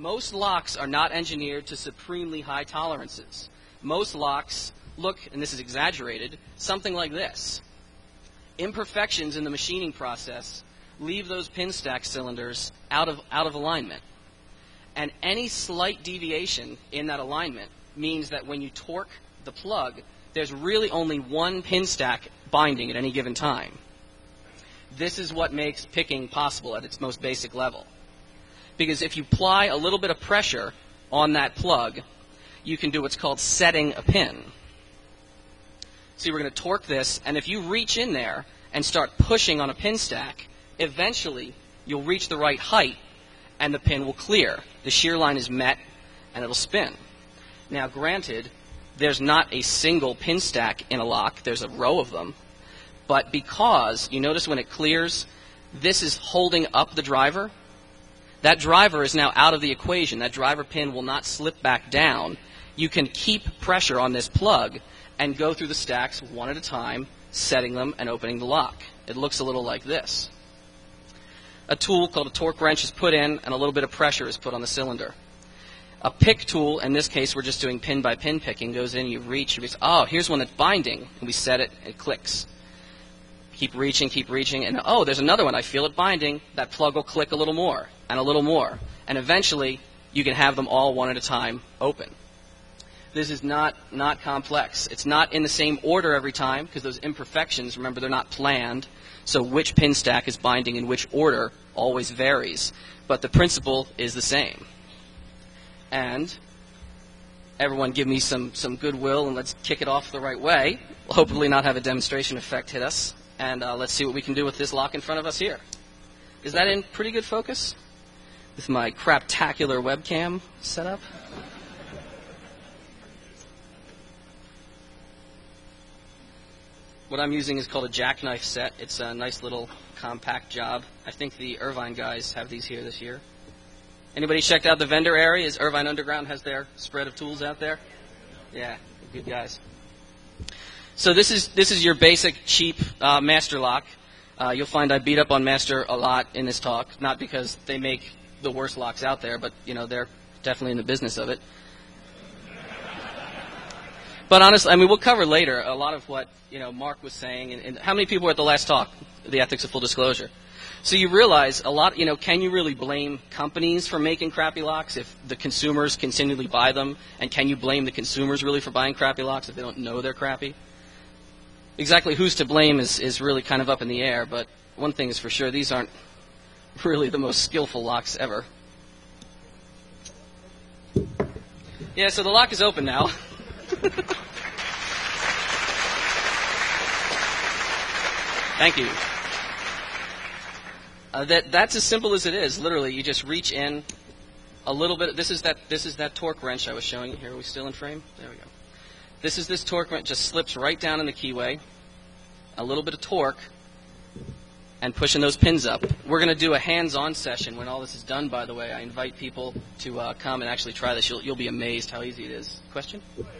Most locks are not engineered to supremely high tolerances. Most locks look, and this is exaggerated, something like this. Imperfections in the machining process leave those pin stack cylinders out of alignment. And any slight deviation in that alignment means that when you torque the plug, there's really only one pin stack binding at any given time. This is what makes picking possible at its most basic level. Because if you apply a little bit of pressure on that plug, you can do what's called setting a pin. So we're going to torque this, and if you reach in there and start pushing on a pin stack, eventually you'll reach the right height and the pin will clear. The shear line is met and it'll spin. Now granted, there's not a single pin stack in a lock, there's a row of them, but because, you notice when it clears, this is holding up the driver, that driver is now out of the equation. That driver pin will not slip back down. You can keep pressure on this plug and go through the stacks one at a time, setting them and opening the lock. It looks a little like this. A tool called a torque wrench is put in and a little bit of pressure is put on the cylinder. A pick tool, in this case we're just doing pin by pin picking, goes in, you reach, you say, oh, here's one that's binding, and we set it, it clicks. Keep reaching, and oh, there's another one, I feel it binding, that plug will click a little more, and eventually you can have them all one at a time open. This is not complex. It's not in the same order every time, because those imperfections, remember, they're not planned, so which pin stack is binding in which order always varies, but the principle is the same. And everyone give me some goodwill, and let's kick it off the right way. We'll hopefully not have a demonstration effect hit us, and let's see what we can do with this lock in front of us here. Is that in pretty good focus? With my craptacular webcam setup? What I'm using is called a jackknife set. It's a nice little compact job. I think the Irvine guys have these here this year. Anybody checked out the vendor area? Is Irvine Underground has their spread of tools out there? Yeah, good guys. So this is your basic cheap master lock. You'll find I beat up on Master a lot in this talk, not because they make the worst locks out there, but they're definitely in the business of it. But honestly, I mean, we'll cover later a lot of what Mark was saying. And how many people were at the last talk, the ethics of full disclosure? So you realize a lot. Can you really blame companies for making crappy locks if the consumers continually buy them? And can you blame the consumers really for buying crappy locks if they don't know they're crappy? Exactly who's to blame is really kind of up in the air. But one thing is for sure: these aren't really the most skillful locks ever. Yeah. So the lock is open now. Thank you. That's as simple as it is. Literally, you just reach in a little bit. This is that torque wrench I was showing you here. Are we still in frame? There we go. This torque wrench just slips right down in the keyway. A little bit of torque, and pushing those pins up. We're going to do a hands-on session when all this is done. By the way, I invite people to come and actually try this. You'll be amazed how easy it is. Question?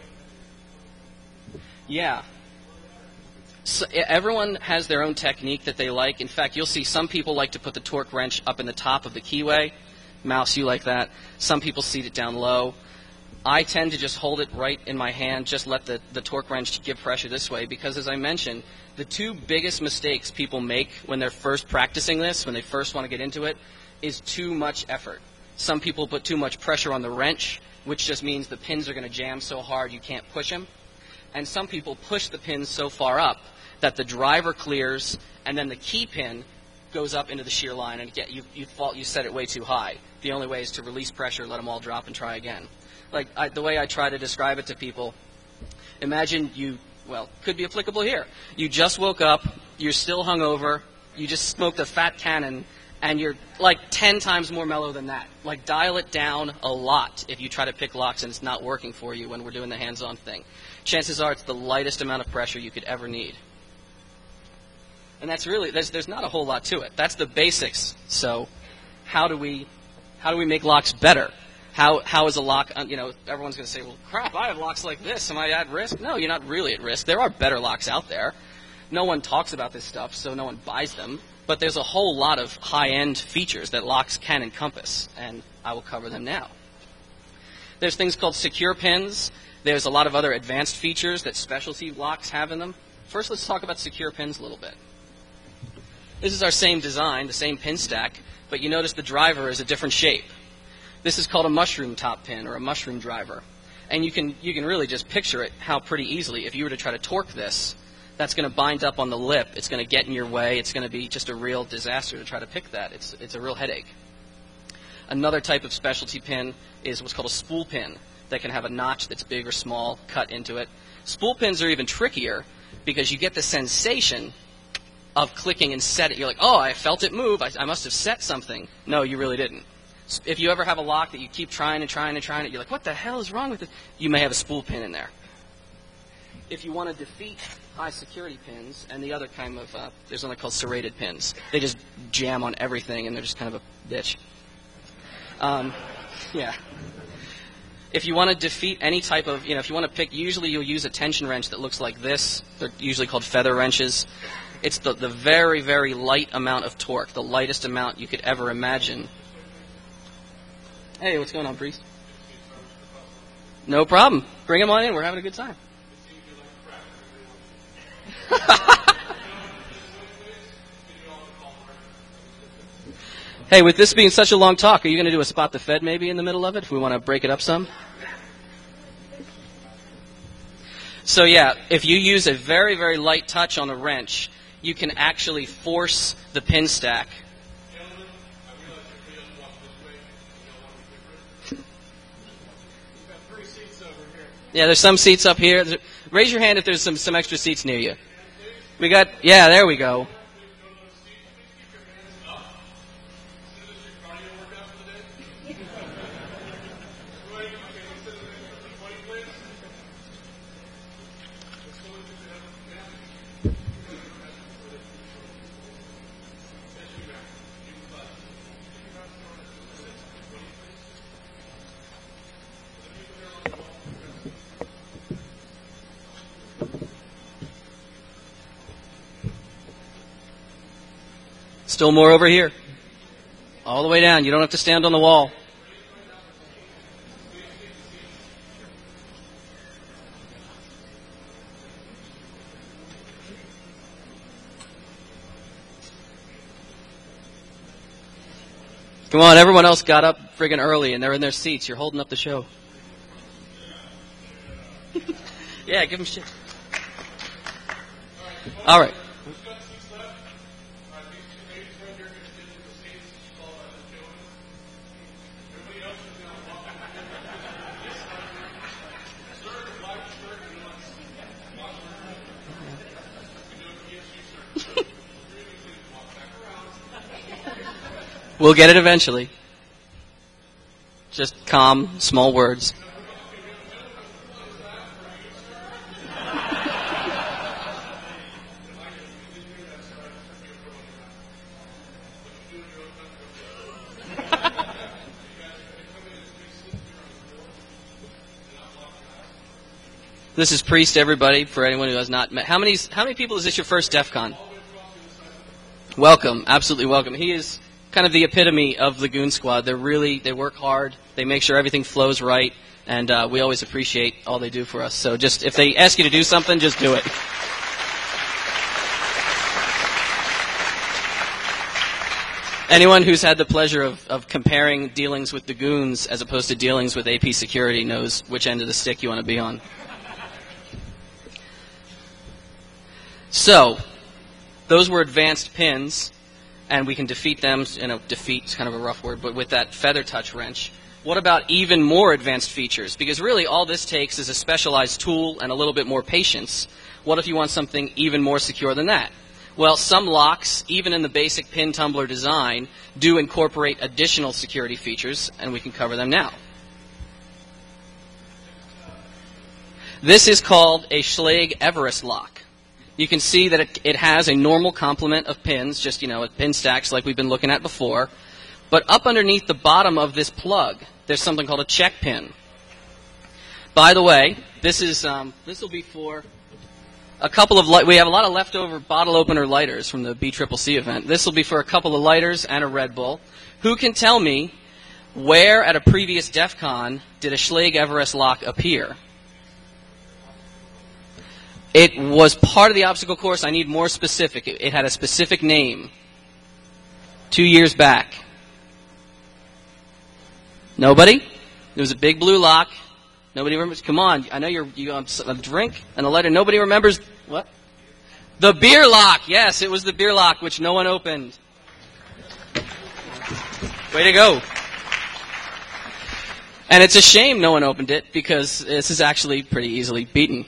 Yeah. So everyone has their own technique that they like. In fact, you'll see some people like to put the torque wrench up in the top of the keyway. Mouse, you like that. Some people seat it down low. I tend to just hold it right in my hand, just let the torque wrench give pressure this way, because as I mentioned, the two biggest mistakes people make when they're first practicing this, when they first want to get into it, is too much effort. Some people put too much pressure on the wrench, which just means the pins are going to jam so hard you can't push them. And some people push the pins so far up that the driver clears, and then the key pin goes up into the shear line, and you set it way too high. The only way is to release pressure, let them all drop, and try again. The way I try to describe it to people, imagine could be applicable here. You just woke up, you're still hungover, you just smoked a fat cannon, and you're 10 times more mellow than that. Dial it down a lot if you try to pick locks and it's not working for you when we're doing the hands-on thing. Chances are it's the lightest amount of pressure you could ever need. And that's really, there's not a whole lot to it. That's the basics. So how do we make locks better? How is a lock, everyone's going to say, well, crap, I have locks like this. Am I at risk? No, you're not really at risk. There are better locks out there. No one talks about this stuff, so no one buys them. But there's a whole lot of high-end features that locks can encompass, and I will cover them now. There's things called secure pins. There's a lot of other advanced features that specialty locks have in them. First, let's talk about secure pins a little bit. This is our same design, the same pin stack, but you notice the driver is a different shape. This is called a mushroom top pin or a mushroom driver. And you can really just picture it how pretty easily, if you were to try to torque this, that's going to bind up on the lip. It's going to get in your way. It's going to be just a real disaster to try to pick that. It's a real headache. Another type of specialty pin is what's called a spool pin that can have a notch that's big or small cut into it. Spool pins are even trickier because you get the sensation of clicking and set it. You're like, oh, I felt it move. I must have set something. No, you really didn't. If you ever have a lock that you keep trying and trying and trying it, you're like, what the hell is wrong with it? You may have a spool pin in there. If you want to defeat high security pins, and the other kind of, there's something called serrated pins. They just jam on everything, and they're just kind of a bitch. Yeah. If you want to defeat any type of, if you want to pick, usually you'll use a tension wrench that looks like this. They're usually called feather wrenches. It's the very, very light amount of torque, the lightest amount you could ever imagine. Hey, what's going on, Priest? No problem. Bring him on in. We're having a good time. Hey, with this being such a long talk, are you going to do a spot the Fed maybe in the middle of it if we want to break it up some? So yeah, if you use a very, very light touch on a wrench, you can actually force the pin stack. Yeah, there's some seats up here. Raise your hand if there's some extra seats near you. Yeah, there we go. Still more over here. All the way down. You don't have to stand on the wall. Come on, everyone else got up friggin' early and they're in their seats. You're holding up the show. Yeah, give them shit. All right. We'll get it eventually. Just calm, small words. This is Priest, everybody, for anyone who has not met. How many people is this your first DEF CON? Welcome, absolutely welcome. He is kind of the epitome of the Goon Squad. They work hard, they make sure everything flows right, and we always appreciate all they do for us. So just, if they ask you to do something, just do it. Anyone who's had the pleasure of comparing dealings with the Goons as opposed to dealings with AP Security knows which end of the stick you want to be on. So, those were advanced pins, and we can defeat them. Defeat is kind of a rough word, but with that feather touch wrench. What about even more advanced features? Because really all this takes is a specialized tool and a little bit more patience. What if you want something even more secure than that? Well, some locks, even in the basic pin tumbler design, do incorporate additional security features, and we can cover them now. This is called a Schlage Everest lock. You can see that it has a normal complement of pins, just, pin stacks like we've been looking at before. But up underneath the bottom of this plug, there's something called a check pin. By the way, this will be for we have a lot of leftover bottle opener lighters from the BCCC event. This will be for a couple of lighters and a Red Bull. Who can tell me where at a previous DEF CON did a Schlage Everest lock appear? It was part of the obstacle course. I need more specific. It had a specific name. 2 years back. Nobody? It was a big blue lock. Nobody remembers. Come on. I know you a drink and a lighter. Nobody remembers. What? The beer lock. Yes, it was the beer lock, which no one opened. Way to go. And it's a shame no one opened it because this is actually pretty easily beaten.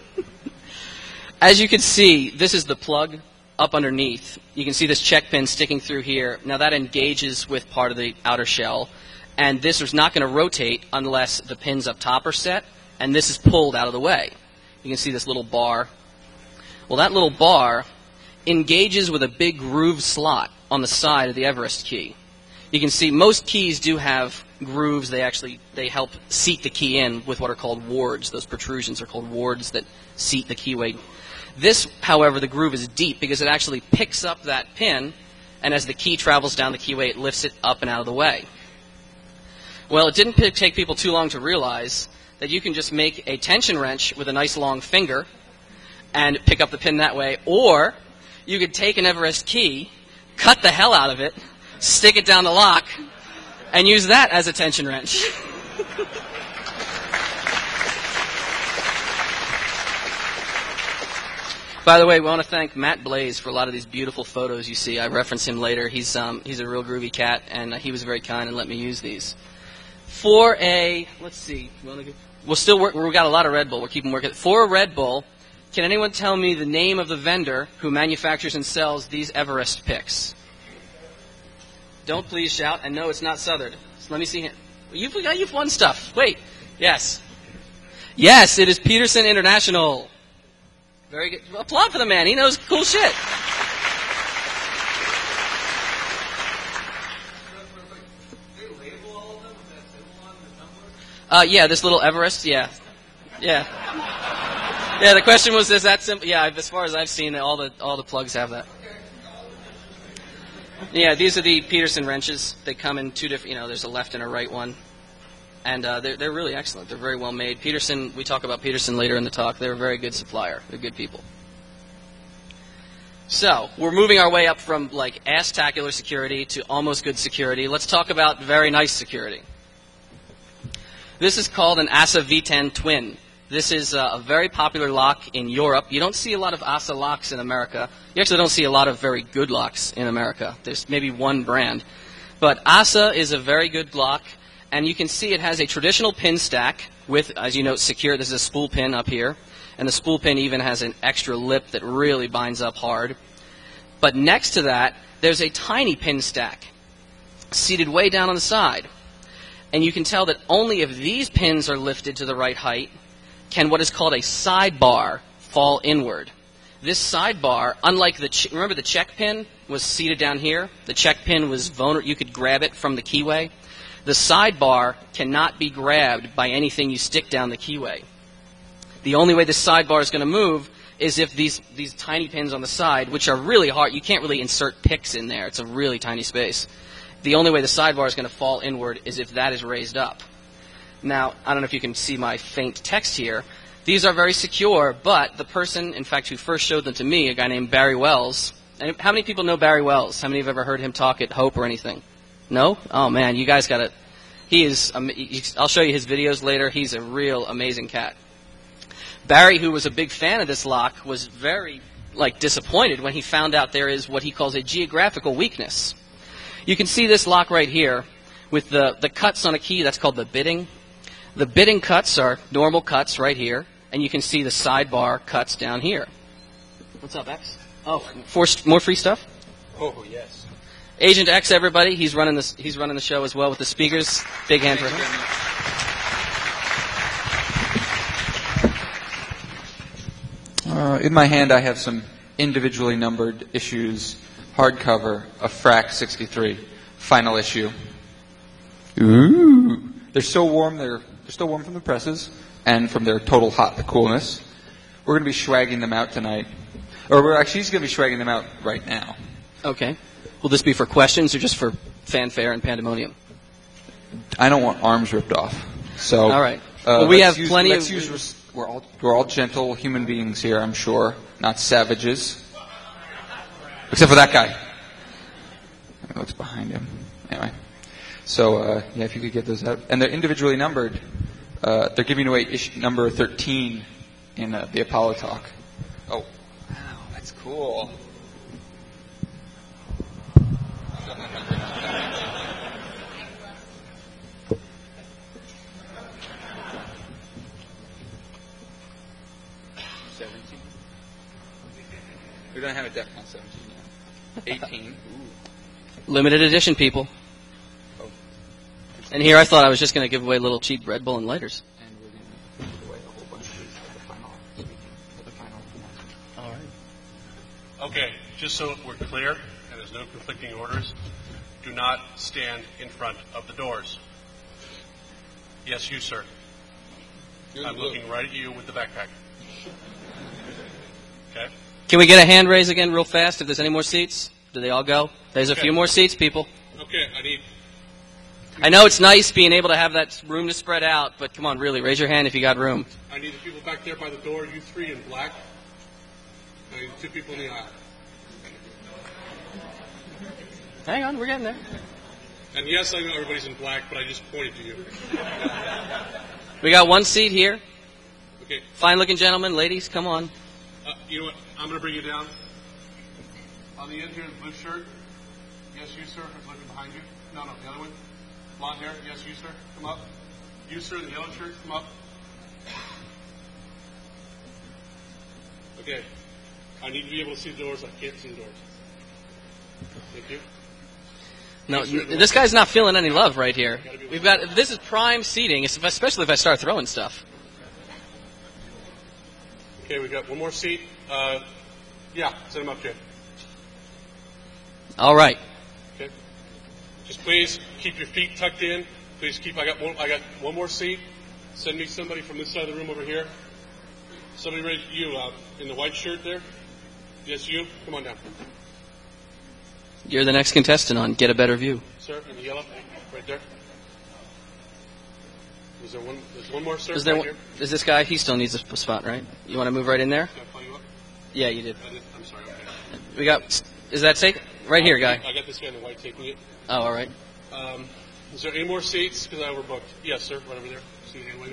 As you can see, this is the plug up underneath. You can see this check pin sticking through here. Now that engages with part of the outer shell. And this is not going to rotate unless the pins up top are set. And this is pulled out of the way. You can see this little bar. Well, that little bar engages with a big groove slot on the side of the Everest key. You can see most keys do have grooves. They help seat the key in with what are called wards. Those protrusions are called wards that seat the keyway. This, however, the groove is deep because it actually picks up that pin, and as the key travels down the keyway, it lifts it up and out of the way. Well, it didn't take people too long to realize that you can just make a tension wrench with a nice long finger and pick up the pin that way, or you could take an Everest key, cut the hell out of it, stick it down the lock, and use that as a tension wrench. By the way, we want to thank Matt Blaze for a lot of these beautiful photos you see. I reference him later. He's a real groovy cat, and he was very kind and let me use these. For a, let's see, we'll still work. We've got a lot of Red Bull. We're keeping working. For a Red Bull, can anyone tell me the name of the vendor who manufactures and sells these Everest picks? Don't please shout. And no, it's not Southern. So let me see him. You've won stuff. Wait. Yes. Yes, it is Peterson International. Very good. Applaud for the man. He knows cool shit. Yeah, this little Everest. Yeah. Yeah. Yeah. The question was, is that simple? Yeah. As far as I've seen, all the plugs have that. Yeah. These are the Peterson wrenches. They come in two different. There's a left and a right one. And they're really excellent. They're very well made. Peterson, we talk about Peterson later in the talk. They're a very good supplier. They're good people. So, we're moving our way up from like ass-tacular security to almost good security. Let's talk about very nice security. This is called an ASA V10 Twin. This is a very popular lock in Europe. You don't see a lot of ASA locks in America. You actually don't see a lot of very good locks in America. There's maybe one brand. But ASA is a very good lock. And you can see it has a traditional pin stack with, as you note, secure. This is a spool pin up here. And the spool pin even has an extra lip that really binds up hard. But next to that, there's a tiny pin stack seated way down on the side. And you can tell that only if these pins are lifted to the right height can what is called a sidebar fall inward. This sidebar, unlike remember the check pin was seated down here? The check pin was vulnerable. You could grab it from the keyway. The sidebar cannot be grabbed by anything you stick down the keyway. The only way this sidebar is going to move is if these tiny pins on the side, which are really hard, you can't really insert picks in there. It's a really tiny space. The only way the sidebar is going to fall inward is if that is raised up. Now, I don't know if you can see my faint text here. These are very secure, but the person, in fact, who first showed them to me, a guy named Barry Wells. And how many people know Barry Wells? How many have ever heard him talk at Hope or anything? No? Oh, man, you guys got to... I'll show you his videos later. He's a real amazing cat. Barry, who was a big fan of this lock, was very, disappointed when he found out there is what he calls a geographical weakness. You can see this lock right here with the cuts on a key. That's called the bitting. The bitting cuts are normal cuts right here, and you can see the sidebar cuts down here. What's up, X? Oh, more free stuff? Oh, yes. Agent X, everybody, he's running the show as well with the speakers. Big hand for him. In my hand, I have some individually numbered issues, hardcover of FRAC 63, final issue. Ooh, they're so warm. They're still warm from the presses and from their total hot coolness. We're going to be swagging them out tonight. Or she's going to be swagging them out right now. Okay. Will this be for questions or just for fanfare and pandemonium? I don't want arms ripped off. So, all right. Well, we have plenty of... We're all gentle human beings here, I'm sure, not savages. Except for that guy. What's behind him? Anyway. So, if you could get those out. And they're individually numbered. They're giving away issue number 13 in the Apollo talk. Oh, wow, that's cool. We don't have a DEFCON 17 yet. 18. Ooh. Limited edition, people. Oh. And here I thought I was just going to give away little cheap Red Bull and lighters. And we're going to give away a whole bunch of the final. All right. Okay, just so we're clear, and there's no conflicting orders, do not stand in front of the doors. Yes, you, sir. I'm looking right at you with the backpack. Okay? Can we get a hand raise again real fast if there's any more seats? Do they all go? There's a few more seats, people. Okay, I know it's nice being able to have that room to spread out, but come on, really, raise your hand if you got room. I need the people back there by the door, you three in black. I need 2 people in the aisle. Hang on, we're getting there. And yes, I know everybody's in black, but I just pointed to you. We got 1 seat here. Okay. Fine-looking gentlemen, ladies, come on. You know what? I'm going to bring you down. On the end here, the blue shirt. Yes, you, sir. Who's looking behind you? No, the other one. Blonde hair. Yes, you, sir. Come up. You, sir, the yellow shirt. Come up. Okay. I need to be able to see the doors. I can't see the doors. Thank you. No, this guy's not feeling any love right here. This is prime seating, especially if I start throwing stuff. Okay, we got 1 more seat. Set him up, Jay. All right. Okay. Just please keep your feet tucked in. Please keep. I got 1 more seat. Send me somebody from this side of the room over here. Somebody ready? You in the white shirt there. Yes, you. Come on down. You're the next contestant on Get a Better View. Sir, in the yellow, right there. Is there one? There's 1 more, sir. Is this guy? He still needs a spot, right? You want to move right in there? Can I call you up? Yeah, you did. I'm sorry. Okay. We got. Is that safe? Right here, guy. I got this guy in the white taking it. Oh, all right. Is there any more seats? Because I overbooked. Yes, sir. Right over there. See the hand waving.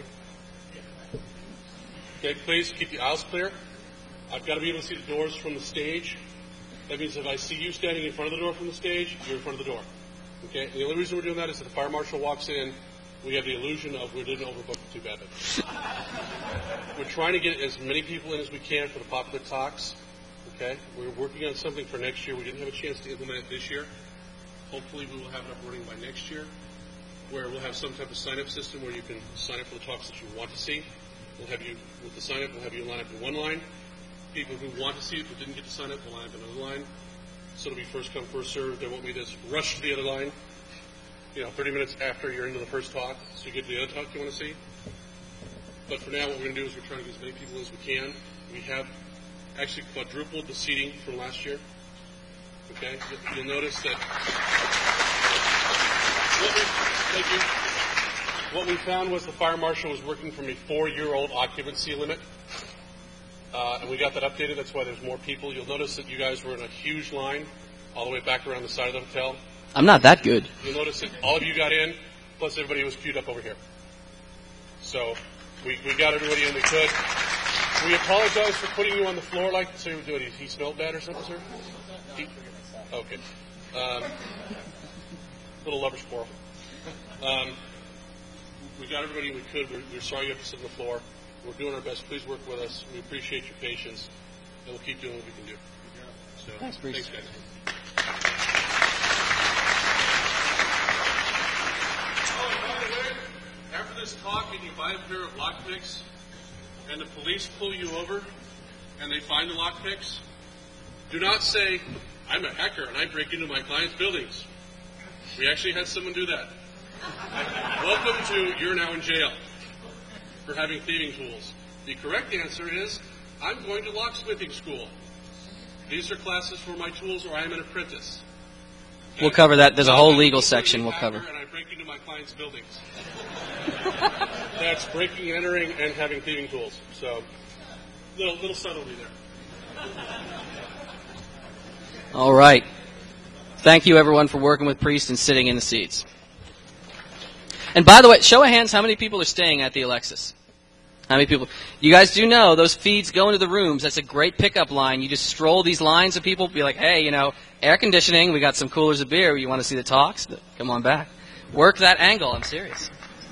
Okay, please keep the aisles clear. I've got to be able to see the doors from the stage. That means if I see you standing in front of the door from the stage, you're in front of the door. Okay? And the only reason we're doing that is if the fire marshal walks in, we have the illusion of we didn't overbook too badly. We're trying to get as many people in as we can for the popular talks. Okay? We're working on something for next year. We didn't have a chance to implement it this year. Hopefully we will have it up running by next year, where we'll have some type of sign-up system where you can sign up for the talks that you want to see. We'll have you, with the sign-up, we'll have you line up in one line. People who want to see it but didn't get to sign up will line up in another line. So it'll be first come, first served. There won't be this rush to the other line, 30 minutes after you're into the first talk, so you get to the other talk you want to see. But for now, what we're going to do is we're trying to get as many people as we can. We have actually quadrupled the seating from last year. Okay? You'll notice that what we found was the fire marshal was working from a 4-year-old occupancy limit. And we got that updated. That's why there's more people. You'll notice that you guys were in a huge line all the way back around the side of the hotel. I'm not that good. You'll notice that all of you got in, plus everybody was queued up over here. So we got everybody in we could. We apologize for putting you on the floor like so. He smelled bad or something, sir? Okay. Little lover's quarrel. We got everybody we could. We're sorry you have to sit on the floor. We're doing our best. Please work with us. We appreciate your patience, and we'll keep doing what we can do. So, thanks, Bruce. Thanks, guys. Oh, by the way, after this talk, and you buy a pair of lockpicks, and the police pull you over, and they find the lockpicks, do not say, "I'm a hacker and I break into my client's buildings." We actually had someone do that. Welcome to "You're now in jail" for having thieving tools. The correct answer is, I'm going to locksmithing school. These are classes for my tools, or I am an apprentice. Okay? We'll cover that. There's a whole legal section we'll cover. And I break into my clients' buildings. That's breaking, entering, and having thieving tools. So, little subtlety there. All right. Thank you, everyone, for working with Priest and sitting in the seats. And by the way, show of hands, how many people are staying at the Alexis? How many people? You guys do know those feeds go into the rooms. That's a great pickup line. You just stroll these lines of people, be like, hey, air conditioning, we got some coolers of beer. You want to see the talks? Come on back. Work that angle. I'm serious.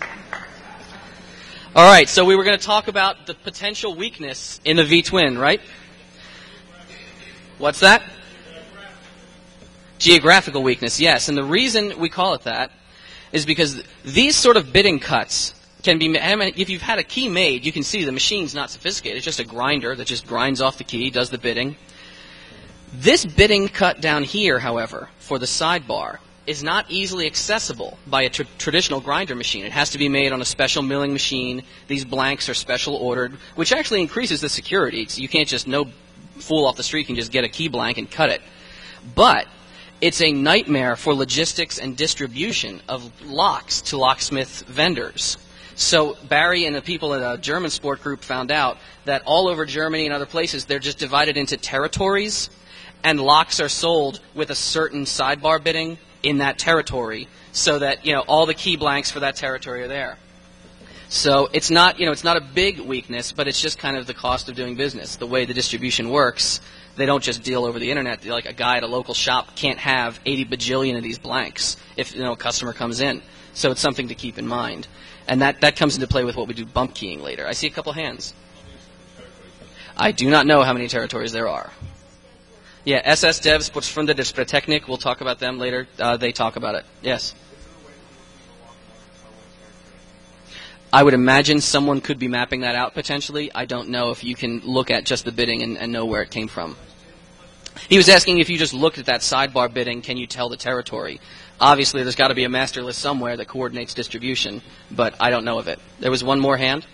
All right, so we were going to talk about the potential weakness in the V-twin, right? What's that? Geographical weakness, yes. And the reason we call it that is because these sort of bidding cuts can be, if you've had a key made, you can see the machine's not sophisticated. It's just a grinder that just grinds off the key, does the bidding. This bidding cut down here, however, for the sidebar, is not easily accessible by a traditional grinder machine. It has to be made on a special milling machine. These blanks are special ordered, which actually increases the security. So you can't just, no fool off the street can just get a key blank and cut it. But it's a nightmare for logistics and distribution of locks to locksmith vendors. So Barry and the people at a German sport group found out that all over Germany and other places, they're just divided into territories, and locks are sold with a certain sidebar bidding in that territory, so that all the key blanks for that territory are there. So it's not a big weakness, but it's just kind of the cost of doing business. The way the distribution works, they don't just deal over the internet. Like a guy at a local shop can't have 80 bajillion of these blanks if a customer comes in. So it's something to keep in mind. And that comes into play with what we do bump keying later. I see a couple hands. I do not know how many territories there are. Yeah, SS Dev Sportsfunde der Spreetechnik. We'll talk about them later. They talk about it. Yes. I would imagine someone could be mapping that out potentially. I don't know if you can look at just the bidding and know where it came from. He was asking if you just looked at that sidebar bidding, can you tell the territory? Obviously, there's got to be a master list somewhere that coordinates distribution, but I don't know of it. There was one more hand.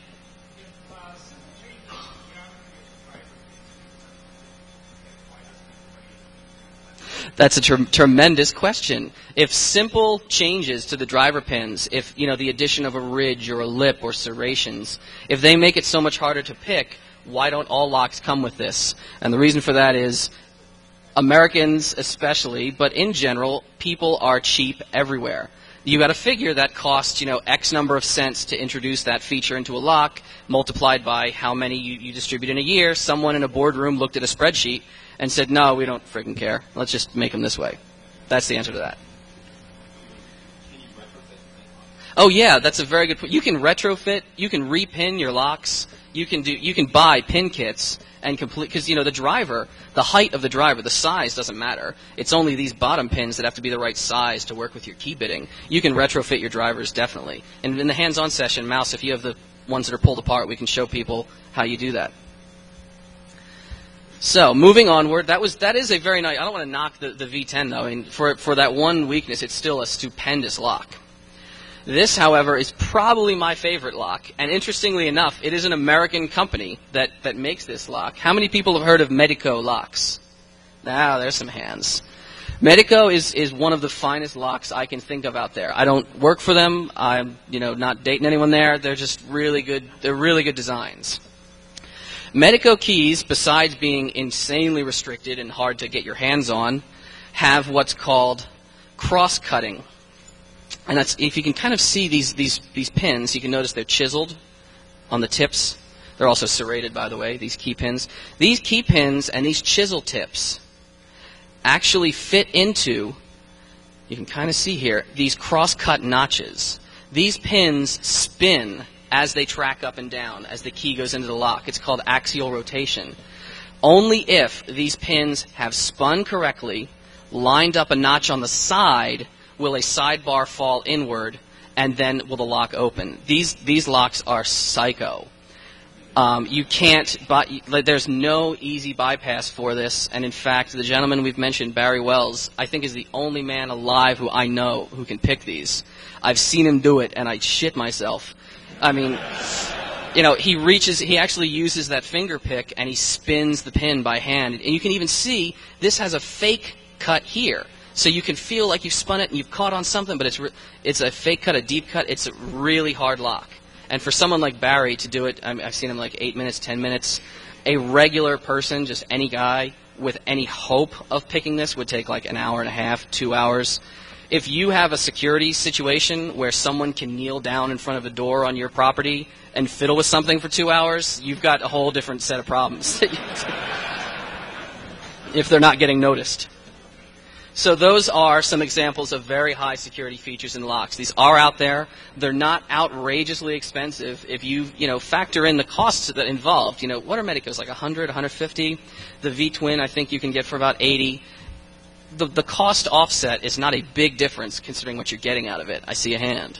That's a tremendous question. If simple changes to the driver pins, if the addition of a ridge or a lip or serrations, if they make it so much harder to pick, why don't all locks come with this? And the reason for that is Americans especially, but in general, people are cheap everywhere. You got to figure that costs X number of cents to introduce that feature into a lock, multiplied by how many you distribute in a year. Someone in a boardroom looked at a spreadsheet and said, no, we don't freaking care. Let's just make them this way. That's the answer to that. Oh yeah, that's a very good point. You can retrofit, you can repin your locks, you can buy pin kits and complete, because the driver, the height of the driver, the size doesn't matter. It's only these bottom pins that have to be the right size to work with your key bidding. You can retrofit your drivers definitely. And in the hands-on session, Mouse, if you have the ones that are pulled apart, we can show people how you do that. So, moving onward, that is a very nice, I don't want to knock the V10 though. I mean, for that one weakness, it's still a stupendous lock. This, however, is probably my favorite lock, and interestingly enough, it is an American company that makes this lock. How many people have heard of Medico locks? Now, there's some hands. Medico is one of the finest locks I can think of out there. I don't work for them. I'm not dating anyone there. They're just really good. They're really good designs. Medico keys, besides being insanely restricted and hard to get your hands on, have what's called cross-cutting. And that's, if you can kind of see these pins, you can notice they're chiseled on the tips. They're also serrated, by the way, these key pins. These key pins and these chisel tips actually fit into, you can kind of see here, these cross-cut notches. These pins spin as they track up and down, as the key goes into the lock. It's called axial rotation. Only if these pins have spun correctly, lined up a notch on the side, will a sidebar fall inward, and then will the lock open. These locks are psycho. You can't, there's no easy bypass for this, and in fact, the gentleman we've mentioned, Barry Wells, I think is the only man alive who I know who can pick these. I've seen him do it, and I shit myself. I mean, he actually uses that finger pick and he spins the pin by hand. And you can even see this has a fake cut here. So you can feel like you've spun it and you've caught on something, but it's a fake cut, a deep cut. It's a really hard lock. And for someone like Barry to do it, I've seen him like 8 minutes, 10 minutes. A regular person, just any guy with any hope of picking this would take like an hour and a half, 2 hours. If you have a security situation where someone can kneel down in front of a door on your property and fiddle with something for 2 hours, you've got a whole different set of problems if they're not getting noticed. So those are some examples of very high security features in locks. These are out there. They're not outrageously expensive. If you factor in the costs that involved, what are Medicos, like 100, 150? The V-Twin, I think you can get for about 80. The cost offset is not a big difference considering what you're getting out of it. I see a hand.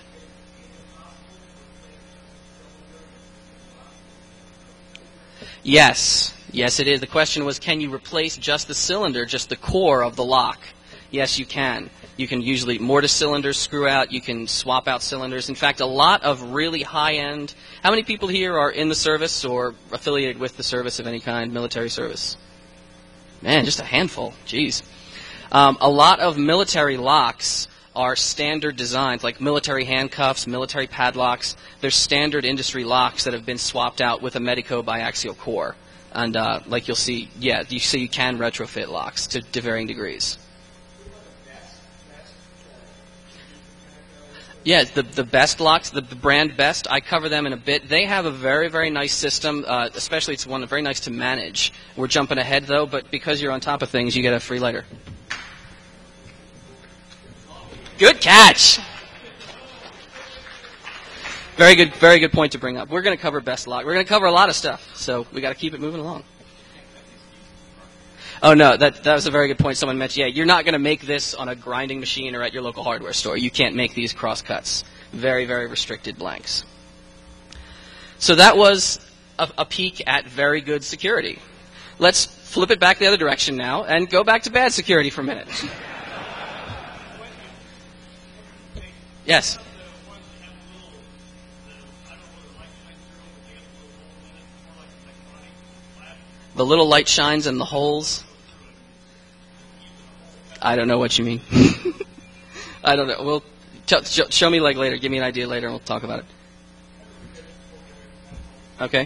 Yes. Yes, it is. The question was, can you replace just the cylinder, just the core of the lock? Yes, you can. You can usually mortise cylinders, screw out. You can swap out cylinders. In fact, a lot of really high-end... How many people here are in the service or affiliated with the service of any kind, military service? Man, just a handful. Jeez. A lot of military locks are standard designs, like military handcuffs, military padlocks. They're standard industry locks that have been swapped out with a Medico biaxial core. And like you'll see, you can retrofit locks to varying degrees. Yeah, the best locks, the brand Best, I cover them in a bit. They have a very, very nice system, especially it's one very nice to manage. We're jumping ahead, though, but because you're on top of things, you get a free lighter. Good catch! Very good point to bring up. We're going to cover Best Lock. We're going to cover a lot of stuff, so we got to keep it moving along. Oh, no, that was a very good point someone mentioned. Yeah, you're not going to make this on a grinding machine or at your local hardware store. You can't make these cross cuts. Very, very restricted blanks. So that was a peek at very good security. Let's flip it back the other direction now and go back to bad security for a minute. Yes? The little light shines in the holes. I don't know what you mean. I don't know. We'll show me like later. Give me an idea later, and we'll talk about it. Okay.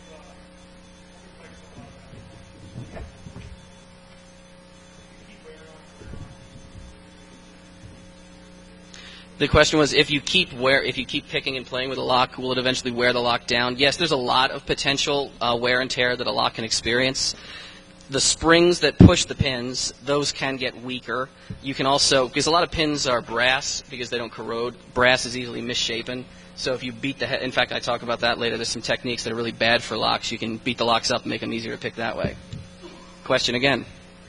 The question was, if you keep picking and playing with a lock, will it eventually wear the lock down? Yes, there's a lot of potential wear and tear that a lock can experience. The springs that push the pins, those can get weaker. You can also, because a lot of pins are brass because they don't corrode. Brass is easily misshapen. So if you beat the head, in fact, I talk about that later. There's some techniques that are really bad for locks. You can beat the locks up and make them easier to pick that way. Question again.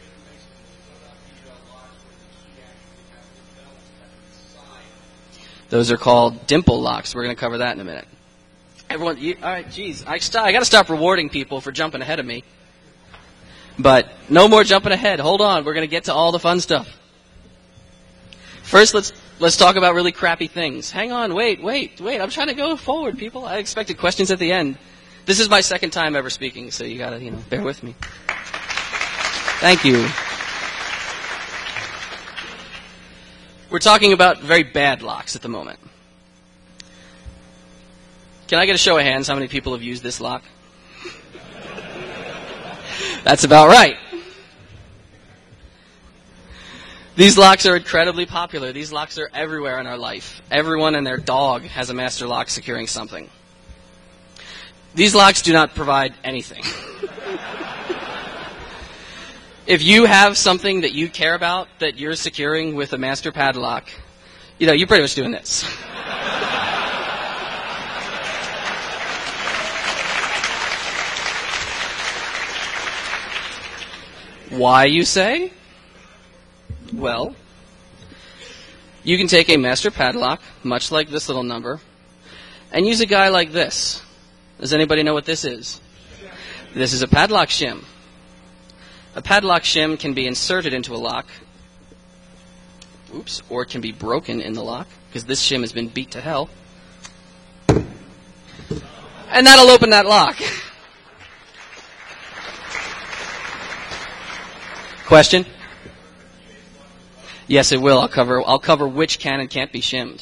Those are called dimple locks. We're going to cover that in a minute. Everyone, all right, geez, I got to stop rewarding people for jumping ahead of me. But no more jumping ahead. Hold on, we're going to get to all the fun stuff. First, let's talk about really crappy things. Hang on, wait. I'm trying to go forward, people. I expected questions at the end. This is my second time ever speaking, so you got to, bear with me. Thank you. We're talking about very bad locks at the moment. Can I get a show of hands how many people have used this lock? That's about right. These locks are incredibly popular. These locks are everywhere in our life. Everyone and their dog has a master lock securing something. These locks do not provide anything. If you have something that you care about that you're securing with a master padlock, you're pretty much doing this. Why, you say? Well, you can take a master padlock, much like this little number, and use a guy like this. Does anybody know what this is? This is a padlock shim. A padlock shim can be inserted into a lock, or it can be broken in the lock, because this shim has been beat to hell. And that'll open that lock. Question? Yes, it will. I'll cover which can and can't be shimmed.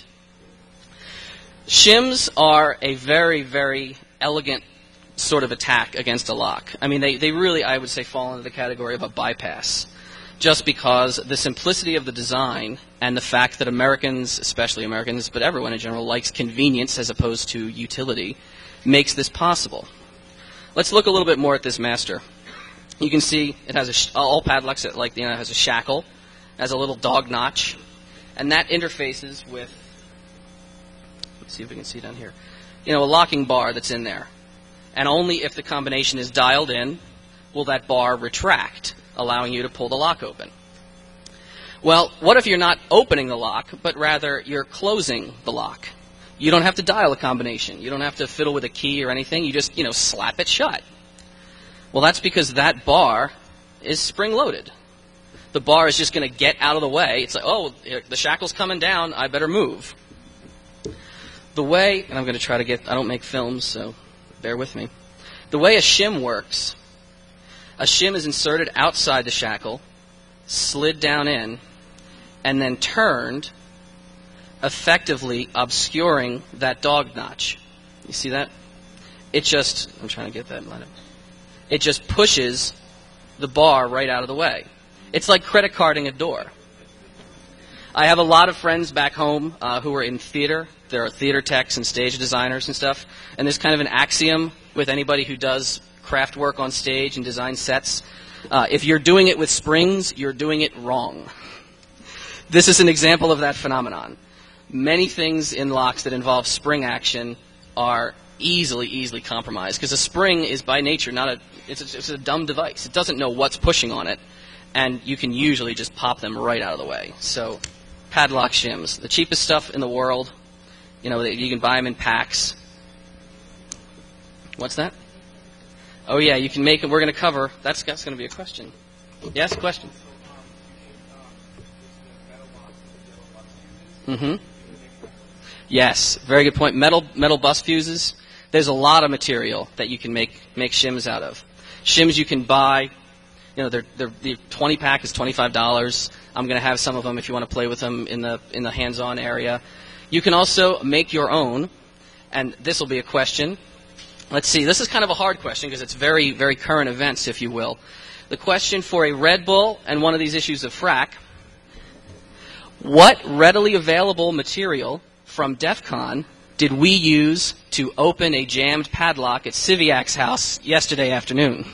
Shims are a very, very elegant sort of attack against a lock. I mean, they really, I would say, fall into the category of a bypass, just because the simplicity of the design and the fact that Americans, especially Americans, but everyone in general, likes convenience as opposed to utility, makes this possible. Let's look a little bit more at this master. You can see it has all padlocks, it has a shackle, has a little dog notch, and that interfaces with, let's see if we can see down here, a locking bar that's in there. And only if the combination is dialed in will that bar retract, allowing you to pull the lock open. Well, what if you're not opening the lock, but rather you're closing the lock? You don't have to dial a combination. You don't have to fiddle with a key or anything. You just, slap it shut. Well, that's because that bar is spring-loaded. The bar is just going to get out of the way. It's like, oh, the shackle's coming down. I better move. The way, and I'm going to try to I don't make films, so bear with me. The way a shim works, a shim is inserted outside the shackle, slid down in, and then turned, effectively obscuring that dog notch. You see that? I'm trying to get that lined up. It just pushes the bar right out of the way. It's like credit carding a door. I have a lot of friends back home who are in theater. There are theater techs and stage designers and stuff. And there's kind of an axiom with anybody who does craft work on stage and design sets. If you're doing it with springs, you're doing it wrong. This is an example of that phenomenon. Many things in locks that involve spring action are easily compromised, because a spring is by nature it's a dumb device. It doesn't know what's pushing on it, and you can usually just pop them right out of the way. So, padlock shims, the cheapest stuff in the world. You can buy them in packs. What's that? Oh yeah, you can make them. We're going to cover. That's going to be a question. Yes, question. Mm-hmm. Yes, very good point. Metal bus fuses. There's a lot of material that you can make shims out of. Shims you can buy. The 20-pack is $25. I'm going to have some of them if you want to play with them in the hands-on area. You can also make your own, and this will be a question. Let's see. This is kind of a hard question because it's very, very current events, if you will. The question for a Red Bull and one of these issues of Frack: what readily available material from DEF CON did we use to open a jammed padlock at Civiac's house yesterday afternoon?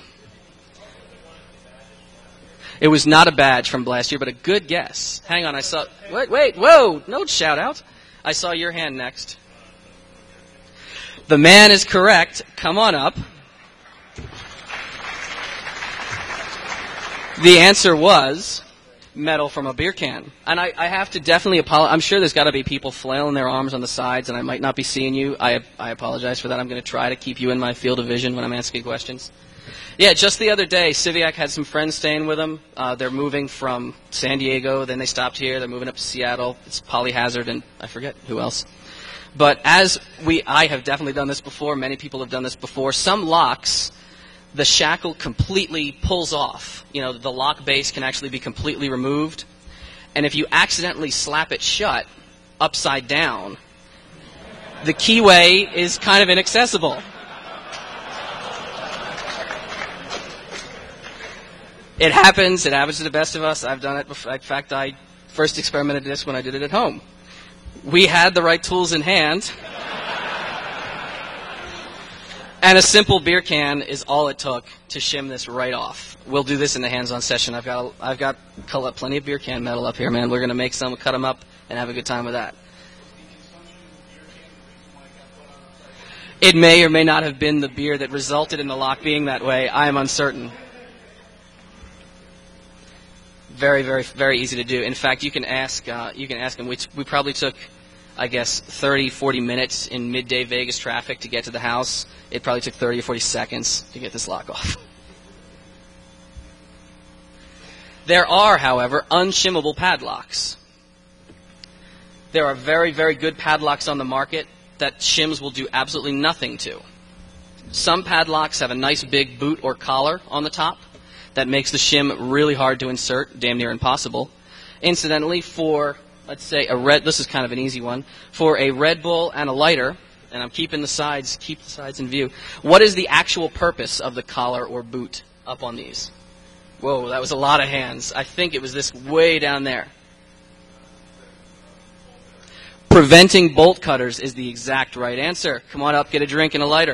It was not a badge from last year, but a good guess. Hang on, I saw... Wait, whoa, no shout out. I saw your hand next. The man is correct. Come on up. The answer was metal from a beer can. And I have to definitely apologize. I'm sure there's got to be people flailing their arms on the sides, and I might not be seeing you. I apologize for that. I'm going to try to keep you in my field of vision when I'm asking questions. Yeah, just the other day, Civiac had some friends staying with them. They're moving from San Diego, then they stopped here. They're moving up to Seattle. It's Polyhazard, and I forget who else. But I have definitely done this before. Many people have done this before. Some locks, the shackle completely pulls off. The lock base can actually be completely removed. And if you accidentally slap it shut, upside down, the keyway is kind of inaccessible. It happens to the best of us. I've done it before. In fact, I first experimented this when I did it at home. We had the right tools in hand. And a simple beer can is all it took to shim this right off. We'll do this in the hands-on session. I've got plenty of beer can metal up here, man. We're going to make some, cut them up, and have a good time with that. It may or may not have been the beer that resulted in the lock being that way. I am uncertain. Very, very, very easy to do. In fact, you can ask them. We probably took, I guess, 30, 40 minutes in midday Vegas traffic to get to the house. It probably took 30 or 40 seconds to get this lock off. There are, however, unshimmable padlocks. There are very, very good padlocks on the market that shims will do absolutely nothing to. Some padlocks have a nice big boot or collar on the top that makes the shim really hard to insert, damn near impossible. Incidentally, for, let's say, this is kind of an easy one, for a Red Bull and a lighter, and I'm keep the sides in view, what is the actual purpose of the collar or boot up on these? Whoa, that was a lot of hands. I think it was this way down there. Preventing bolt cutters is the exact right answer. Come on up, get a drink and a lighter.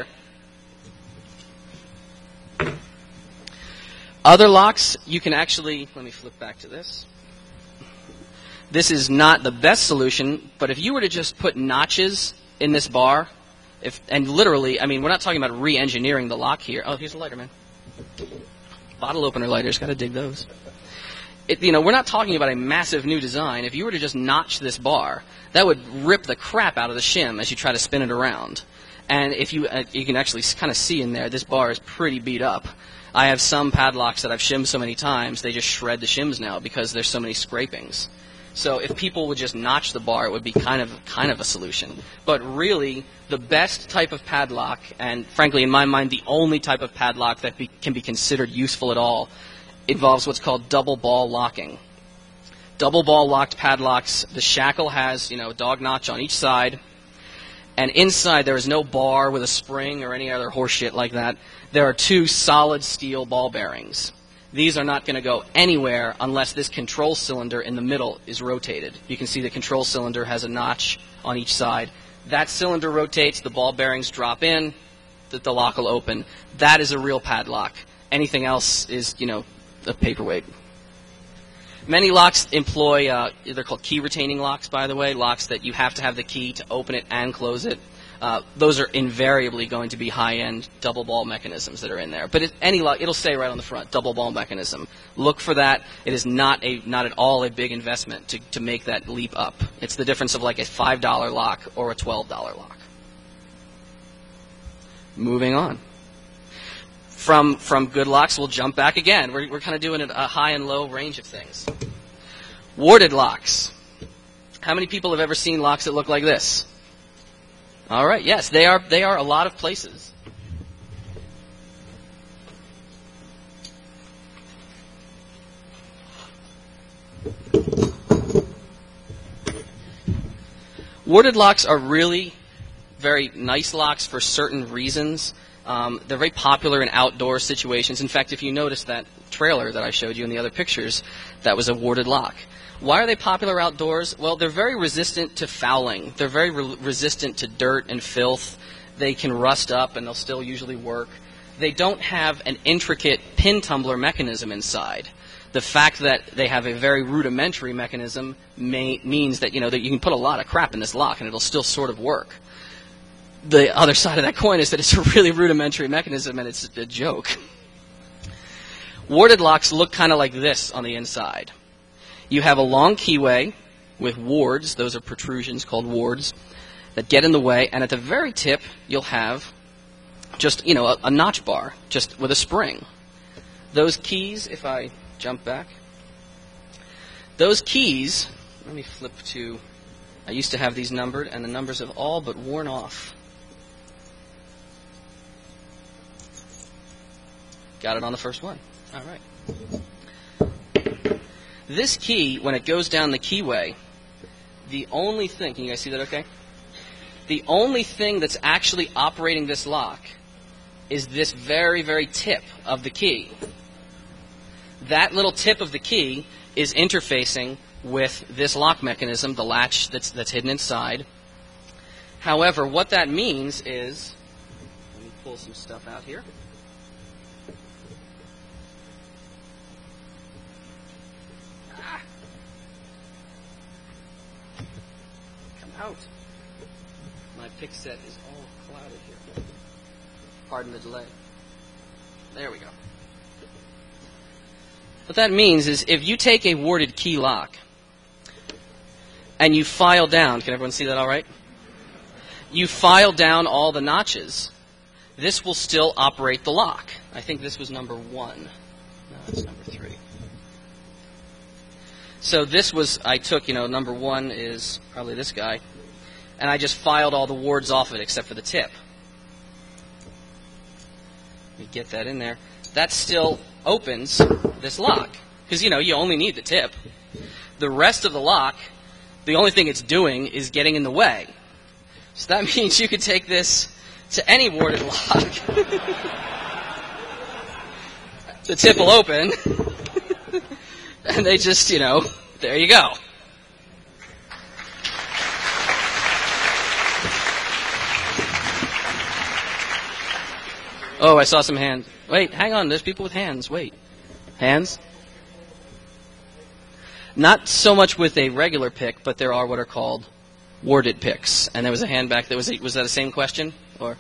Other locks, you can actually, let me flip back to this. This is not the best solution, but if you were to just put notches in this bar, and literally, I mean, we're not talking about re-engineering the lock here. Oh, here's a lighter, man. Bottle opener lighters, got to dig those. We're not talking about a massive new design. If you were to just notch this bar, that would rip the crap out of the shim as you try to spin it around. And if you can actually kind of see in there, this bar is pretty beat up. I have some padlocks that I've shimmed so many times, they just shred the shims now because there's so many scrapings. So if people would just notch the bar, it would be kind of a solution. But really, the best type of padlock, and frankly, in my mind, the only type of padlock that can be considered useful at all, involves what's called double ball locking. Double ball locked padlocks, the shackle has, a dog notch on each side, and inside there is no bar with a spring or any other horseshit like that. There are two solid steel ball bearings. These are not going to go anywhere unless this control cylinder in the middle is rotated. You can see the control cylinder has a notch on each side. That cylinder rotates, the ball bearings drop in, the lock will open. That is a real padlock. Anything else is, a paperweight. Many locks employ, they're called key retaining locks, by the way, locks that you have to have the key to open it and close it. Those are invariably going to be high-end double ball mechanisms that are in there. But any lock, it'll say right on the front, double ball mechanism. Look for that. It is not at all a big investment to make that leap up. It's the difference of like a $5 lock or a $12 lock. Moving on. From good locks, we'll jump back again. We're kind of doing a high and low range of things. Warded locks. How many people have ever seen locks that look like this? All right, yes, they are a lot of places. Warded locks are really very nice locks for certain reasons. They're very popular in outdoor situations. In fact, if you notice that trailer that I showed you in the other pictures, that was a warded lock. Why are they popular outdoors? Well, they're very resistant to fouling. They're very resistant to dirt and filth. They can rust up, and they'll still usually work. They don't have an intricate pin tumbler mechanism inside. The fact that they have a very rudimentary mechanism means that, that you can put a lot of crap in this lock, and it'll still sort of work. The other side of that coin is that it's a really rudimentary mechanism, and it's a joke. Warded locks look kind of like this on the inside. You have a long keyway with wards, those are protrusions called wards, that get in the way, and at the very tip, you'll have just, a notch bar, just with a spring. Those keys, if I jump back, those keys, let me flip to, I used to have these numbered, and the numbers have all but worn off. Got it on the first one. All right. This key, when it goes down the keyway, the only thing, can you guys see that okay? The only thing that's actually operating this lock is this very, very tip of the key. That little tip of the key is interfacing with this lock mechanism, the latch that's hidden inside. However, what that means is, let me pull some stuff out here. Out. My pick set is all clouded here. Pardon the delay. There we go. What that means is if you take a warded key lock and you file down, can everyone see that all right? You file down all the notches, this will still operate the lock. I think this was number 1. No, it's number 3. So this was, I took, number 1 is probably this guy, and I just filed all the wards off of it except for the tip. me get that in there. That still opens this lock. Because, you only need the tip. The rest of the lock, the only thing it's doing is getting in the way. So that means you could take this to any warded lock. The tip will open. And they just, there you go. Oh, I saw some hands. Wait, hang on. There's people with hands. Wait. Hands? Not so much with a regular pick, but there are what are called warded picks. And there was a hand back. Was that the same question? Or?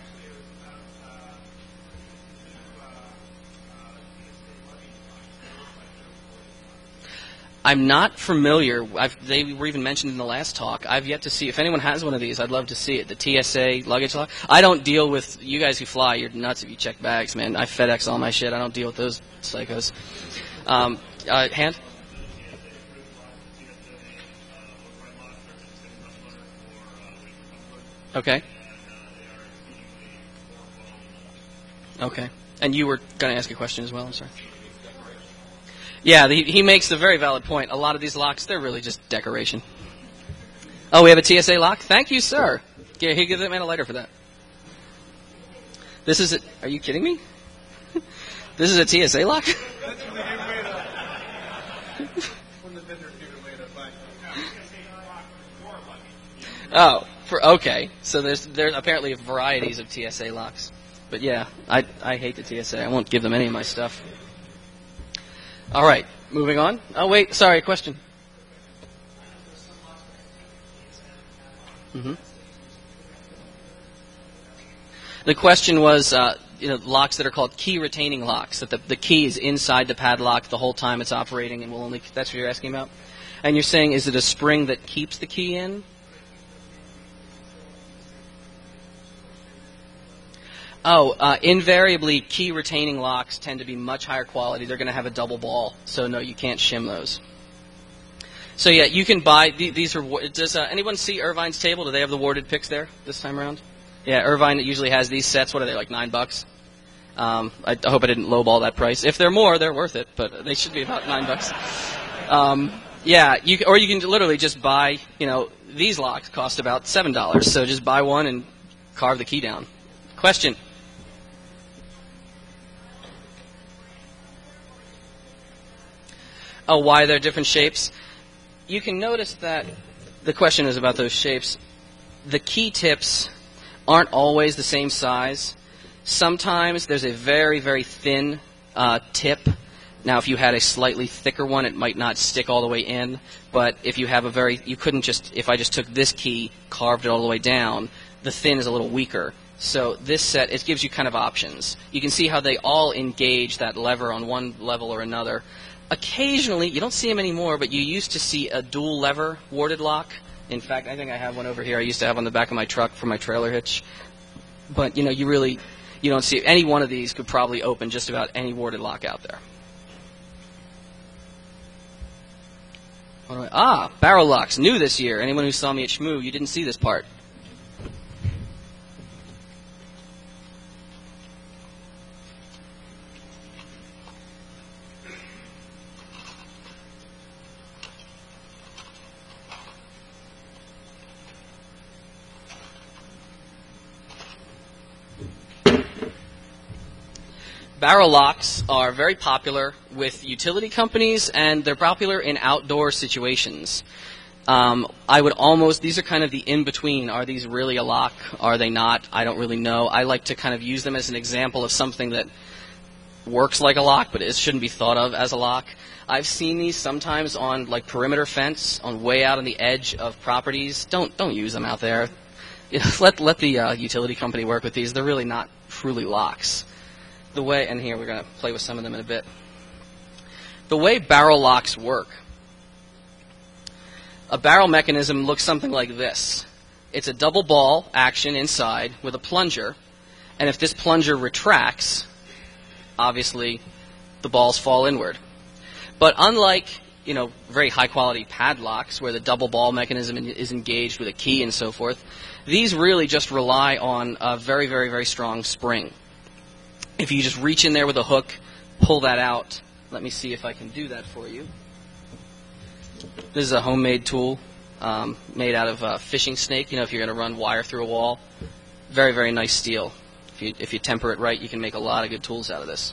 I'm not familiar. They were even mentioned in the last talk. I've yet to see. If anyone has one of these, I'd love to see it. The TSA luggage lock. I don't deal with, you guys who fly, you're nuts if you check bags, man. I FedEx all my shit. I don't deal with those psychos. Hand? Okay. Okay. And you were going to ask a question as well, I'm sorry. Yeah, he makes the very valid point. A lot of these locks, they're really just decoration. Oh, we have a TSA lock? Thank you, sir. Yeah, he gives that man a lighter for that. This is are you kidding me? This is a TSA lock? That's when they gave away when the vendors gave away the okay. So there's apparently varieties of TSA locks. But yeah, I hate the TSA. I won't give them any of my stuff. All right, moving on. Oh, wait, sorry, question. Mm-hmm. The question was, locks that are called key-retaining locks, that the key is inside the padlock the whole time it's operating and will only, that's what you're asking about? And you're saying, is it a spring that keeps the key in? Invariably, key-retaining locks tend to be much higher quality. They're going to have a double ball, so no, you can't shim those. So yeah, you can buy, these are, does anyone see Irvine's table? Do they have the warded picks there this time around? Yeah, Irvine usually has these sets. What are they, like $9? I hope I didn't lowball that price. If they're more, they're worth it, but they should be about $9. Yeah, you can literally just buy, these locks cost about $7, so just buy one and carve the key down. Question? Oh, why they're different shapes? You can notice that the question is about those shapes. The key tips aren't always the same size. Sometimes there's a very, very thin tip. Now, if you had a slightly thicker one, it might not stick all the way in. But if you have you couldn't just, if I just took this key, carved it all the way down, the thin is a little weaker. So this set, it gives you kind of options. You can see how they all engage that lever on one level or another. Occasionally, you don't see them anymore, but you used to see a dual lever warded lock. In fact, I think I have one over here I used to have on the back of my truck for my trailer hitch. But, you don't see, any one of these could probably open just about any warded lock out there. Barrel locks, new this year. Anyone who saw me at Shmoo, you didn't see this part. Barrel locks are very popular with utility companies, and they're popular in outdoor situations. These are kind of the in-between. Are these really a lock? Are they not? I don't really know. I like to kind of use them as an example of something that works like a lock, but it shouldn't be thought of as a lock. I've seen these sometimes on like perimeter fence, on way out on the edge of properties. Don't use them out there. Let the utility company work with these. They're really not truly locks. And here we're going to play with some of them in a bit. The way barrel locks work, a barrel mechanism looks something like this. It's a double ball action inside with a plunger, and if this plunger retracts, obviously the balls fall inward. But unlike, very high quality padlocks where the double ball mechanism is engaged with a key and so forth, these really just rely on a very, very, very strong spring. If you just reach in there with a hook, pull that out. Let me see if I can do that for you. This is a homemade tool made out of fishing snake. If you're going to run wire through a wall. Very, very nice steel. If you temper it right, you can make a lot of good tools out of this.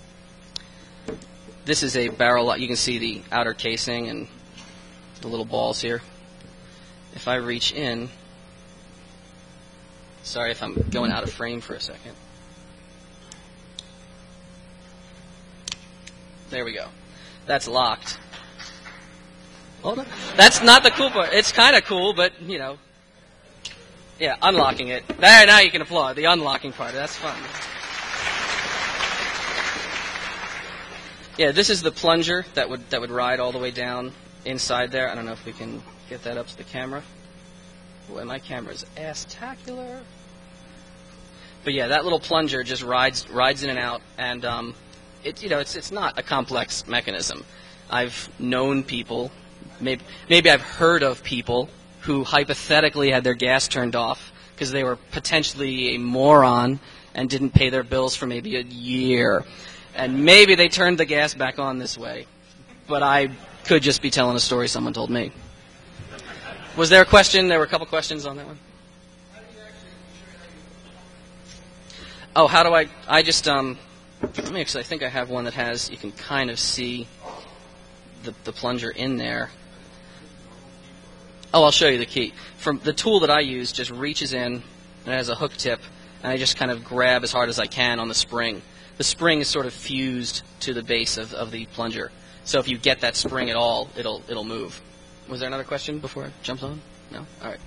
This is a barrel lock. You can see the outer casing and the little balls here. If I reach in, sorry if I'm going out of frame for a second. There we go. That's locked. Well, that's not the cool part. It's kind of cool, but, yeah, unlocking it. There, now you can applaud. The unlocking part. That's fun. Yeah, this is the plunger that would ride all the way down inside there. I don't know if we can get that up to the camera. Boy, my camera's ass-tacular. But yeah, that little plunger just rides in and out, and it's not a complex mechanism. I've known people, maybe I've heard of people who hypothetically had their gas turned off because they were potentially a moron and didn't pay their bills for maybe a year. And maybe they turned the gas back on this way. But I could just be telling a story someone told me. Was there a question? There were a couple questions on that one. Oh, how do I just, let me actually, I think I have one that has, you can kind of see the plunger in there. Oh, I'll show you the key. From the tool that I use just reaches in, and it has a hook tip, and I just kind of grab as hard as I can on the spring. The spring is sort of fused to the base of the plunger. So if you get that spring at all, it'll move. Was there another question before I jumped on? No? All right.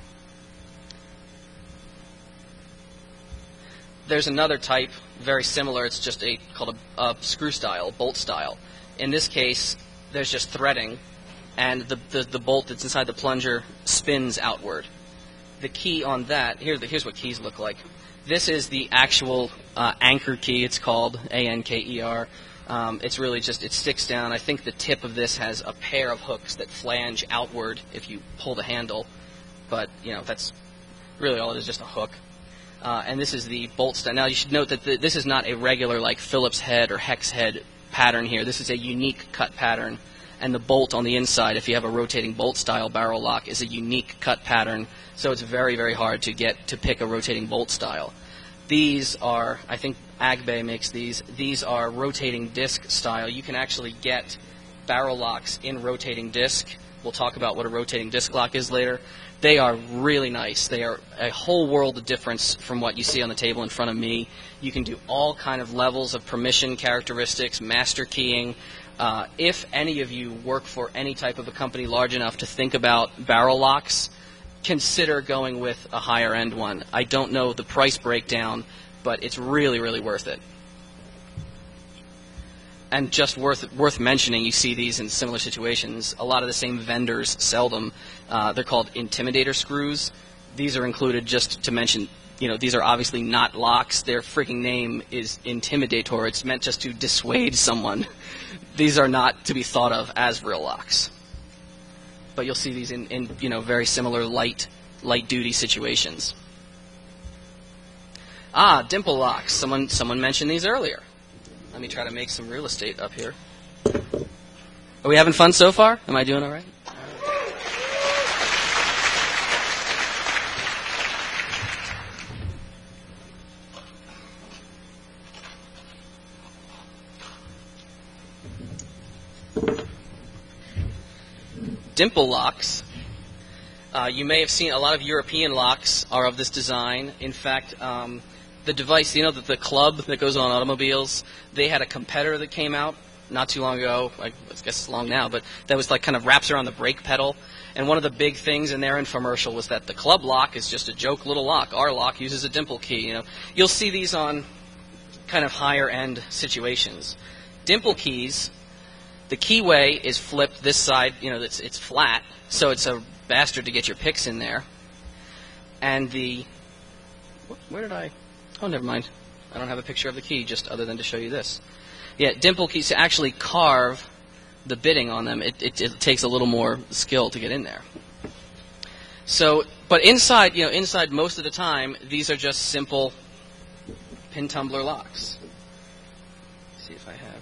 There's another type, very similar. It's just called a screw style, bolt style. In this case, there's just threading, and the bolt that's inside the plunger spins outward. The key on that, here's what keys look like. This is the actual anchor key. It's called ANKER. It's really just, it sticks down. I think the tip of this has a pair of hooks that flange outward if you pull the handle. But, that's really all it is, just a hook. And this is the bolt style. Now, you should note that this is not a regular, like, Phillips head or hex head pattern here. This is a unique cut pattern. And the bolt on the inside, if you have a rotating bolt style barrel lock, is a unique cut pattern. So it's very, very hard to get to pick a rotating bolt style. These are, I think Agbe makes these. These are rotating disc style. You can actually get barrel locks in rotating disc. We'll talk about what a rotating disc lock is later. They are really nice. They are a whole world of difference from what you see on the table in front of me. You can do all kind of levels of permission characteristics, master keying. If any of you work for any type of a company large enough to think about barrel locks, consider going with a higher end one. I don't know the price breakdown, but it's really, really worth it. And just worth mentioning, you see these in similar situations. A lot of the same vendors sell them. They're called Intimidator screws. These are included just to mention, these are obviously not locks. Their freaking name is Intimidator. It's meant just to dissuade someone. These are not to be thought of as real locks. But you'll see these in very similar light duty situations. Dimple locks. Someone mentioned these earlier. Let me try to make some real estate up here. Are we having fun so far? Am I doing all right? Dimple locks. You may have seen a lot of European locks are of this design. In fact, the device, the club that goes on automobiles, they had a competitor that came out not too long ago, I guess it's long now, but that was like kind of wraps around the brake pedal. And one of the big things in their infomercial was that the club lock is just a joke little lock. Our lock uses a dimple key. You'll see these on kind of higher end situations. Dimple keys, the keyway is flipped this side, it's flat, so it's a bastard to get your picks in there. And where did I? Oh, never mind. I don't have a picture of the key, just other than to show you this. Yeah, dimple keys, to actually carve the bitting on them, it takes a little more skill to get in there. So, but inside most of the time, these are just simple pin tumbler locks. see if I have.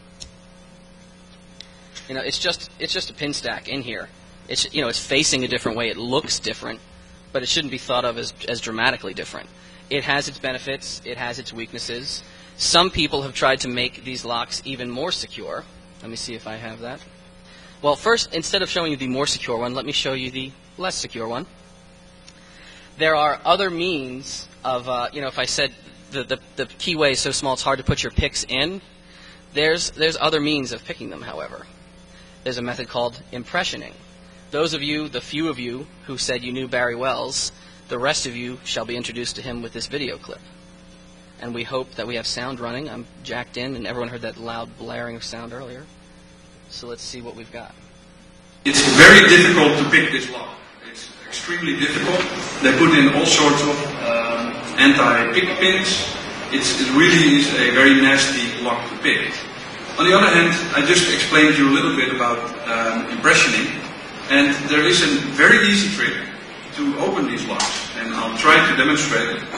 You know, it's just a pin stack in here. It's, you know, it's facing a different way. It looks different, but it shouldn't be thought of as dramatically different. It has its benefits. It has its weaknesses. Some people have tried to make these locks even more secure. Let me see if I have that. Well, first, instead of showing you the more secure one, let me show you the less secure one. There are other means of, you know, if I said the keyway is so small it's hard to put your picks in, there's other means of picking them, however. There's a method called impressioning. Those of you, the few of you who said you knew Barry Wells, the rest of you shall be introduced to him with this video clip. And we hope that we have sound running. I'm jacked in, and everyone heard that loud blaring of sound earlier. So let's see what we've got. It's very difficult to pick this lock. It's extremely difficult. They put in all sorts of anti-pick pins. It really is a very nasty lock to pick. On the other hand, I just explained to you a little bit about impressioning, and there is a very easy trick to open these locks, and I'll try to demonstrate it.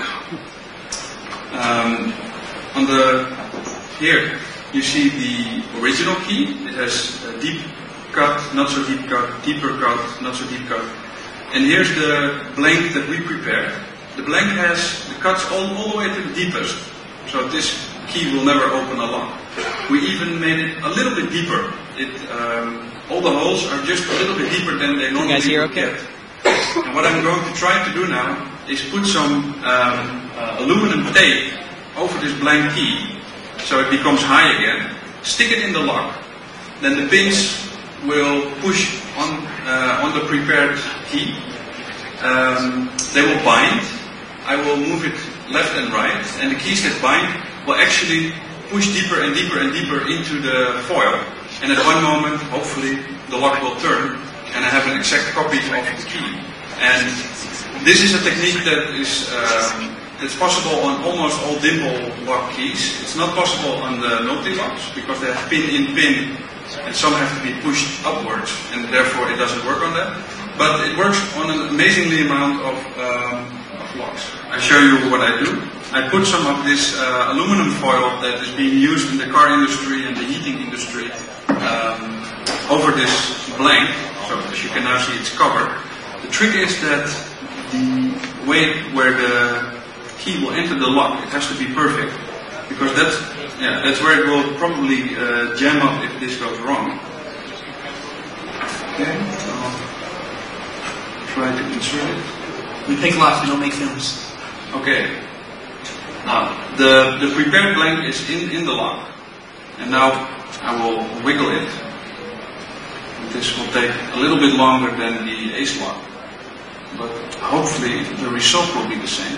Here you see the original key. It has a deep cut, not so deep cut, deeper cut, not so deep cut. And here's the blank that we prepared. The blank has the cuts all the way to the deepest. So this key will never open a lock. We even made it a little bit deeper. All the holes are just a little bit deeper than they normally would get. And what I'm going to try to do now is put some aluminum tape over this blank key so it becomes high again. Stick it in the lock. Then the pins will push on the prepared key. They will bind. I will move it left and right, and the keys that bind will actually push deeper and deeper and deeper into the foil. And at one moment, hopefully, the lock will turn, and I have an exact copy of the key. And this is a technique that is that's possible on almost all dimple lock keys. It's not possible on the multi-locks because they have pin in pin, and some have to be pushed upwards, and therefore it doesn't work on that. But it works on an amazingly amount of locks. I show you what I do. I put some of this aluminum foil that is being used in the car industry and the heating industry over this blank. So as you can now see, it's covered. The trick is that the way where the key will enter the lock, it has to be perfect, because that's where it will probably jam up if this goes wrong. Okay, so try to insert it. We pick locks, we don't make films. Okay. Now the prepared blank is in the lock, and now I will wiggle it. This will take a little bit longer than the ace lock, but hopefully the result will be the same.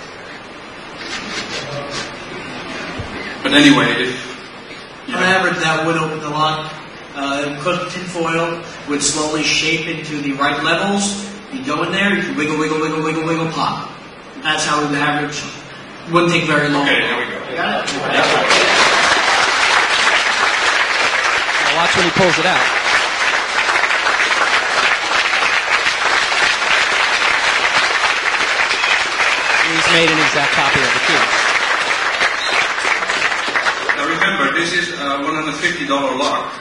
But anyway, On average, that would open the lock. Cooked tin foil would slowly shape into the right levels. You go in there, you can wiggle, wiggle, wiggle, wiggle, wiggle, pop. That's how we would average. Wouldn't take very long. Okay, there we go. Got it? Now watch when he pulls it out. He's made an exact copy of the key. Now remember, this is a $150 lock.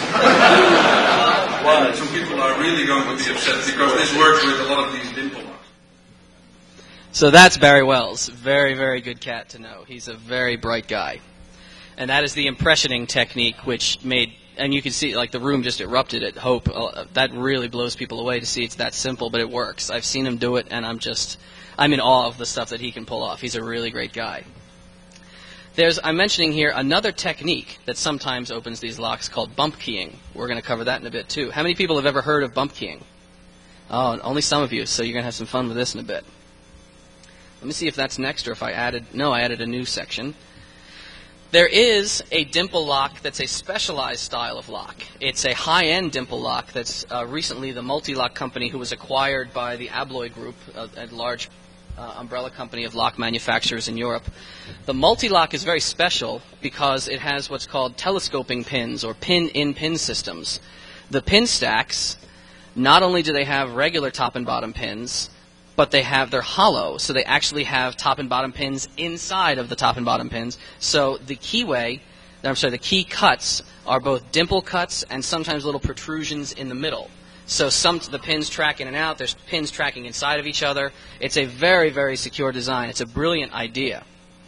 Some people are really going to be upset because this works with a lot of these dimple locks. So that's Barry Wells. Very, very good cat to know. He's a very bright guy. And that is the impressioning technique, which made, and you can see, like, the room just erupted at Hope. That really blows people away to see it's that simple, but it works. I've seen him do it, and I'm in awe of the stuff that he can pull off. He's a really great guy. I'm mentioning here another technique that sometimes opens these locks called bump keying. We're going to cover that in a bit, too. How many people have ever heard of bump keying? Oh, only some of you, so you're going to have some fun with this in a bit. Let me see if that's next, or if I added a new section. There is a dimple lock that's a specialized style of lock. It's a high-end dimple lock that's recently the Multi-Lock company, who was acquired by the Abloy Group, a large umbrella company of lock manufacturers in Europe. The Multi-Lock is very special because it has what's called telescoping pins, or pin-in-pin systems. The pin stacks, not only do they have regular top and bottom pins, but they're hollow, so they actually have top and bottom pins inside of the top and bottom pins. So the keyway the key cuts are both dimple cuts and sometimes little protrusions in the middle. So the pins track in and out. There's pins tracking inside of each other. It's a very, very secure design. It's a brilliant idea.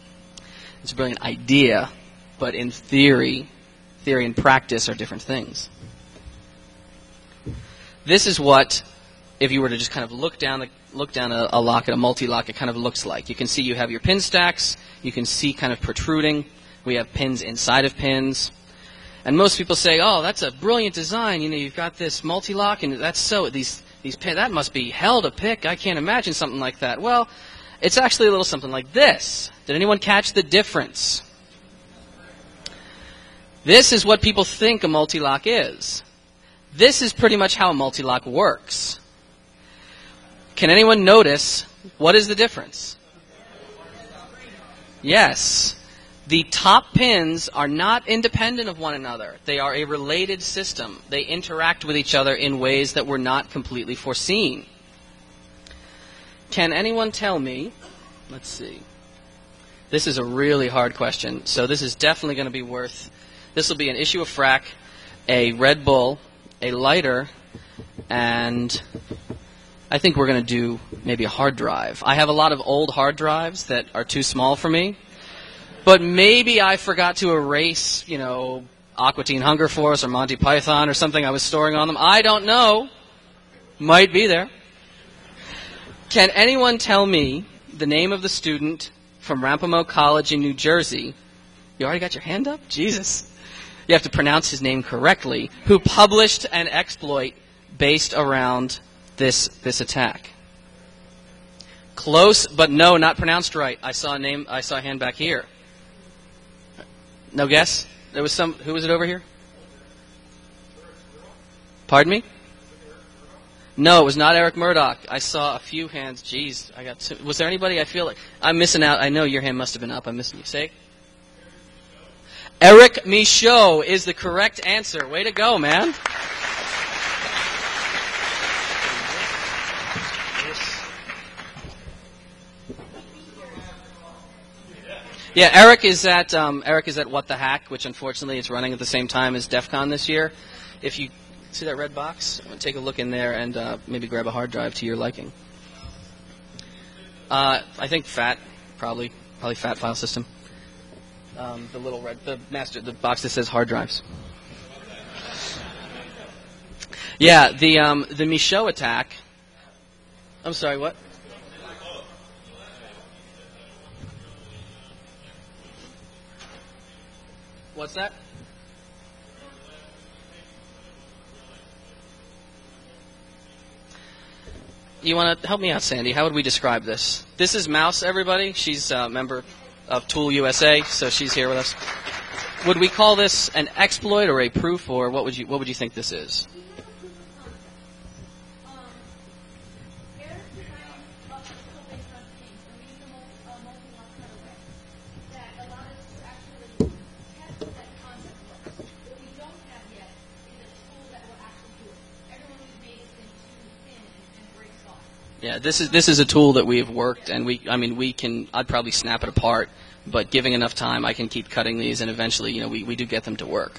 But in theory and practice are different things. This is what, if you were to just kind of look down a lock at a multi-lock, it kind of looks like. You can see you have your pin stacks. You can see kind of protruding. We have pins inside of pins. And most people say, oh, that's a brilliant design. You've got this multi-lock, and that's so, these pins, that must be hell to pick. I can't imagine something like that. Well, it's actually a little something like this. Did anyone catch the difference? This is what people think a multi-lock is. This is pretty much how a multi-lock works. Can anyone notice what is the difference? Yes. The top pins are not independent of one another. They are a related system. They interact with each other in ways that were not completely foreseen. Can anyone tell me, let's see. This is a really hard question, so this is definitely going to be this will be an issue of frac, a Red Bull, a lighter, and I think we're going to do maybe a hard drive. I have a lot of old hard drives that are too small for me. But maybe I forgot to erase, Aqua Teen Hunger Force or Monty Python or something I was storing on them. I don't know. Might be there. Can anyone tell me the name of the student from Ramapo College in New Jersey? You already got your hand up? Jesus. You have to pronounce his name correctly. Who published an exploit based around this attack? Close, but no, not pronounced right. I saw a hand back here. No guess? There was who was it over here? Pardon me? No, it was not Eric Murdoch. I saw a few hands. Jeez, was there anybody? I feel like I'm missing out. I know your hand must have been up. I'm missing you. Say. Eric Michaud is the correct answer. Way to go, man. Yeah, Eric is at What the Hack, which unfortunately is running at the same time as DEF CON this year. If you see that red box, take a look in there and maybe grab a hard drive to your liking. I think FAT, probably FAT file system. The little the box that says hard drives. Yeah, the Michaud attack. I'm sorry, what? What's that? You want to help me out, Sandy? How would we describe this? This is Mouse, everybody. She's a member of Tool USA, so she's here with us. Would we call this an exploit or a proof, or what would you think this is? Yeah, this is a tool that we have worked, and I'd probably snap it apart, but giving enough time, I can keep cutting these, and eventually, we do get them to work.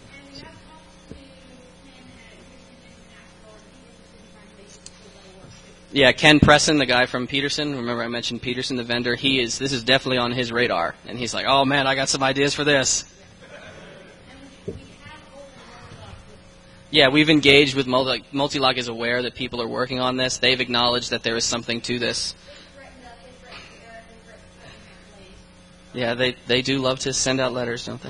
Yeah, Ken Presson, the guy from Peterson. Remember I mentioned Peterson, the vendor. This is definitely on his radar, and he's like, oh man, I got some ideas for this. Yeah, we've engaged with Multilog is aware that people are working on this. They've acknowledged that there is something to this. Yeah, they do love to send out letters, don't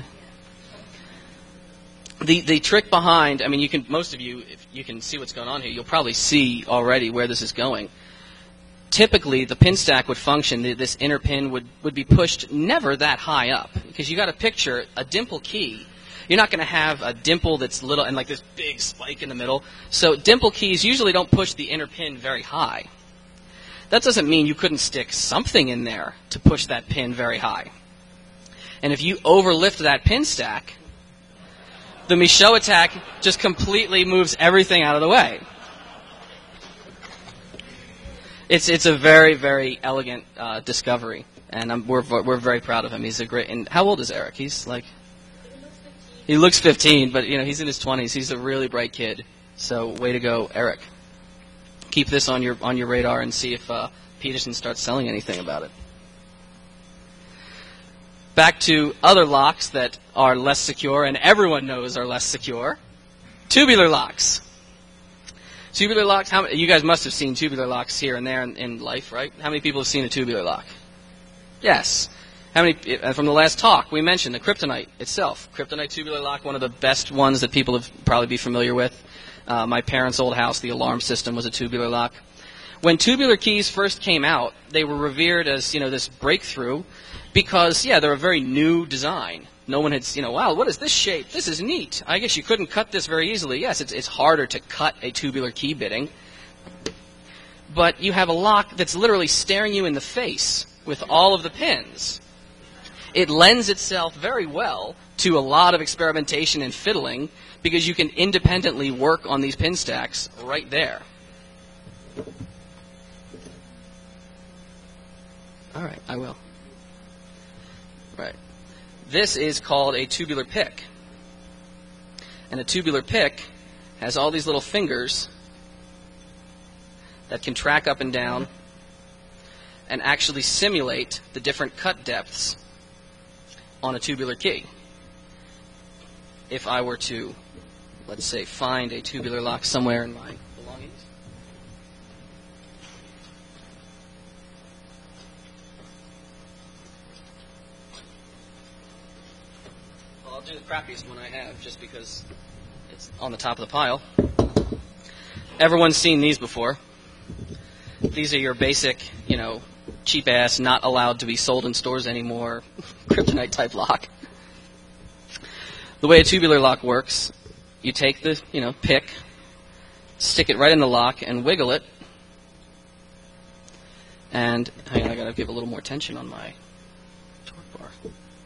they? The trick behind, most of you, if you can see what's going on here, you'll probably see already where this is going. Typically, the pin stack would function, this inner pin would be pushed never that high up, because you got to picture a dimple key. You're not going to have a dimple that's little and like this big spike in the middle. So dimple keys usually don't push the inner pin very high. That doesn't mean you couldn't stick something in there to push that pin very high. And if you overlift that pin stack, the Michaud attack just completely moves everything out of the way. It's a very, very elegant discovery, and we're very proud of him. He's a great. And how old is Eric? He's like He looks 15, but he's in his 20s. He's a really bright kid. So way to go, Eric. Keep this on your radar and see if Peterson starts selling anything about it. Back to other locks that are less secure, and everyone knows are less secure. Tubular locks. Tubular locks, you guys must have seen tubular locks here and there in life, right? How many people have seen a tubular lock? Yes. How many, from the last talk, we mentioned the Kryptonite itself. Kryptonite tubular lock, one of the best ones that people have probably be familiar with. My parents' old house, the alarm system was a tubular lock. When tubular keys first came out, they were revered as, this breakthrough because, they're a very new design. No one had, wow, what is this shape? This is neat. I guess you couldn't cut this very easily. Yes, it's harder to cut a tubular key bitting. But you have a lock that's literally staring you in the face with all of the pins. It lends itself very well to a lot of experimentation and fiddling because you can independently work on these pin stacks right there. All right, I will. Right. This is called a tubular pick. And a tubular pick has all these little fingers that can track up and down and actually simulate the different cut depths on a tubular key. If I were to, let's say, find a tubular lock somewhere in my belongings. Well, I'll do the crappiest one I have just because it's on the top of the pile. Everyone's seen these before. These are your basic, cheap-ass, not allowed to be sold in stores anymore, Kryptonite-type lock. The way a tubular lock works, you take the, pick, stick it right in the lock, and wiggle it. And, hang on, I gotta give a little more tension on my torque bar.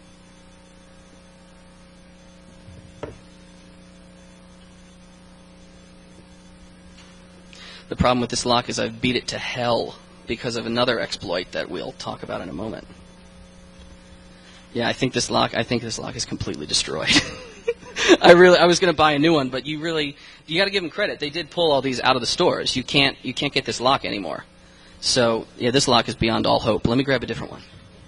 The problem with this lock is I've beat it to hell because of another exploit that we'll talk about in a moment. Yeah, I think this lock is completely destroyed. I was going to buy a new one, but you got to give them credit. They did pull all these out of the stores. You can't get this lock anymore. So, yeah, this lock is beyond all hope. Let me grab a different one.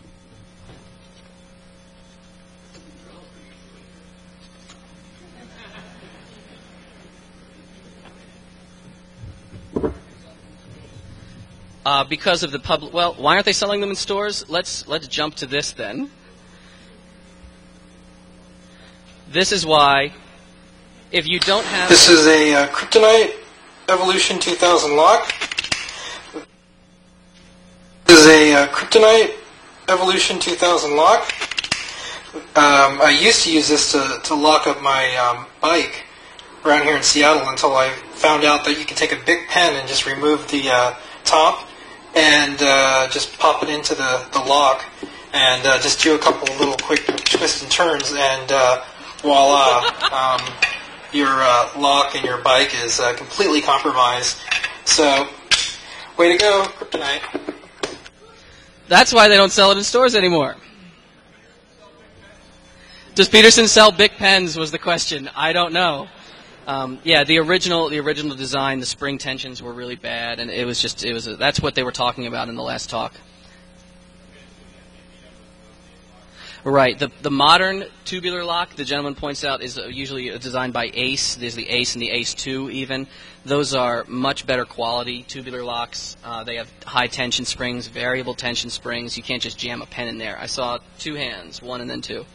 Because of the public. Well, why aren't they selling them in stores? Let's jump to this then. This is why, if you don't have. This is a Kryptonite Evolution 2000 lock. This is a Kryptonite Evolution 2000 lock. I used to use this to lock up my bike around here in Seattle until I found out that you can take a big pen and just remove the top and just pop it into the lock and just do a couple little quick twists and turns and voila, your lock and your bike is completely compromised. So, way to go, Kryptonite. That's why they don't sell it in stores anymore. Does Peterson sell Bic pens was the question. I don't know. The original design, the spring tensions were really bad, and that's what they were talking about in the last talk. Right. The modern tubular lock, the gentleman points out, is usually designed by Ace. There's the Ace and the Ace 2 even. Those are much better quality tubular locks. They have high tension springs, variable tension springs. You can't just jam a pen in there. I saw two hands, one and then two.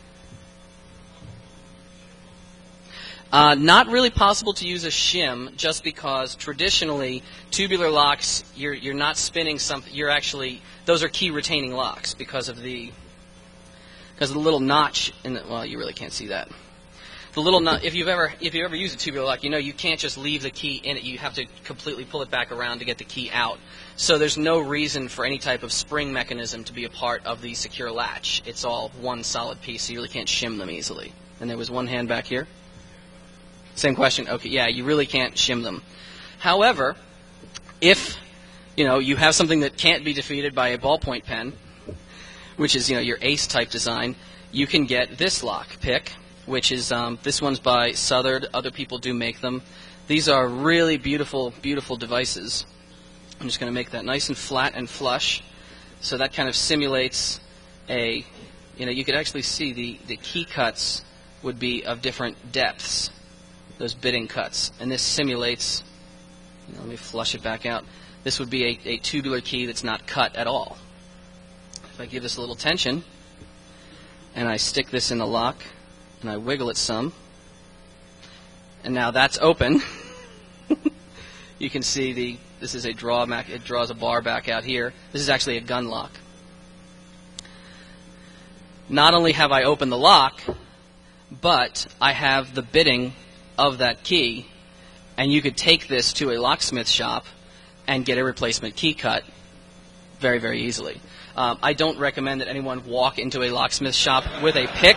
Not really possible to use a shim just because traditionally tubular locks, you're not spinning something. Those are key retaining locks because of the little notch in the. Well, you really can't see that. The little notch. If you ever used a tubular lock, you can't just leave the key in it. You have to completely pull it back around to get the key out. So there's no reason for any type of spring mechanism to be a part of the secure latch. It's all one solid piece, so you really can't shim them easily. And there was one hand back here. Same question. Okay, yeah, you really can't shim them. However, if you have something that can't be defeated by a ballpoint pen, which is your Ace type design, you can get this lock pick, which is this one's by Southard. Other people do make them. These are really beautiful, beautiful devices. I'm just going to make that nice and flat and flush. So that kind of simulates a, you could actually see the key cuts would be of different depths, those bitting cuts. And this simulates, let me flush it back out. This would be a tubular key that's not cut at all. If I give this a little tension, and I stick this in the lock, and I wiggle it some, and now that's open. You can see this is a drawback. It draws a bar back out here. This is actually a gun lock. Not only have I opened the lock, but I have the bitting of that key, and you could take this to a locksmith shop and get a replacement key cut very, very easily. I don't recommend that anyone walk into a locksmith shop with a pick.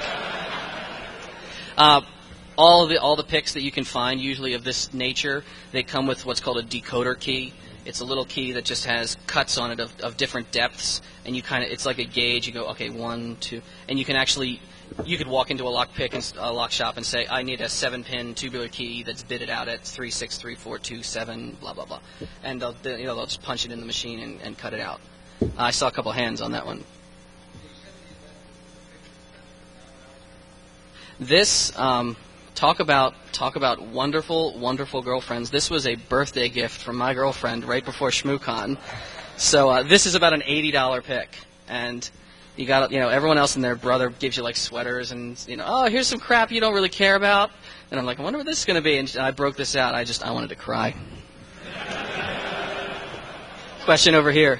All the picks that you can find, usually of this nature, they come with what's called a decoder key. It's a little key that just has cuts on it of different depths, and it's like a gauge. You go, okay, 1, 2, and you could walk into a lock shop and say, I need a 7-pin tubular key that's bitted out at 363427, blah blah blah, and they'll just punch it in the machine and cut it out. I saw a couple hands on that one. This talk about wonderful, wonderful girlfriends. This was a birthday gift from my girlfriend right before ShmooCon. So this is about an $80 pick, and you got everyone else and their brother gives you like sweaters and oh, here's some crap you don't really care about, and I'm like, I wonder what this is going to be, and I broke this out. I wanted to cry. Question over here.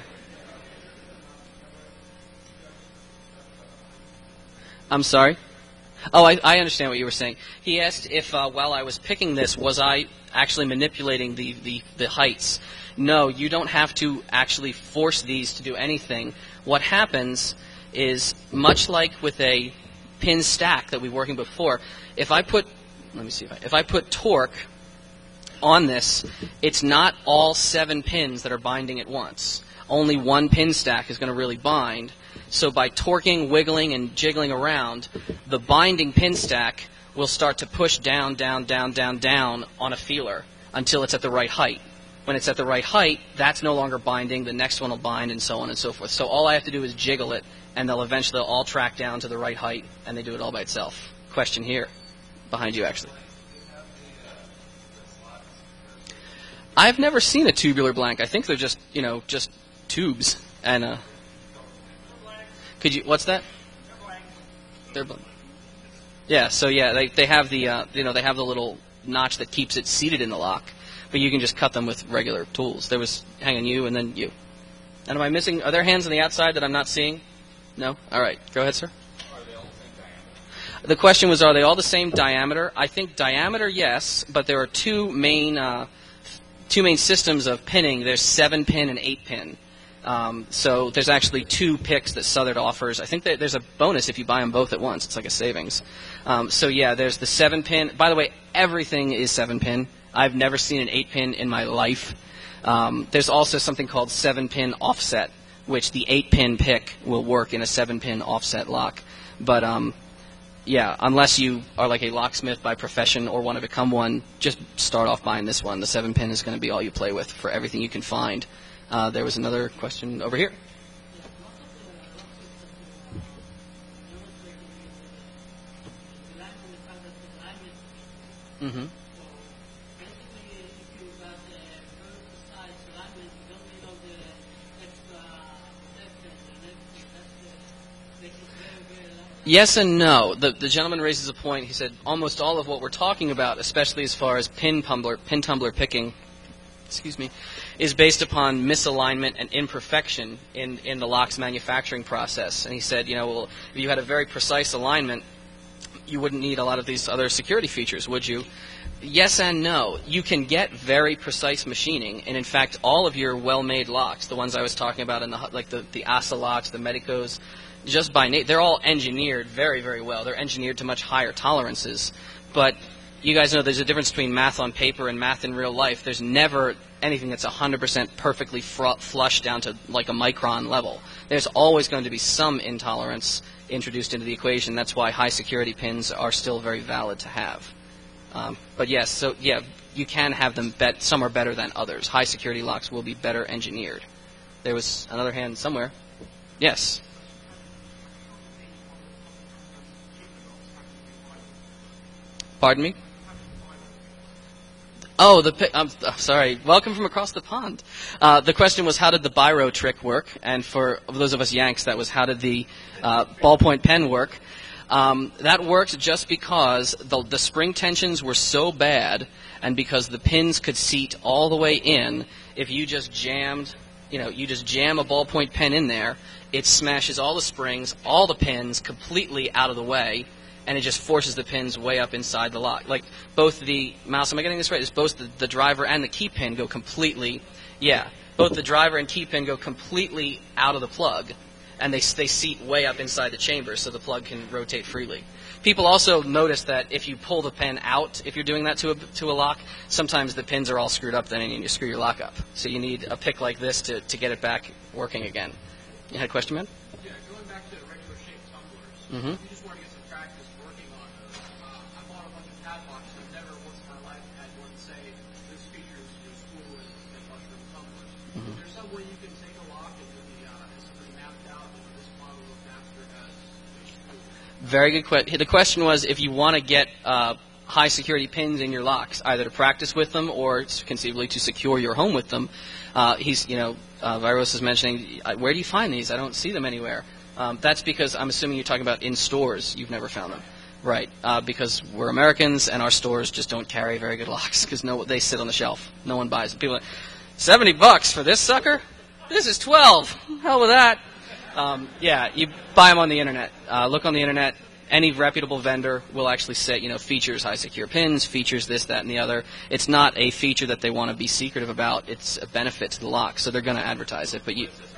I'm sorry? Oh, I understand what you were saying. He asked if while I was picking this, was I actually manipulating the heights? No, you don't have to actually force these to do anything. What happens is, much like with a pin stack that we were working before, if I put torque on this, it's not all 7 pins that are binding at once. Only one pin stack is going to really bind. So by torquing, wiggling, and jiggling around, the binding pin stack will start to push down, down, down, down, down on a feeler until it's at the right height. When it's at the right height, that's no longer binding. The next one will bind, and so on and so forth. So all I have to do is jiggle it, and they'll eventually all track down to the right height, and they do it all by itself. Question here, behind you actually. I've never seen a tubular blank. I think they're just tubes and Could you? What's that? They're blank. Yeah. So yeah, they have the they have the little notch that keeps it seated in the lock, but you can just cut them with regular tools. There was hang on you and then you. And am I missing? Are there hands on the outside that I'm not seeing? No. All right. Go ahead, sir. Are they all the same diameter? The question was, are they all the same diameter? I think diameter, yes, but there are two main systems of pinning. There's 7-pin and 8-pin. So there's actually 2 picks that Southard offers. I think that there's a bonus if you buy them both at once. It's like a savings. So yeah, there's the 7-pin. By the way, everything is 7-pin. I've never seen an 8-pin in my life. There's also something called 7-pin offset, which the 8-pin pick will work in a 7-pin offset lock. But yeah, unless you are like a locksmith by profession or want to become one, just start off buying this one. The 7-pin is going to be all you play with for everything you can find. There was another question over here. Mm-hmm. Yes and no. The gentleman raises a point. He said almost all of what we're talking about, especially as far as pin tumbler picking, is based upon misalignment and imperfection in the lock's manufacturing process. And he said, well, if you had a very precise alignment, you wouldn't need a lot of these other security features, would you? Yes and no. You can get very precise machining, and in fact, all of your well-made locks, the ones I was talking about, the ASA locks, the Medicos, just by they're all engineered very, very well. They're engineered to much higher tolerances. But you guys know there's a difference between math on paper and math in real life. There's never anything that's 100% perfectly flush down to like a micron level. There's always going to be some intolerance introduced into the equation. That's why high security pins are still very valid to have. But yes, so yeah, you can have them some are better than others. High security locks will be better engineered. There was another hand somewhere. Yes. Pardon me? Oh, I'm sorry. Welcome from across the pond. The question was, how did the biro trick work? And for those of us Yanks, that was, how did the ballpoint pen work? That worked just because the spring tensions were so bad, and because the pins could seat all the way in. If you just jam a ballpoint pen in there, it smashes all the springs, all the pins completely out of the way, and it just forces the pins way up inside the lock. Like both the mouse, am I getting this right? Is both the driver and the key pin go completely, both the driver and key pin go completely out of the plug, and they seat way up inside the chamber so the plug can rotate freely. People also notice that if you pull the pen out, if you're doing that to a lock, sometimes the pins are all screwed up then and you need to screw your lock up. So you need a pick like this to get it back working again. You had a question, man? Yeah, going back to regular shaped tumblers. Mm-hmm. You just want to get some practice working on those. I bought a bunch of padlocks and I've never once in my life had one say this features your spool and mushroom tumblers. Mm-hmm. Is there some way you can take a lock and do something mapped out and this model of master has a spool? Very good question. The question was if you want to get high security pins in your locks, either to practice with them or conceivably to secure your home with them. Viros is mentioning, where do you find these? I don't see them anywhere. That's because I'm assuming you're talking about in stores. You've never found them. Right. Because we're Americans and our stores just don't carry very good locks because they sit on the shelf. No one buys them. People are like, $70 for this sucker? This is 12. Hell with that. You buy them on the internet. Look on the internet. Any reputable vendor will actually say, features high secure pins, features this, that, and the other. It's not a feature that they want to be secretive about. It's a benefit to the lock, so they're going to advertise it. But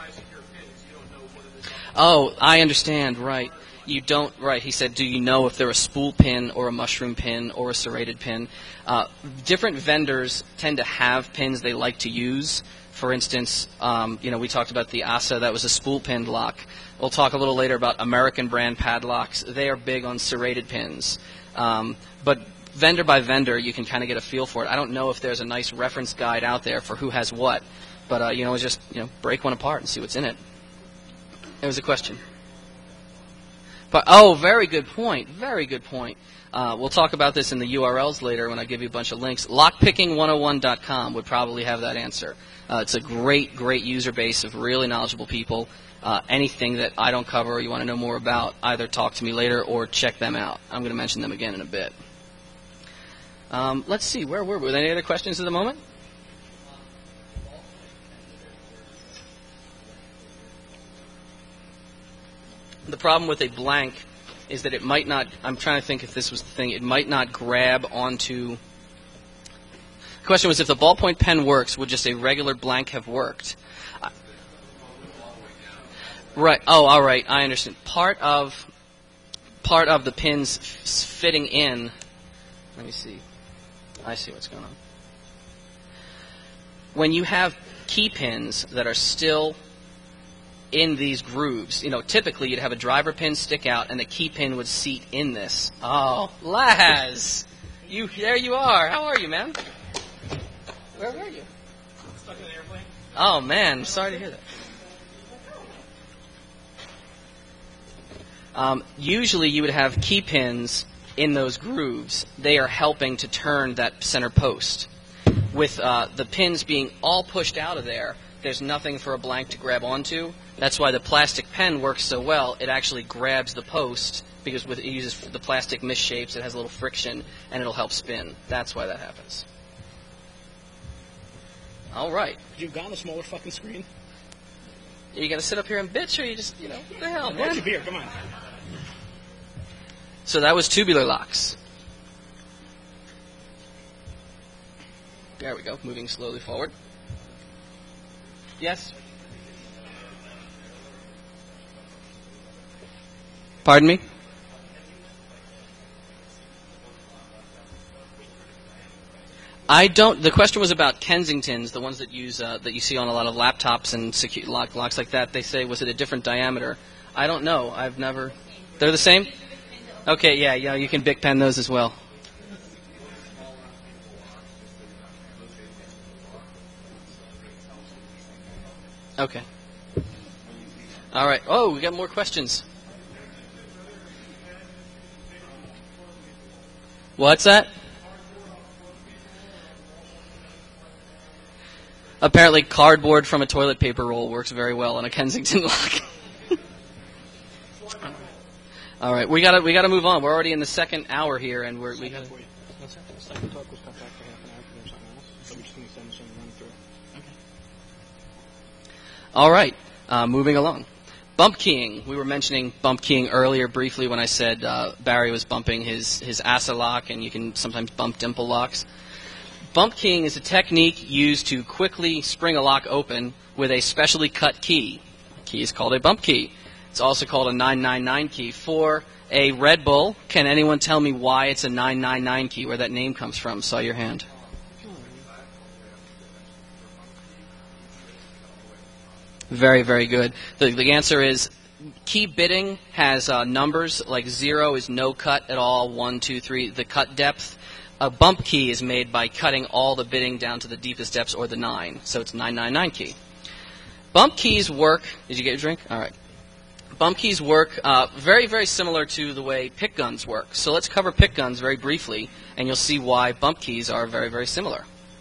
I understand. Right. You don't. Right. He said, do you know if they're a spool pin or a mushroom pin or a serrated pin? Different vendors tend to have pins they like to use. For instance, we talked about the ASA, that was a spool pinned lock. We'll talk a little later about American brand padlocks. They are big on serrated pins. But vendor by vendor, you can kind of get a feel for it. I don't know if there's a nice reference guide out there for who has what. But, just break one apart and see what's in it. There was a question. But, very good point. Very good point. We'll talk about this in the URLs later when I give you a bunch of links. Lockpicking101.com would probably have that answer. It's a great user base of really knowledgeable people. Anything that I don't cover or you want to know more about, either talk to me later or check them out. I'm going to mention them again in a bit. Let's see, where were we? Were there any other questions at the moment? The problem with a blank is that it might not, I'm trying to think if this was the thing, it might not grab onto. The question was, if the ballpoint pen works, would just a regular blank have worked? Right. Oh, all right. I understand. Part of the pins fitting in. Let me see. I see what's going on. When you have key pins that are still in these grooves, typically you'd have a driver pin stick out and the key pin would seat in this. Oh, Laz, there you are. How are you, man? Where were you? Stuck in an airplane? Oh man, sorry to hear that. Usually you would have key pins in those grooves. They are helping to turn that center post. With the pins being all pushed out of there, there's nothing for a blank to grab onto. That's why the plastic pen works so well. It actually grabs the post because it uses the plastic misshapes. It has a little friction, and it'll help spin. That's why that happens. All right. Could you have gotten a smaller fucking screen? You got to sit up here and bitch, or you just, what the hell, man? What's your beer? Come on. So that was tubular locks. There we go, moving slowly forward. Yes? Pardon me? I don't. The question was about Kensingtons, the ones that use that you see on a lot of laptops and locks like that. They say, was it a different diameter? I don't know. I've never. They're the same. Okay, yeah. You can Bic pen those as well. Okay. All right. Oh, we got more questions. What's that? Apparently, cardboard from a toilet paper roll works very well on a Kensington lock. All right, we gotta move on. We're already in the second hour here, and we gotta. What's that? Second talk was cut back to half an hour for something else. So we're just going to send some run through. Okay. All right, moving along. Bump keying. We were mentioning bump keying earlier briefly when I said Barry was bumping his ASA lock, and you can sometimes bump dimple locks. Bump keying is a technique used to quickly spring a lock open with a specially cut key. The key is called a bump key. It's also called a 999 key. For a Red Bull, can anyone tell me why it's a 999 key, where that name comes from? Saw your hand. Very, very good. The answer is key bitting has numbers, like 0 is no cut at all, 1, 2, 3, the cut depth. A bump key is made by cutting all the bitting down to the deepest depths, or the 9. So it's 999 key. Bump keys work. Did you get your drink? All right. Bump keys work very, very similar to the way pick guns work. So let's cover pick guns very briefly, and you'll see why bump keys are very, very similar.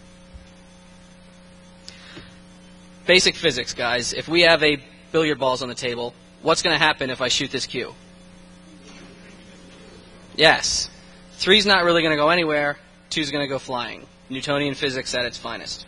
Basic physics, guys. If we have a billiard balls on the table, what's going to happen if I shoot this cue? Yes. 3's not really going to go anywhere. 2's going to go flying. Newtonian physics at its finest.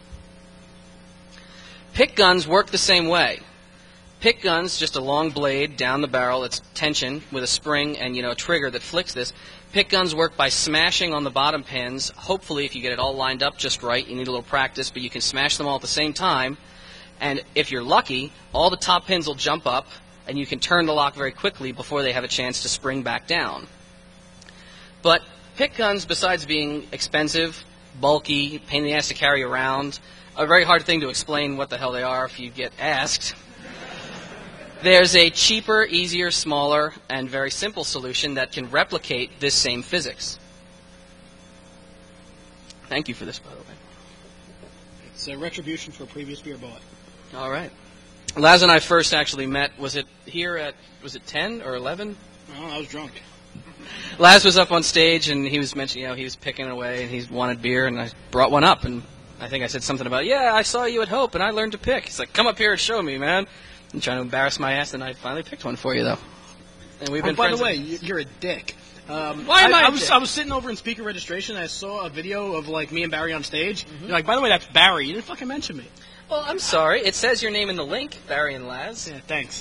Pick guns work the same way. Pick guns, just a long blade down the barrel. It's tension with a spring and a trigger that flicks this. Pick guns work by smashing on the bottom pins. Hopefully, if you get it all lined up just right, you need a little practice, but you can smash them all at the same time. And if you're lucky, all the top pins will jump up, and you can turn the lock very quickly before they have a chance to spring back down. But pick guns, besides being expensive, bulky, pain in the ass to carry around, a very hard thing to explain what the hell they are if you get asked. There's a cheaper, easier, smaller, and very simple solution that can replicate this same physics. Thank you for this, by the way. It's a retribution for a previous beer bought. All right. Laz and I first actually met, was it 10 or 11? No, I was drunk. Laz was up on stage, and he was mentioning, he was picking away, and he wanted beer, and I brought one up, and I think I said something about, I saw you at Hope, and I learned to pick. He's like, come up here and show me, man. I'm trying to embarrass my ass, and I finally picked one for you, though. And we've been by friends. the way, you're a dick. Why am I was sitting over in speaker registration, and I saw a video of, me and Barry on stage. You're like, by the way, that's Barry. You didn't fucking mention me. Well, I'm sorry. It says your name in the link, Barry and Laz. Yeah, thanks.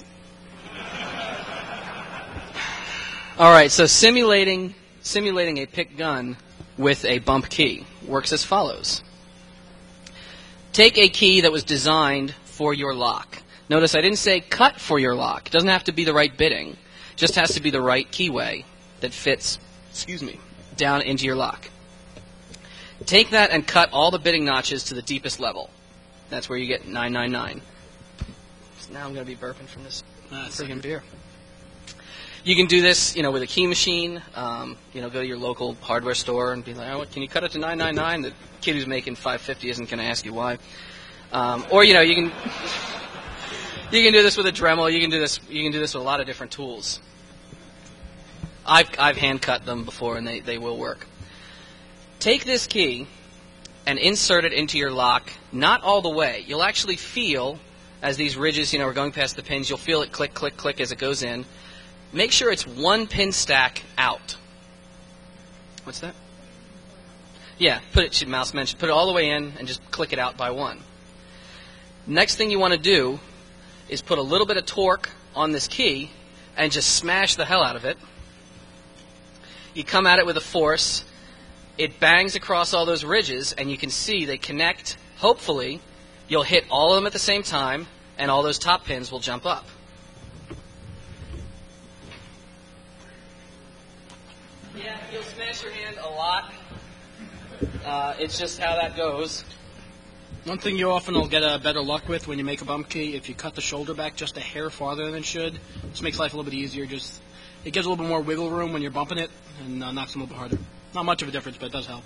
All right, so simulating a pick gun with a bump key works as follows. Take a key that was designed for your lock. Notice I didn't say cut for your lock. It doesn't have to be the right bitting. It just has to be the right keyway that fits, down into your lock. Take that and cut all the bitting notches to the deepest level. That's where you get 999. So now I'm going to be burping from this friggin' beer. You can do this, with a key machine. Go to your local hardware store and be like, can you cut it to 999? The kid who's making $5.50 isn't going to ask you why. Or you can do this with a Dremel. You can do this with a lot of different tools. I've hand cut them before, and they will work. Take this key and insert it into your lock, not all the way. You'll actually feel, as these ridges, are going past the pins, you'll feel it click, click, click as it goes in. Make sure it's one pin stack out. What's that? Yeah, mouse mentioned, put it all the way in and just click it out by one. Next thing you want to do is put a little bit of torque on this key and just smash the hell out of it. You come at it with a force. It bangs across all those ridges, and you can see they connect. Hopefully, you'll hit all of them at the same time, and all those top pins will jump up. Yeah, you'll smash your hand a lot. It's just how that goes. One thing you often will get better luck with when you make a bump key, if you cut the shoulder back just a hair farther than it should, this makes life a little bit easier. It gives a little bit more wiggle room when you're bumping it, and knocks them a little bit harder. Not much of a difference, but it does help.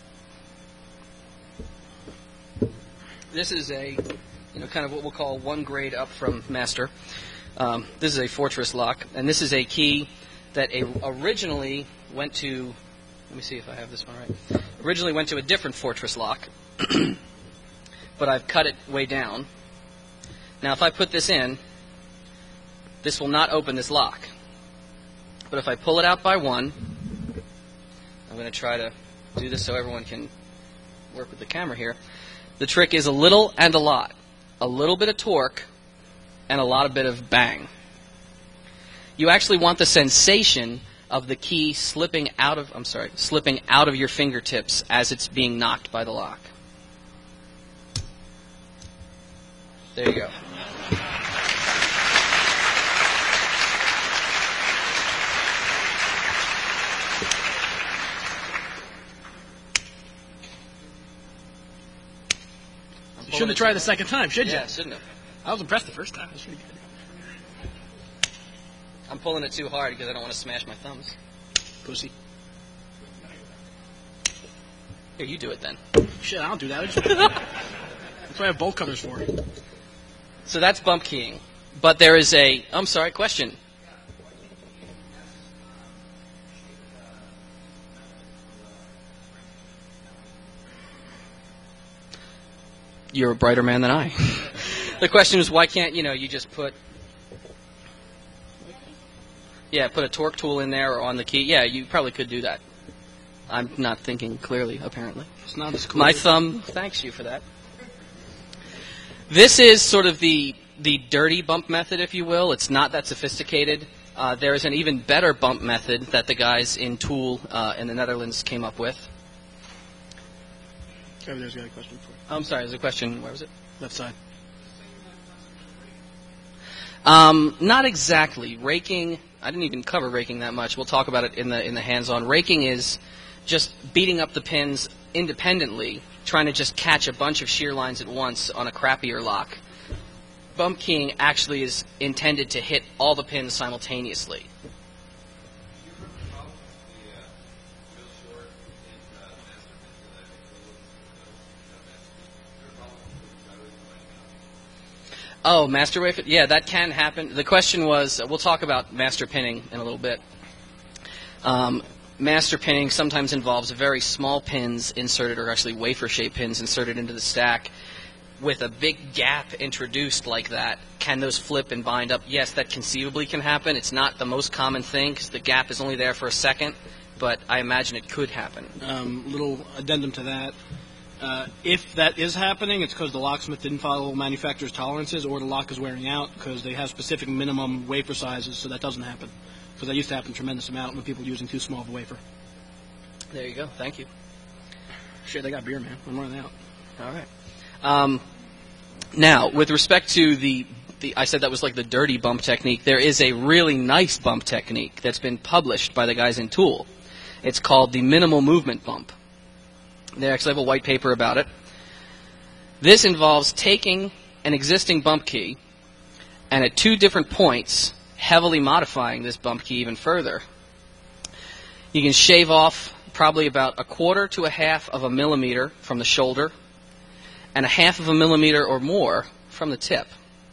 This is a, kind of what we'll call one grade up from Master. This is a Fortress lock, and this is a key that originally went to. Let me see if I have this one right. Originally went to a different Fortress lock, but I've cut it way down. Now, if I put this in, this will not open this lock. But if I pull it out by one, I'm going to try to do this so everyone can work with the camera here. The trick is a little and a lot. A little bit of torque and a lot of bit of bang. You actually want the sensation of the key slipping out of your fingertips as it's being knocked by the lock. There you go. You shouldn't have tried the second time, should you? Yeah, shouldn't have. I was impressed the first time. That's pretty good. I'm pulling it too hard because I don't want to smash my thumbs. Pussy. Here, you do it then. Shit, I don't do that. That's what I have bolt cutters for. So that's bump keying. But there is a... I'm sorry, question. You're a brighter man than I. The question is, why can't, you just put... Yeah, put a torque tool in there or on the key. Yeah, you probably could do that. I'm not thinking clearly, apparently. It's not as cool. My thumb thanks you for that. This is sort of the dirty bump method, if you will. It's not that sophisticated. There is an even better bump method that the guys in Tool in the Netherlands came up with. Oh, there's got a question for you. I'm sorry, there's a question. Where was it? Left side. Not exactly. Raking, I didn't even cover raking that much. We'll talk about it in the hands-on. Raking is just beating up the pins independently, trying to just catch a bunch of shear lines at once on a crappier lock. Bump keying actually is intended to hit all the pins simultaneously. Oh, master wafer? Yeah, that can happen. The question was, we'll talk about master pinning in a little bit. Master pinning sometimes involves very small pins inserted, or actually wafer-shaped pins inserted into the stack. With a big gap introduced like that, can those flip and bind up? Yes, that conceivably can happen. It's not the most common thing because the gap is only there for a second, but I imagine it could happen. Little addendum to that. If that is happening, it's because the locksmith didn't follow manufacturer's tolerances, or the lock is wearing out because they have specific minimum wafer sizes, so that doesn't happen. Because that used to happen a tremendous amount when people were using too small of a wafer. There you go. Thank you. Shit, they got beer, man. I'm running out. All right. Now, with respect to the I said that was like the dirty bump technique. There is a really nice bump technique that's been published by the guys in Tool. It's called the minimal movement bump. They actually have a white paper about it. This involves taking an existing bump key and at two different points heavily modifying this bump key even further. You can shave off probably about 1/4 to 1/2 of a millimeter from the shoulder and 1/2 of a millimeter or more from the tip.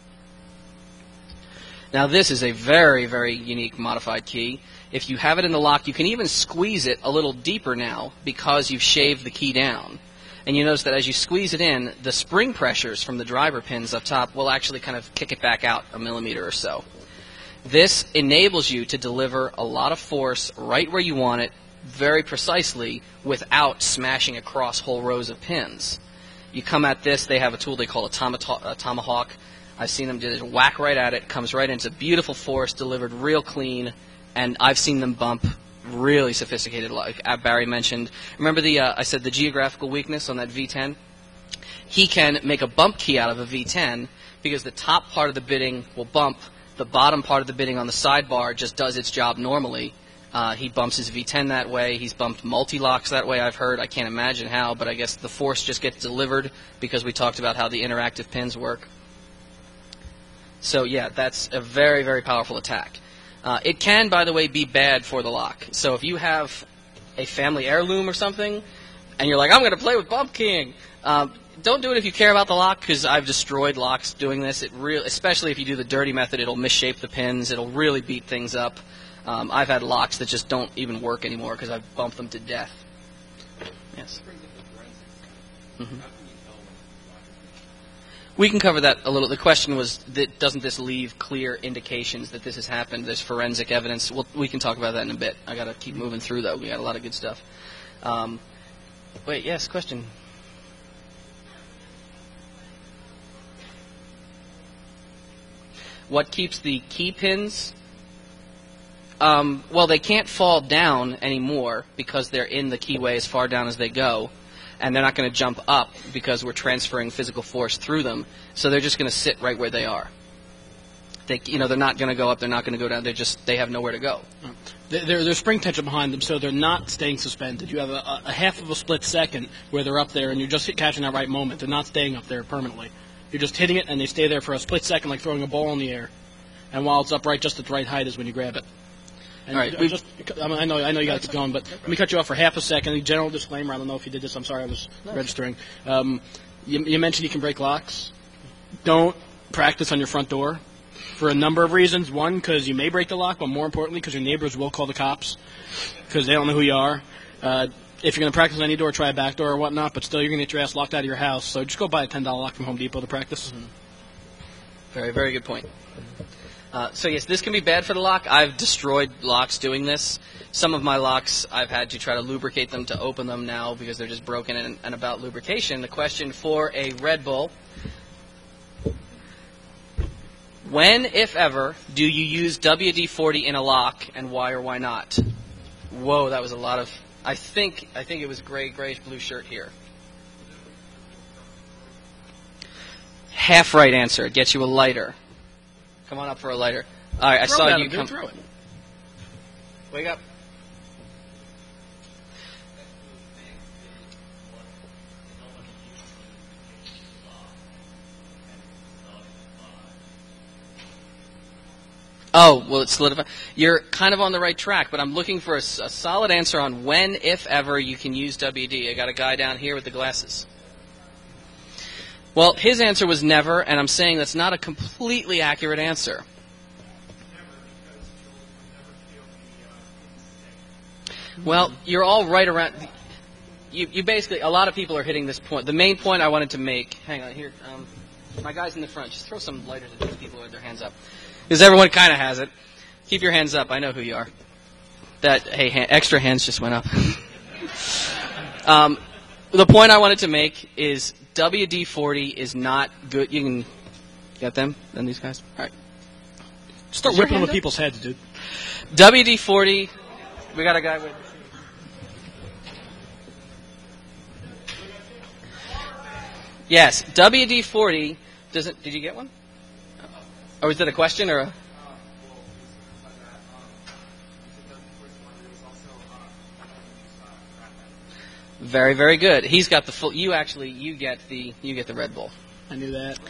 Now this is a very, very unique modified key. If you have it in the lock, you can even squeeze it a little deeper now because you've shaved the key down. And you notice that as you squeeze it in, the spring pressures from the driver pins up top will actually kind of kick it back out a millimeter or so. This enables you to deliver a lot of force right where you want it, very precisely, without smashing across whole rows of pins. You come at this, they have a tool they call a tomahawk. I've seen them just whack right at it, comes right into beautiful force, delivered real clean, and I've seen them bump really sophisticated, like Barry mentioned. Remember I said the geographical weakness on that V10? He can make a bump key out of a V10 because the top part of the bitting will bump, the bottom part of the bitting on the sidebar just does its job normally, He bumps his V10 that way. He's bumped multi-locks that way, I've heard. I can't imagine how, but I guess the force just gets delivered because we talked about how the interactive pins work. So, yeah, that's a very, very powerful attack. It can, by the way, be bad for the lock. So if you have a family heirloom or something, and you're like, I'm going to play with Bump King, don't do it if you care about the lock, because I've destroyed locks doing this. Especially if you do the dirty method, it'll misshape the pins. It'll really beat things up. I've had locks that just don't even work anymore because I've bumped them to death. Yes. Mm-hmm. We can cover that a little. The question was, doesn't this leave clear indications that this has happened? There's forensic evidence. We can talk about that in a bit. I got to keep moving through, though. We got a lot of good stuff. Wait, yes, question. What keeps the key pins? Well, they can't fall down anymore because they're in the keyway as far down as they go, and they're not going to jump up because we're transferring physical force through them. So they're just going to sit right where they are. They're not going to go up. They're not going to go down. They have nowhere to go. There's spring tension behind them, so they're not staying suspended. You have a half of a split second where they're up there, and you're just catching that right moment. They're not staying up there permanently. You're just hitting it, and they stay there for a split second, like throwing a ball in the air. And while it's upright, just at the right height is when you grab it. And all right, I know you got to keep going, but let me cut you off for half a second. A general disclaimer. I don't know if you did this. I'm sorry, I was registering. You mentioned you can break locks. Don't practice on your front door for a number of reasons. One, because you may break the lock, but more importantly, because your neighbors will call the cops because they don't know who you are. If you're going to practice on any door, try a back door or whatnot, but still you're going to get your ass locked out of your house. So just go buy a $10 lock from Home Depot to practice. Mm-hmm. Very, very good point. So yes, this can be bad for the lock. I've destroyed locks doing this. Some of my locks, I've had to try to lubricate them to open them now because they're just broken. And about lubrication, the question for a Red Bull: when, if ever, do you use WD-40 in a lock, and why or why not? Whoa, that was a lot of. I think it was grayish blue shirt here. Half right answer. Get you a lighter. Come on up for a lighter. All right, I saw you come. Throw it. Wake up. Oh, well, it's solidified. You're kind of on the right track, but I'm looking for a solid answer on when, if ever, you can use WD. I got a guy down here with the glasses. Well, his answer was never, and I'm saying that's not a completely accurate answer. Well, you're all right around. You basically, a lot of people are hitting this point. The main point I wanted to make. Hang on here. My guys in the front, just throw some lighters at these people with their hands up, because everyone kind of has it. Keep your hands up. I know who you are. Extra hands just went up. The point I wanted to make is WD-40 is not good. You can get them, then these guys. All right. Start whipping them with people's heads, dude. WD-40. We got a guy with. Yes, WD-40 doesn't. Did you get one? Or was that a question or a? Very, very good. He's got the full. You get the Red Bull. I knew that.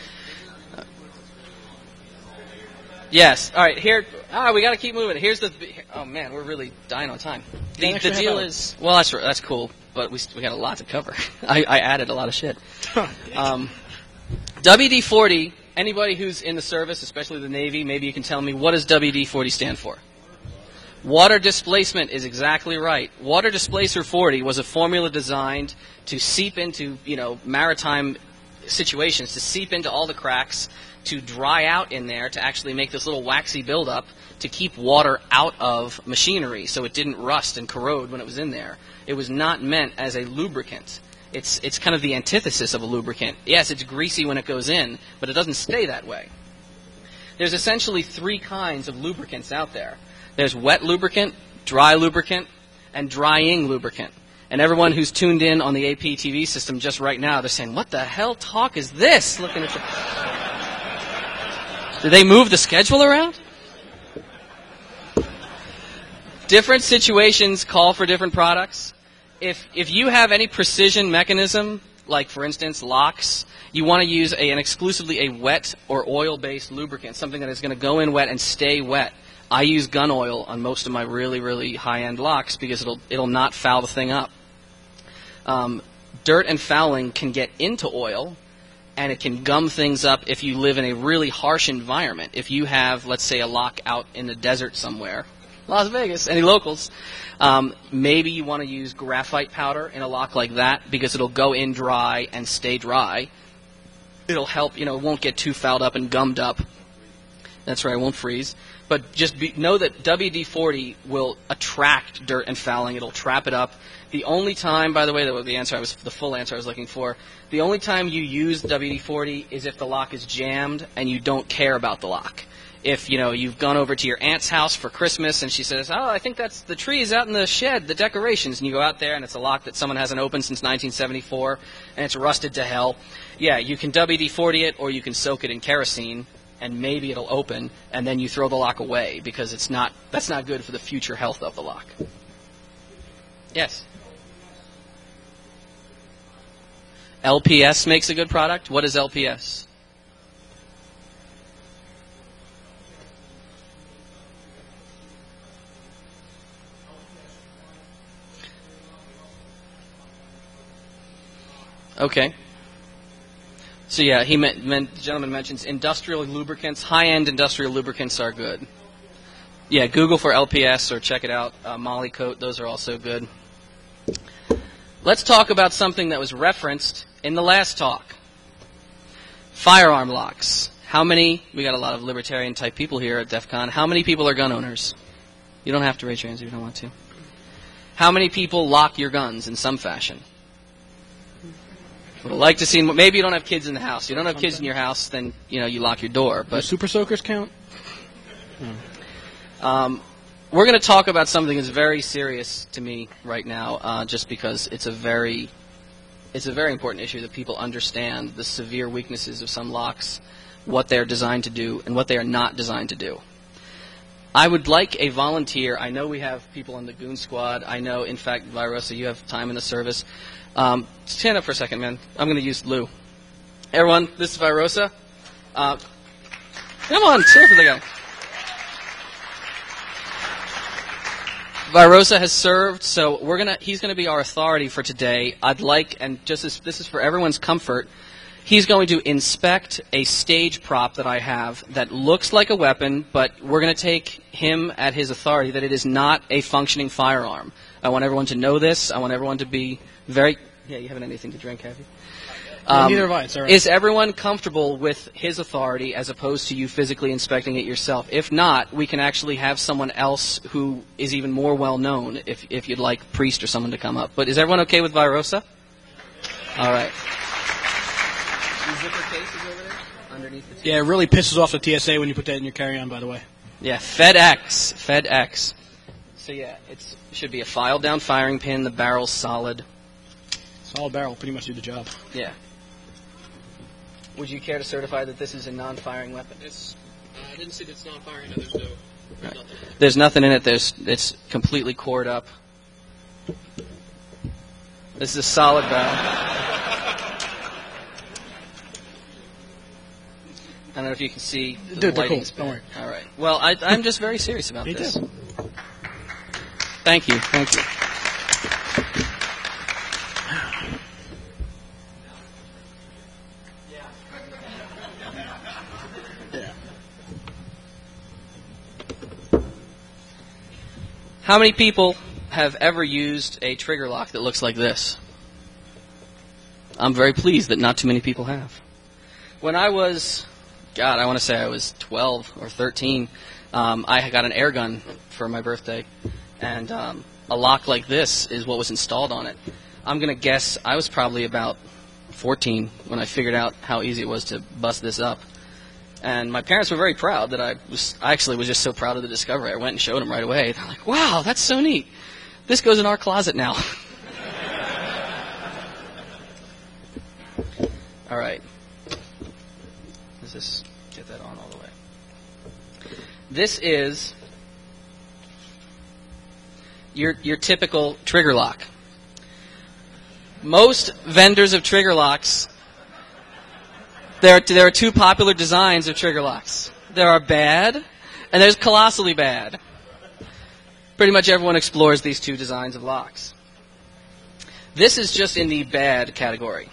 Yes. All right. Here. We got to keep moving. Here's the. Oh man, we're really dying on time. The deal is. Well, that's cool, but we got a lot to cover. I added a lot of shit. WD-40. Anybody who's in the service, especially the Navy, maybe you can tell me, what does WD-40 stand for? Water displacement is exactly right. Water displacer 40 was a formula designed to seep into, maritime situations, to seep into all the cracks, to dry out in there, to actually make this little waxy buildup, to keep water out of machinery so it didn't rust and corrode when it was in there. It was not meant as a lubricant. It's kind of the antithesis of a lubricant. Yes, it's greasy when it goes in, but it doesn't stay that way. There's essentially 3 kinds of lubricants out there. There's wet lubricant, dry lubricant, and drying lubricant. And everyone who's tuned in on the AP TV system just right now, they're saying, what the hell talk is this? Looking at Did they move the schedule around? Different situations call for different products. If you have any precision mechanism, like for instance locks, you want to use an exclusively a wet or oil-based lubricant, something that is going to go in wet and stay wet. I use gun oil on most of my really, really high-end locks because it'll not foul the thing up. Dirt and fouling can get into oil, and it can gum things up if you live in a really harsh environment. If you have, let's say, a lock out in the desert somewhere, Las Vegas, any locals, maybe you want to use graphite powder in a lock like that because it'll go in dry and stay dry. It'll help, it won't get too fouled up and gummed up. That's right, it won't freeze. But just know that WD-40 will attract dirt and fouling. It'll trap it up. The only time, by the way, that was the full answer I was looking for. The only time you use WD-40 is if the lock is jammed and you don't care about the lock. If, you've gone over to your aunt's house for Christmas and she says, oh, I think that's the trees out in the shed, the decorations, and you go out there and it's a lock that someone hasn't opened since 1974 and it's rusted to hell. Yeah, you can WD-40 it or you can soak it in kerosene and maybe it'll open, and then you throw the lock away because that's not good for the future health of the lock. Yes? LPS makes a good product? What is LPS? Okay. So yeah, the gentleman mentions industrial lubricants. High-end industrial lubricants are good. Yeah, Google for LPS or check it out. Molykote, those are also good. Let's talk about something that was referenced in the last talk. Firearm locks. We got a lot of libertarian-type people here at DEF CON. How many people are gun owners? You don't have to raise your hands if you don't want to. How many people lock your guns in some fashion? Would like to see. Maybe you don't have kids in the house. You don't have kids in your house, then you lock your door. But do super soakers count? We're going to talk about something that's very serious to me right now, just because it's a very important issue that people understand the severe weaknesses of some locks, what they're designed to do, and what they are not designed to do. I would like a volunteer. I know we have people in the Goon Squad. I know, in fact, Virosa, you have time in the service. Stand up for a second, man. I'm going to use Lou. Everyone, this is Virosa. Come on, cheer for the guy. Virosa has served, so he's going to be our authority for today. I'd like, and this is for everyone's comfort, he's going to inspect a stage prop that I have that looks like a weapon, but we're going to take him at his authority that it is not a functioning firearm. I want everyone to know this. I want everyone to be very... Yeah, you haven't anything to drink, have you? Neither have I. It's all right. Is everyone comfortable with his authority as opposed to you physically inspecting it yourself? If not, we can actually have someone else who is even more well-known if you'd like Priest or someone to come up. But is everyone okay with Virosa? All right. The zipper case is over there? Underneath the Yeah, it really pisses off the TSA when you put that in your carry-on, by the way. Yeah, FedEx. So yeah, it should be a file-down firing pin. The barrel's solid. Solid barrel, pretty much do the job. Yeah. Would you care to certify that this is a non-firing weapon? I didn't see that it's non-firing. No, Right. There's nothing in it. It's completely cored up. This is a solid barrel. I don't know if you can see the They're lighting. cool. Don't worry. All right. Well, I'm just very serious about Me this. too. Thank you. How many people have ever used a trigger lock that looks like this? I'm very pleased that not too many people have. When I was, I want to say I was 12 or 13, I got an air gun for my birthday, and a lock like this is what was installed on it. I'm going to guess I was probably about 14 when I figured out how easy it was to bust this up. And my parents were very proud that I actually was just so proud of the discovery. I went and showed them right away. They're like, wow, that's so neat. This goes in our closet now. All right. Does this get that on all the way? This is your typical trigger lock. Most vendors of trigger locks, there are two popular designs of trigger locks. There are bad, and there's colossally bad. Pretty much everyone explores these two designs of locks. This is just in the bad category.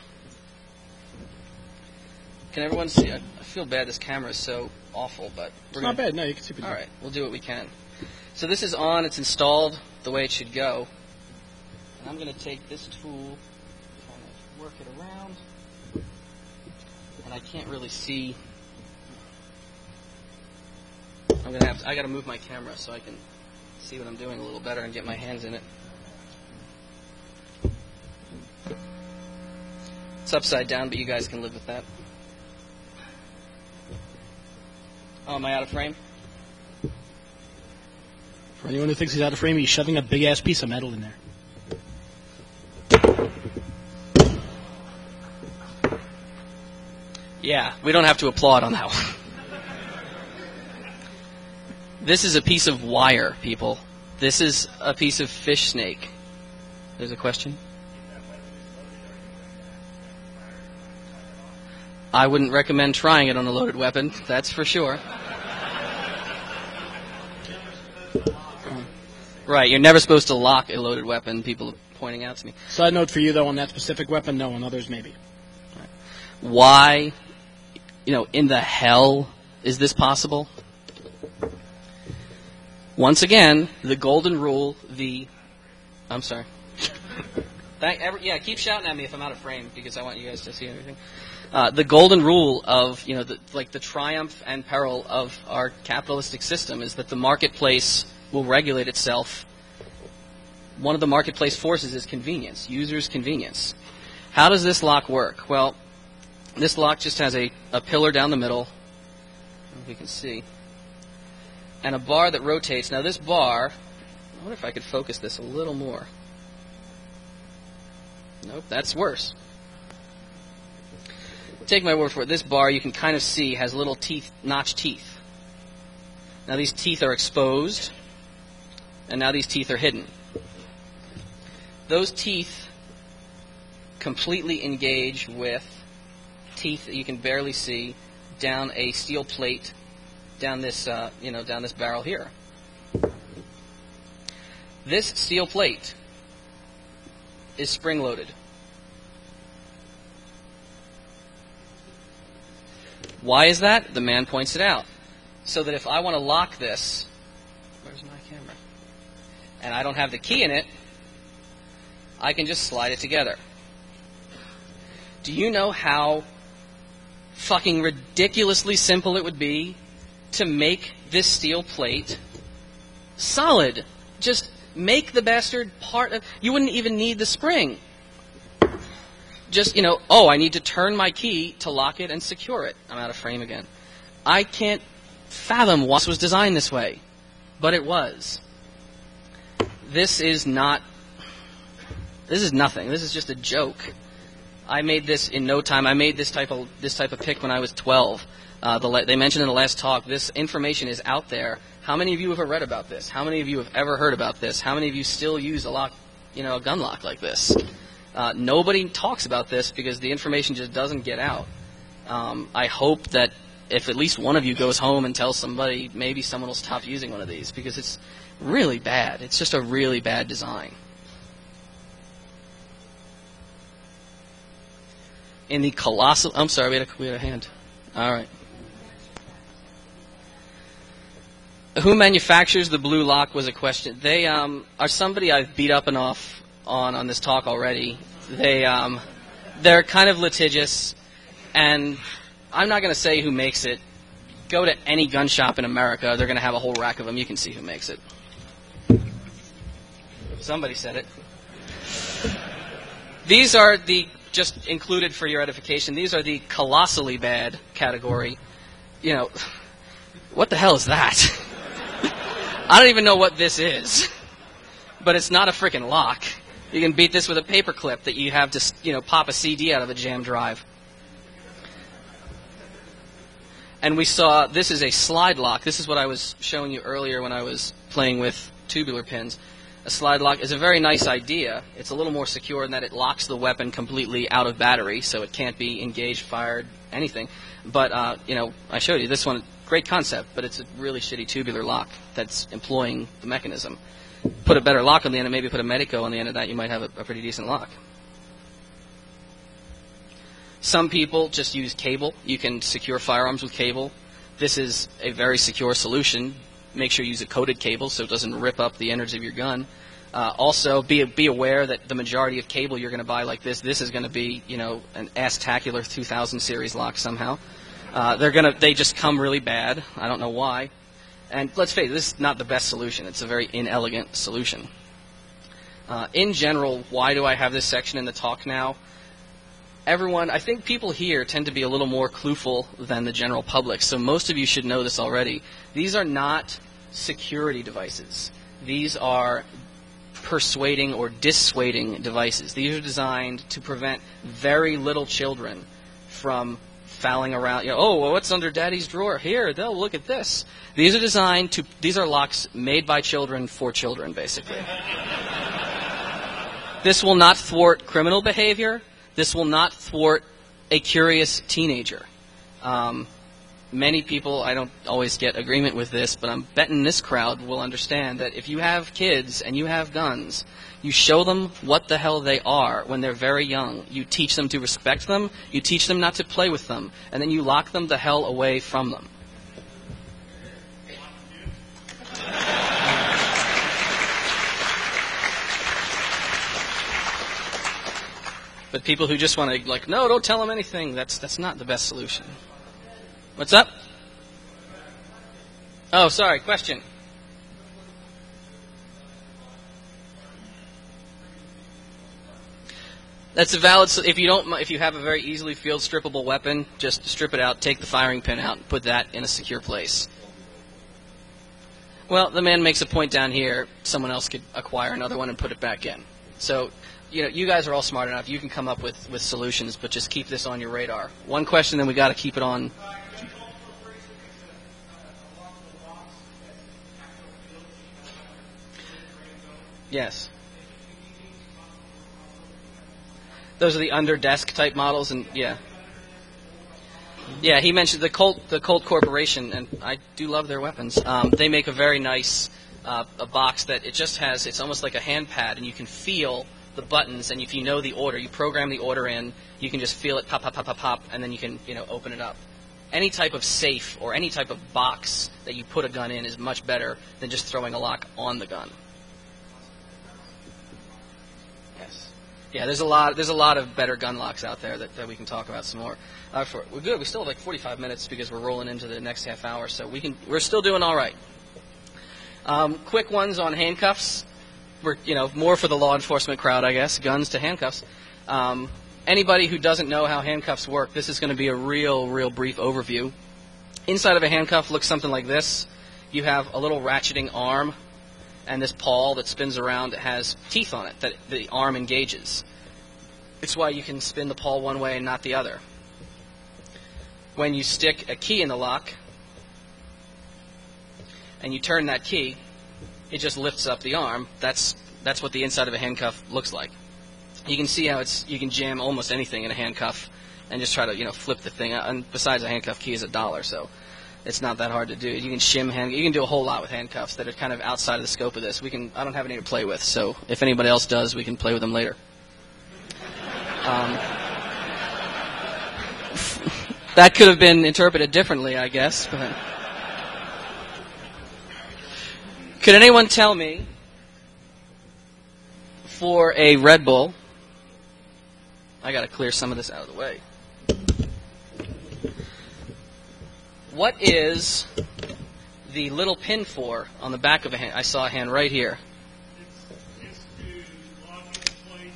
Can everyone see? I feel bad. This camera is so awful, but It's not bad. No, you can see it. all right, we'll do what we can. So this is on. It's installed the way it should go. And I'm going to take this tool, kind of work it around, and I can't really see. I got to move my camera so I can see what I'm doing a little better and get my hands in it. It's upside down, but you guys can live with that. Oh, am I out of frame? For anyone who thinks he's out of frame, he's shoving a big-ass piece of metal in there. Yeah, we don't have to applaud on that one. This is a piece of wire, people. This is a piece of fish snake. There's a question? I wouldn't recommend trying it on a loaded weapon, that's for sure. Right, you're never supposed to lock a loaded weapon, people are pointing out to me. Side note for you, though, on that specific weapon, no. On others, maybe. Why, in the hell is this possible? Once again, the golden rule, I'm sorry. Keep shouting at me if I'm out of frame, because I want you guys to see everything. The golden rule of, the triumph and peril of our capitalistic system is that the marketplace will regulate itself. One of the marketplace forces is convenience, users' convenience. How does this lock work? Well, this lock just has a pillar down the middle, if we can see, and a bar that rotates. Now this bar, I wonder if I could focus this a little more. Nope, that's worse. Take my word for it. This bar, you can kind of see, has little notched teeth. Now these teeth are exposed, and now these teeth are hidden. Those teeth completely engage with teeth that you can barely see down a steel plate, down this barrel here. This steel plate is spring-loaded. Why is that? The man points it out. So that if I want to lock this, where's my camera? And I don't have the key in it, I can just slide it together. Do you know how fucking ridiculously simple it would be to make this steel plate solid? Just make the bastard part of... You wouldn't even need the spring. Just, I need to turn my key to lock it and secure it. I'm out of frame again. I can't fathom why this was designed this way, but it was. This is nothing. This is just a joke. I made this in no time. I made this type of pick when I was 12. They mentioned in the last talk, this information is out there. How many of you have read about this? How many of you have ever heard about this? How many of you still use a gun lock like this? Nobody talks about this because the information just doesn't get out. I hope that if at least one of you goes home and tells somebody, maybe someone will stop using one of these, because it's really bad. It's just a really bad design. In the colossal... I'm sorry, we had a hand. All right. Who manufactures the blue lock was a question. They are somebody I've beat up enough on this talk already. They're kind of litigious, and I'm not going to say who makes it. Go to any gun shop in America, they're going to have a whole rack of them. You can see who makes it. Somebody said it. These are just included for your edification, these are the colossally bad category. What the hell is that? I don't even know what this is. But it's not a frickin' lock. You can beat this with a paper clip that you have to, pop a CD out of a jam drive. And we saw, this is a slide lock. This is what I was showing you earlier when I was playing with tubular pins. a slide lock is a very nice idea. It's a little more secure in that it locks the weapon completely out of battery, so it can't be engaged, fired, anything. But, I showed you this one, great concept, but it's a really shitty tubular lock that's employing the mechanism. Put a better lock on the end, and maybe put a Medico on the end of that, you might have a pretty decent lock. Some people just use cable. You can secure firearms with cable. This is a very secure solution. Make sure you use a coated cable so it doesn't rip up the innards of your gun. Also, be aware that the majority of cable you're going to buy like this is going to be, an Ass-tacular 2000 series lock somehow. They just come really bad. I don't know why. And let's face it, this is not the best solution. It's a very inelegant solution. In general, why do I have this section in the talk now? I think people here tend to be a little more clueful than the general public, so most of you should know this already. These are not security devices. These are persuading or dissuading devices. These are designed to prevent very little children from fouling around. What's under Daddy's drawer? Here, they'll look at this. These are locks made by children for children, basically. This will not thwart criminal behavior. This will not thwart a curious teenager. Many people, I don't always get agreement with this, but I'm betting this crowd will understand that if you have kids and you have guns, you show them what the hell they are when they're very young. You teach them to respect them, you teach them not to play with them, and then you lock them the hell away from them. But people who just want to, no, don't tell them anything, that's not the best solution. What's up? Oh, sorry, question. That's a valid. If you have a very easily field strippable weapon, just strip it out, take the firing pin out, and put that in a secure place. Well, the man makes a point down here. Someone else could acquire another one and put it back in. So, you guys are all smart enough. You can come up with solutions, but just keep this on your radar. One question, then we got to keep it on. Yes. Those are the under desk type models, and yeah. Yeah, he mentioned the Colt Corporation, and I do love their weapons. They make a very nice a box that it's almost like a hand pad, and you can feel the buttons, and if you know the order, you program the order in, you can just feel it pop, pop, pop, pop, pop, and then you can, open it up. Any type of safe or any type of box that you put a gun in is much better than just throwing a lock on the gun. Yes. Yeah, there's a lot of better gun locks out there that we can talk about some more. We're good. We still have 45 minutes because we're rolling into the next half hour, so we're still doing all right. Quick ones on handcuffs. We're more for the law enforcement crowd, I guess. Guns to handcuffs. Anybody who doesn't know how handcuffs work, this is going to be a real brief overview. Inside of a handcuff looks something like this. You have a little ratcheting arm, and this pawl that spins around has teeth on it that the arm engages. It's why you can spin the pawl one way and not the other. When you stick a key in the lock and you turn that key, it just lifts up the arm. That's what the inside of a handcuff looks like. You can see how you can jam almost anything in a handcuff and just try to flip the thing. And besides, a handcuff key is $1, so it's not that hard to do. You can you can do a whole lot with handcuffs that are kind of outside of the scope of this. I don't have any to play with, so if anybody else does, we can play with them later. That could have been interpreted differently, I guess. But could anyone tell me, for a Red Bull, I got to clear some of this out of the way. What is the little pin for on the back of a hand? I saw a hand right here. It's to lock it in place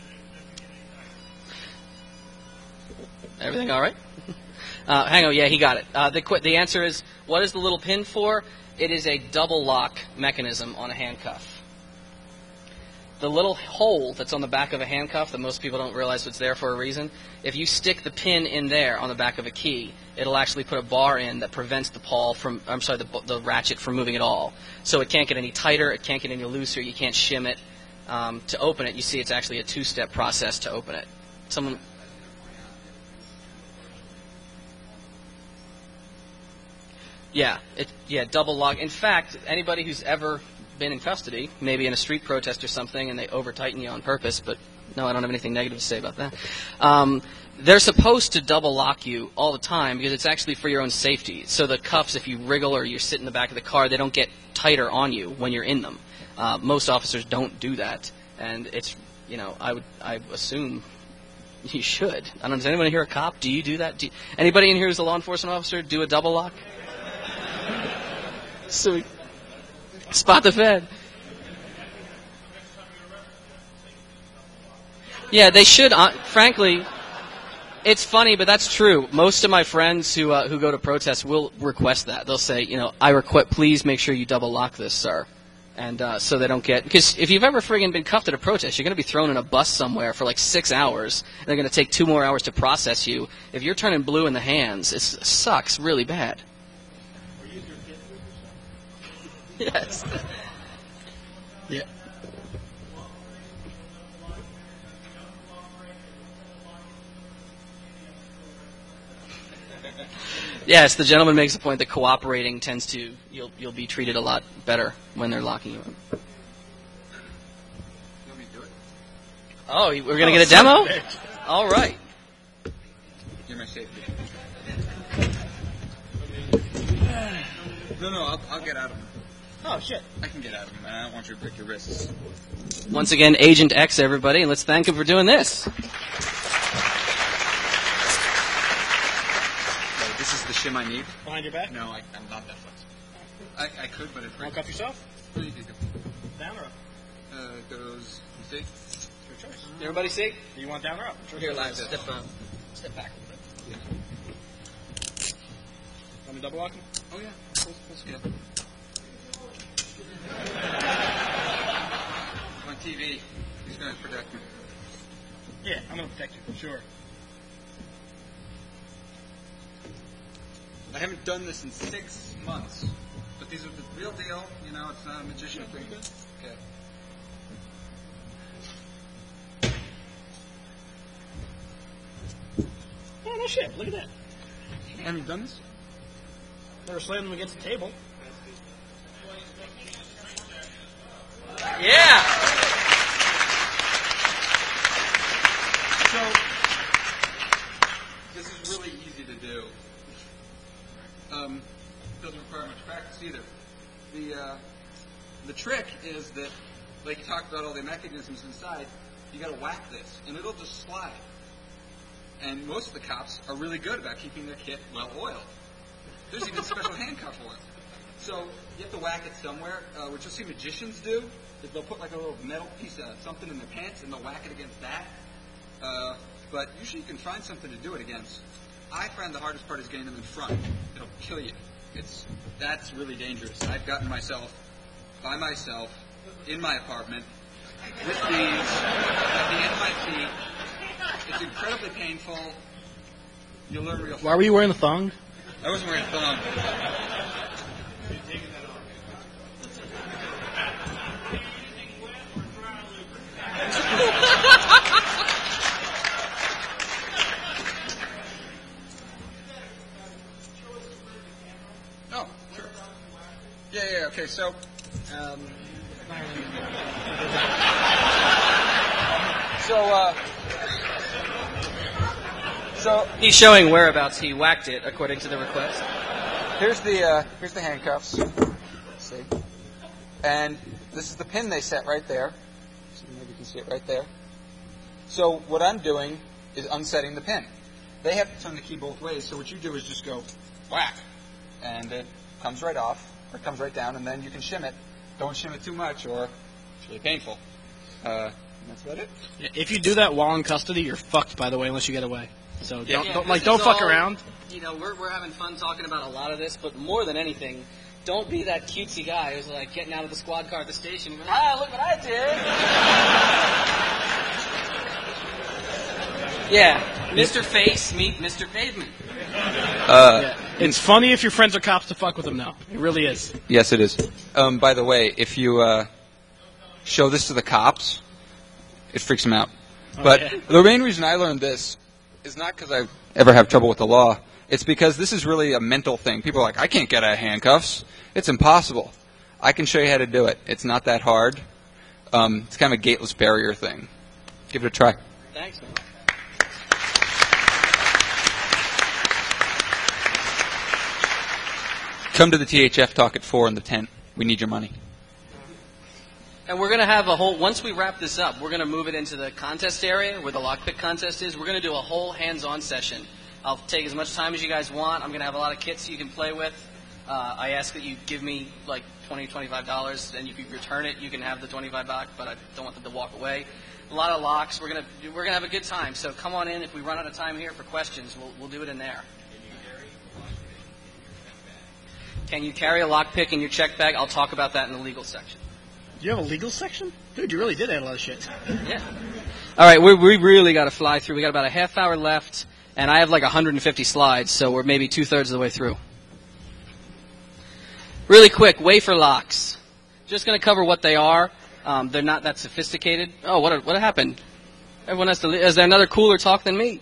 and Everything all right? Hang on, yeah, he got it. The answer is, what is the little pin for? It is a double lock mechanism on a handcuff. the little hole that's on the back of a handcuff that most people don't realize it's there for a reason, if you stick the pin in there on the back of a key, it'll actually put a bar in that prevents the ratchet from moving at all. So it can't get any tighter, it can't get any looser, you can't shim it. To open it, you see it's actually a two-step process to open it. Double lock. In fact, anybody who's ever been in custody, maybe in a street protest or something, and they over-tighten you on purpose, but no, I don't have anything negative to say about that. They're supposed to double lock you all the time because it's actually for your own safety. So the cuffs, if you wriggle or you sit in the back of the car, they don't get tighter on you when you're in them. Most officers don't do that, and it's, I assume you should. I don't know, does anyone here a cop? Do you do that? Anybody in here who's a law enforcement officer do a double lock? So spot the Fed. Yeah, they should. Frankly, it's funny, but that's true. Most of my friends who go to protests will request that. They'll say, I request, please make sure you double lock this, sir. And so they don't get, because if you've ever friggin' been cuffed at a protest, you're going to be thrown in a bus somewhere for like 6 hours, and they're going to take 2 more hours to process you. If you're turning blue in the hands, it sucks really bad. Yes. Yeah. Yes, the gentleman makes a point that cooperating tends to you'll be treated a lot better when they're locking you in. Oh, we're gonna get a demo? All right. You're my safety. No, I'll get out of them. Oh, shit. I can get out of them, man. I don't want you to break your wrists. Once again, Agent X, everybody, and let's thank him for doing this. This is the shim I need. Behind your back? No, I'm not that flexible. I could, but it's Want to cuff yourself? pretty easy. Down or up? Goes, you see? It's your choice. Everybody see? Do you want down or up? Here, Lance, step back a little bit. Want me double lock him? Oh, yeah. Full scale. On TV, he's going to protect me. Yeah, I'm going to protect you, for sure. I haven't done this in 6 months, but these are the real deal. It's not a magician thing. Okay. Oh, no shit. Look at that. Haven't you done this? Never slammed them against the table. Yeah. So, this is really easy to do. Doesn't require much practice either. The trick is that, like you talked about all the mechanisms inside, you got to whack this, and it'll just slide. And most of the cops are really good about keeping their kit well oiled. There's even special handcuff oil. So you have to whack it somewhere. What you'll see magicians do is they'll put like a little metal piece of something in their pants and they'll whack it against that. But usually you can find something to do it against. I find the hardest part is getting them in front. It'll kill you. That's really dangerous. I've gotten myself by myself in my apartment with these at the end of my feet. It's incredibly painful. You'll learn real fast. Why were you wearing the thong? I wasn't wearing a thong. Oh, sure. Yeah, okay, so, so He's showing whereabouts he whacked it, according to the request. here's the handcuffs. Let's see. And this is the pin they set right there. So maybe you can see it right there. So what I'm doing is unsetting the pin. They have to turn the key both ways, so what you do is just go whack, and it comes right off, or it comes right down, and then you can shim it. Don't shim it too much, or it's really painful. That's about it. Yeah, if you do that while in custody, you're fucked, by the way, unless you get away. So don't this fuck is all- around. We're having fun talking about a lot of this, but more than anything, Don't be that cutesy guy who's like getting out of the squad car at the station and going, "Ah, look what I did." Yeah, Mr. Face meet Mr. Pavement. It's funny if your friends are cops to fuck with them now. It really is. Yes, it is. By the way, if you show this to the cops, it freaks them out. But the main reason I learned this is not because I ever have trouble with the law. It's because this is really a mental thing. People are like, I can't get out of handcuffs. It's impossible. I can show you how to do it. It's not that hard. It's kind of a gateless barrier thing. Give it a try. Thanks, man. Come to the THF talk at 4 in the tent. We need your money. And we're going to have a whole, once we wrap this up, we're going to move it into the contest area where the lockpick contest is. We're going to do a whole hands-on session. I'll take as much time as you guys want. I'm going to have a lot of kits you can play with. I ask that you give me like $20, $25, and if you return it, you can have the $25 back, but I don't want them to walk away. A lot of locks. We're gonna have a good time. So come on in. If we run out of time here for questions, we'll do it in there. Can you carry a lockpick in your check bag? I'll talk about that in the legal section. Do you have a legal section? Dude, you really did add a lot of shit. Yeah. All right, we really got to fly through. We got about a half hour left, and I have like 150 slides, so we're maybe 2/3 of the way through. Really quick, wafer locks. Just going to cover what they are. They're not that sophisticated. Oh, what happened? Everyone has to. Is there another cooler talk than me?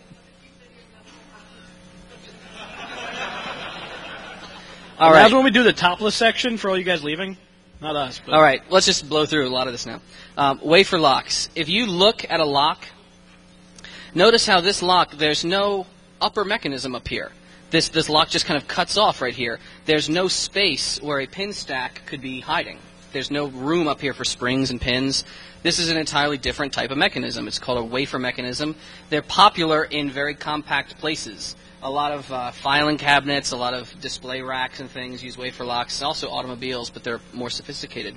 All right. That's when we do the topless section for all you guys leaving. Not us. But. All right, let's just blow through a lot of this now. Wafer locks. If you look at a lock, notice how this lock, there's no upper mechanism up here. This lock just kind of cuts off right here. There's no space where a pin stack could be hiding. There's no room up here for springs and pins. This is an entirely different type of mechanism. It's called a wafer mechanism. They're popular in very compact places. A lot of filing cabinets, a lot of display racks and things use wafer locks. Also automobiles, but they're more sophisticated.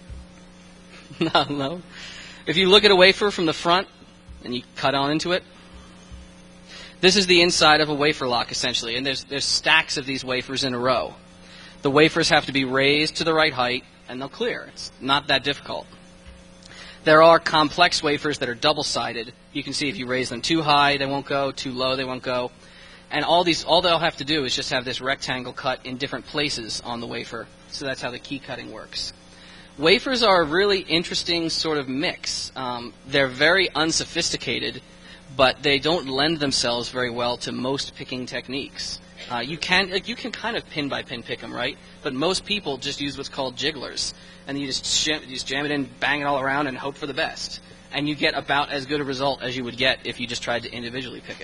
No. If you look at a wafer from the front and you cut on into it, this is the inside of a wafer lock, essentially. And there's stacks of these wafers in a row. The wafers have to be raised to the right height, and they'll clear. It's not that difficult. There are complex wafers that are double-sided. You can see if you raise them too high, they won't go. Too low, they won't go. And all they'll have to do is just have this rectangle cut in different places on the wafer. So that's how the key cutting works. Wafers are a really interesting sort of mix. They're very unsophisticated, but they don't lend themselves very well to most picking techniques. You can kind of pin by pin pick them, right? But most people just use what's called jigglers, and you just jam it in, bang it all around, and hope for the best. And you get about as good a result as you would get if you just tried to individually pick it.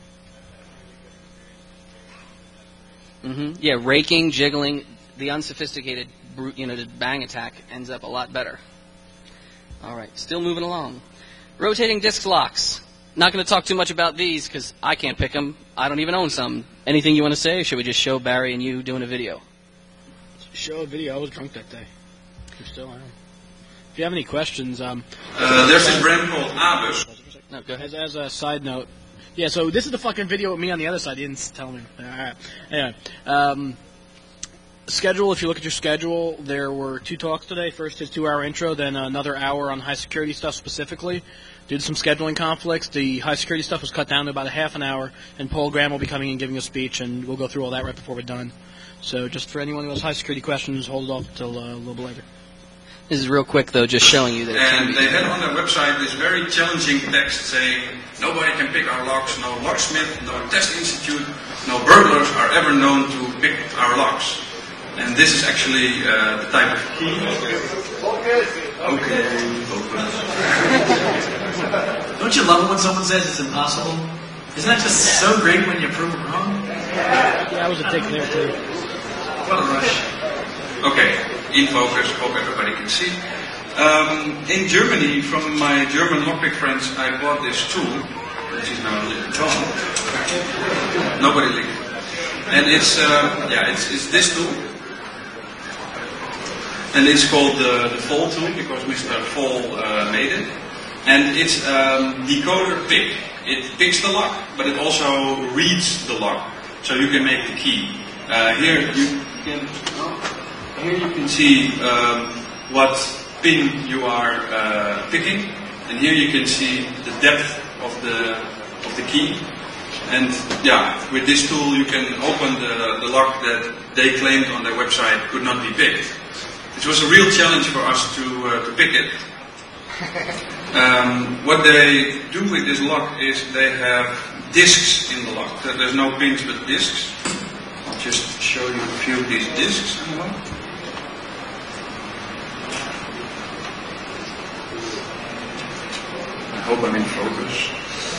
Yeah, raking, jiggling, the unsophisticated, just bang attack ends up a lot better. All right, still moving along. Rotating disc locks. Not going to talk too much about these because I can't pick them. I don't even own some. Anything you want to say, or should we just show Barry and you doing a video? Show a video. I was drunk that day. I still am. If you have any questions, there's this brand called Abus. No, go ahead. As a side note. Yeah, so this is the fucking video with me on the other side. You didn't tell me. All right. Anyway, schedule, if you look at your schedule, there were 2 talks today. First his 2-hour intro, then another hour on high security stuff specifically. Due to some scheduling conflicts, the high security stuff was cut down to about a half an hour, and Paul Graham will be coming and giving a speech, and we'll go through all that right before we're done. So just for anyone who has high security questions, hold it off until a little bit later. This is real quick, though, just showing you that it can be. And they had on their website this very challenging text saying, nobody can pick our locks, no locksmith, no test institute, no burglars are ever known to pick our locks. And this is actually the type of key. Okay. Don't you love it when someone says it's impossible? Isn't that just so great when you prove it wrong? Yeah, I was a dick there, too. What a rush. Okay, in focus, hope everybody can see. In Germany, from my German lockpick friends, I bought this tool, which is now gone. Nobody licked it. And it's this tool. And it's called the Fall tool, because Mr. Fall made it. And it's decoder pick. It picks the lock, but it also reads the lock, so you can make the key. Here you can... Here you can see what pin you are picking, and here you can see the depth of the key. And yeah, with this tool you can open the lock that they claimed on their website could not be picked. It was a real challenge for us to pick it. What they do with this lock is they have discs in the lock. There's no pins but discs. I'll just show you a few of these discs in the lock. I hope I'm in focus.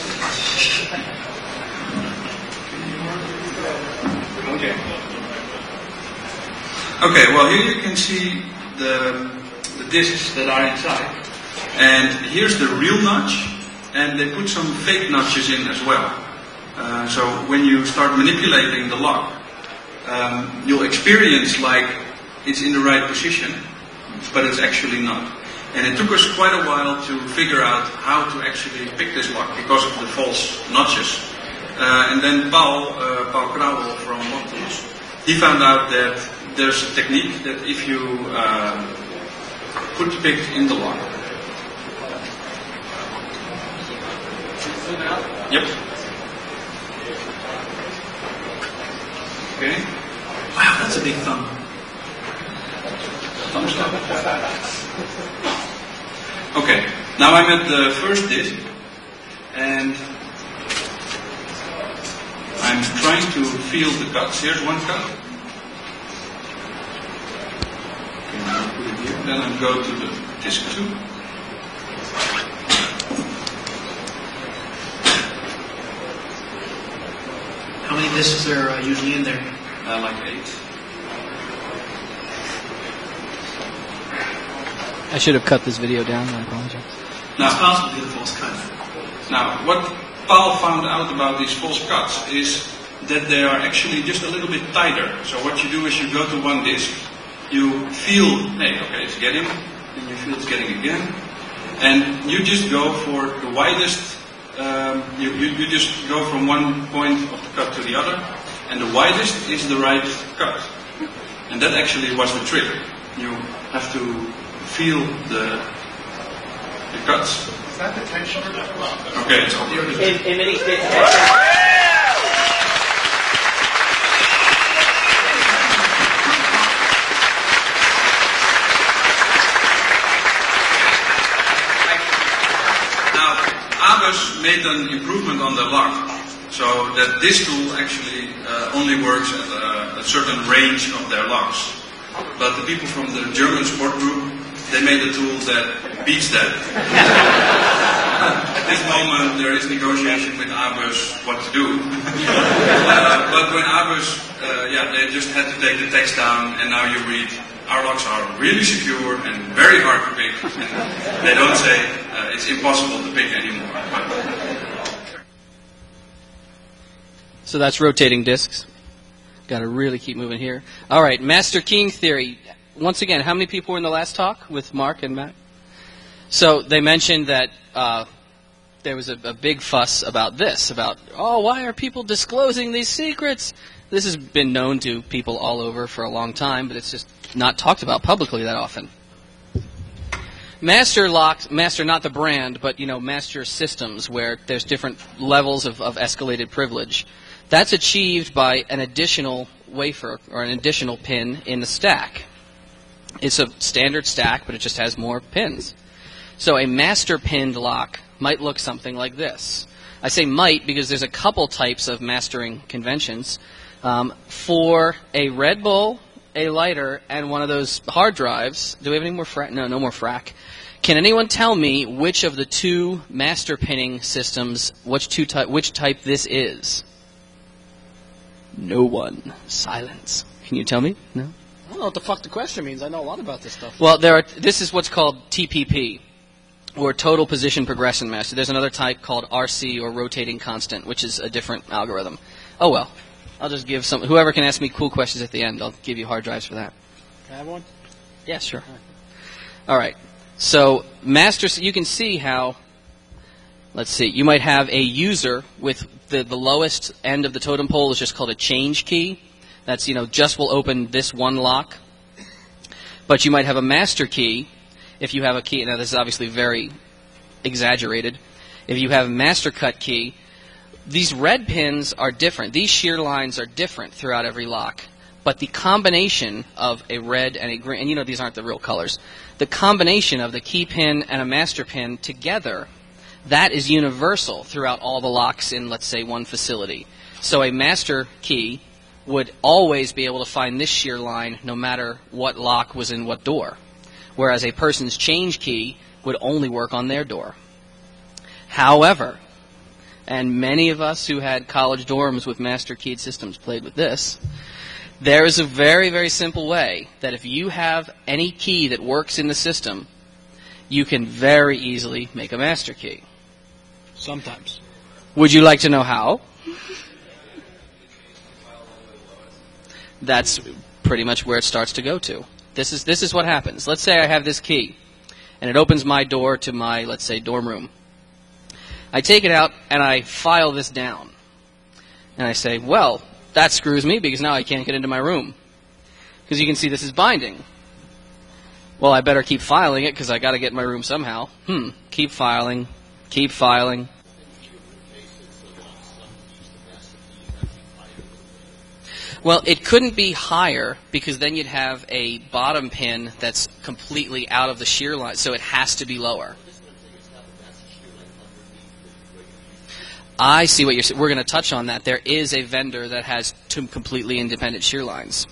Okay, well here you can see the discs that are inside. And here's the real notch, and they put some fake notches in as well. So when you start manipulating the lock, you'll experience like it's in the right position, but it's actually not. And it took us quite a while to figure out how to actually pick this lock because of the false notches. And then Paul Krauwel from Lock-Tools, he found out that there's a technique that if you put the pick in the lock. Yep. Okay. Wow, that's a big thumb. Thumbs up. Okay, now I'm at the first disc, and I'm trying to feel the cuts. Here's one cut. Okay, now I'll put it here. Then I'll go to the disc 2. How many discs are usually in there? Like 8. I should have cut this video down. I apologize. It's Now, possible to do the false cut. now, what Paul found out about these false cuts is that they are actually just a little bit tighter. So what you do is you go to one disc, you feel, hey, okay, it's getting, and you feel it's getting again, and you just go for the widest, you just go from one point of the cut to the other, and the widest is the right cut. And that actually was the trick. You have to feel the cuts. Is that the tension? Okay, it's all here. In many states. Now, ABUS made an improvement on the lock, so that this tool actually only works at a certain range of their locks. But the people from the German sport group, they made a tool that beats that. At this moment, there is negotiation with ABUS what to do. But when ABUS, they just had to take the text down, and now you read, our locks are really secure and very hard to pick. And they don't say it's impossible to pick anymore. So that's rotating discs. Got to really keep moving here. All right, master keying theory. Once again, how many people were in the last talk with Mark and Matt? So they mentioned that there was a big fuss about this, about, why are people disclosing these secrets? This has been known to people all over for a long time, but it's just not talked about publicly that often. Master locks, master not the brand, but master systems where there's different levels of escalated privilege. That's achieved by an additional wafer or an additional pin in the stack. It's a standard stack, but it just has more pins. So a master pinned lock might look something like this. I say might because there's a couple types of mastering conventions. For a Red Bull, a lighter, and one of those hard drives, do we have any more frac? No more frac. Can anyone tell me which of the two master pinning systems, which type this is? No one. Silence. Can you tell me? No? I don't know what the fuck the question means. I know a lot about this stuff. Well, this is what's called TPP, or Total Position Progression Master. There's another type called RC, or Rotating Constant, which is a different algorithm. Oh well. I'll just give whoever can ask me cool questions at the end, I'll give you hard drives for that. Can I have one? Yeah, sure. All right. So, you can see how, let's see, you might have a user with the lowest end of the totem pole is just called a change key. That's, just will open this one lock. But you might have a master key. If you have a key, now this is obviously very exaggerated. If you have a master cut key, these red pins are different. These shear lines are different throughout every lock. But the combination of a red and a green, and you know these aren't the real colors, the combination of the key pin and a master pin together, that is universal throughout all the locks in, let's say, one facility. So a master key would always be able to find this shear line no matter what lock was in what door, whereas a person's change key would only work on their door. However, and many of us who had college dorms with master keyed systems played with this, there is a very, very simple way that if you have any key that works in the system, you can very easily make a master key. Sometimes. Would you like to know how? That's pretty much where it starts to go to. This is what happens. Let's say I have this key, and it opens my door to my, let's say, dorm room. I take it out, and I file this down. And I say, well, that screws me because now I can't get into my room. Because you can see this is binding. Well, I better keep filing it because I got to get in my room somehow. Keep filing. Keep filing. Well, it couldn't be higher because then you'd have a bottom pin that's completely out of the shear line, so it has to be lower. I see what you're saying. We're going to touch on that. There is a vendor that has two completely independent shear lines.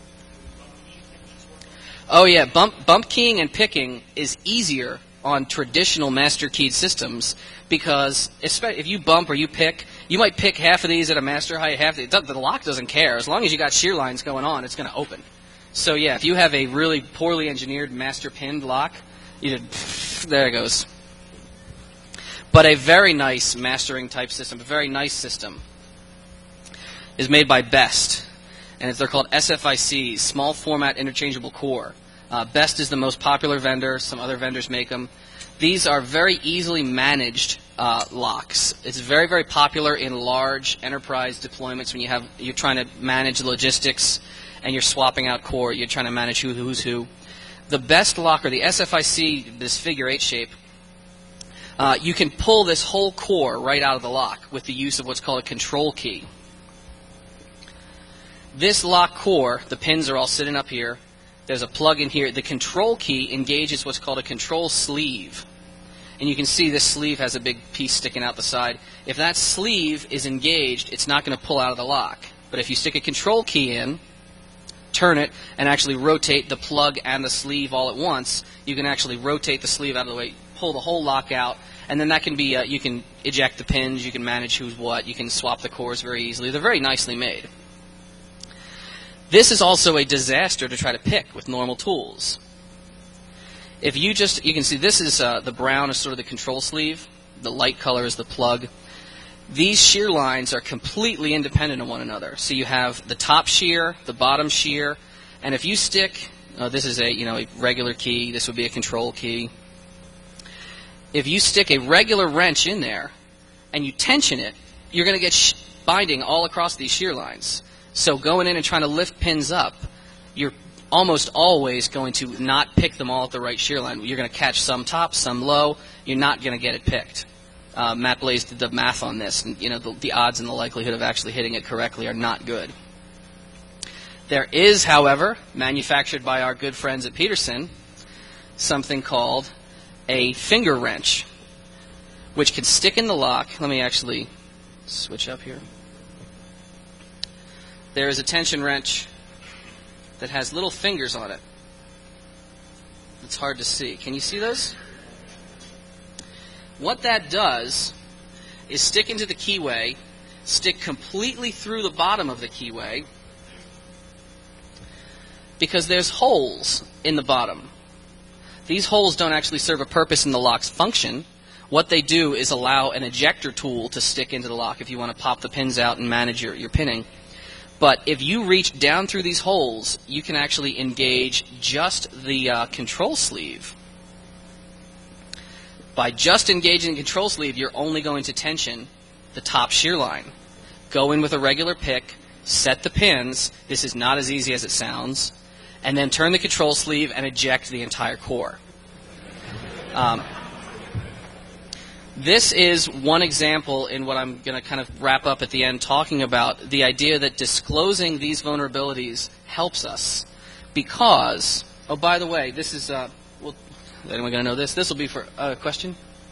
Oh yeah, bump keying and picking is easier on traditional master keyed systems because if you bump or you pick, you might pick half of these at a master height, the lock doesn't care. As long as you got shear lines going on, it's going to open. So yeah, if you have a really poorly engineered master pinned lock, there it goes. But a very nice mastering type system, a very nice system, is made by Best. And they're called SFICs, Small Format Interchangeable Core. Best is the most popular vendor. Some other vendors make them. These are very easily managed locks. It's very, very popular in large enterprise deployments when you're trying to manage logistics and you're swapping out core. You're trying to manage who's who. The Best lock, or the SFIC, this figure 8 shape, you can pull this whole core right out of the lock with the use of what's called a control key. This lock core, the pins are all sitting up here. There's a plug in here. The control key engages what's called a control sleeve. And you can see this sleeve has a big piece sticking out the side. If that sleeve is engaged, it's not going to pull out of the lock. But if you stick a control key in, turn it, and actually rotate the plug and the sleeve all at once, you can actually rotate the sleeve out of the way, pull the whole lock out, and then that can be, you can eject the pins, you can manage who's what, you can swap the cores very easily. They're very nicely made. This is also a disaster to try to pick with normal tools. If you can see this is the brown is sort of the control sleeve, the light color is the plug. These shear lines are completely independent of one another. So you have the top shear, the bottom shear, and if you stick, this is a regular key, this would be a control key. If you stick a regular wrench in there and you tension it, you're going to get binding all across these shear lines. So going in and trying to lift pins up, you're almost always going to not pick them all at the right shear line. You're going to catch some top, some low. You're not going to get it picked. Matt Blaze did the math on this, and the odds and the likelihood of actually hitting it correctly are not good. There is, however, manufactured by our good friends at Peterson, something called a finger wrench, which can stick in the lock. Let me actually switch up here. There is a tension wrench that has little fingers on it. It's hard to see. Can you see those? What that does is stick into the keyway, stick completely through the bottom of the keyway, because there's holes in the bottom. These holes don't actually serve a purpose in the lock's function. What they do is allow an ejector tool to stick into the lock if you want to pop the pins out and manage your pinning. But if you reach down through these holes, you can actually engage just the control sleeve. By just engaging the control sleeve, you're only going to tension the top shear line. Go in with a regular pick, set the pins. This is not as easy as it sounds. and then turn the control sleeve and eject the entire core. This is one example in what I'm going to kind of wrap up at the end, talking about the idea that disclosing these vulnerabilities helps us because, oh, by the way, this is, well, anyone going to know this? This will be for a question?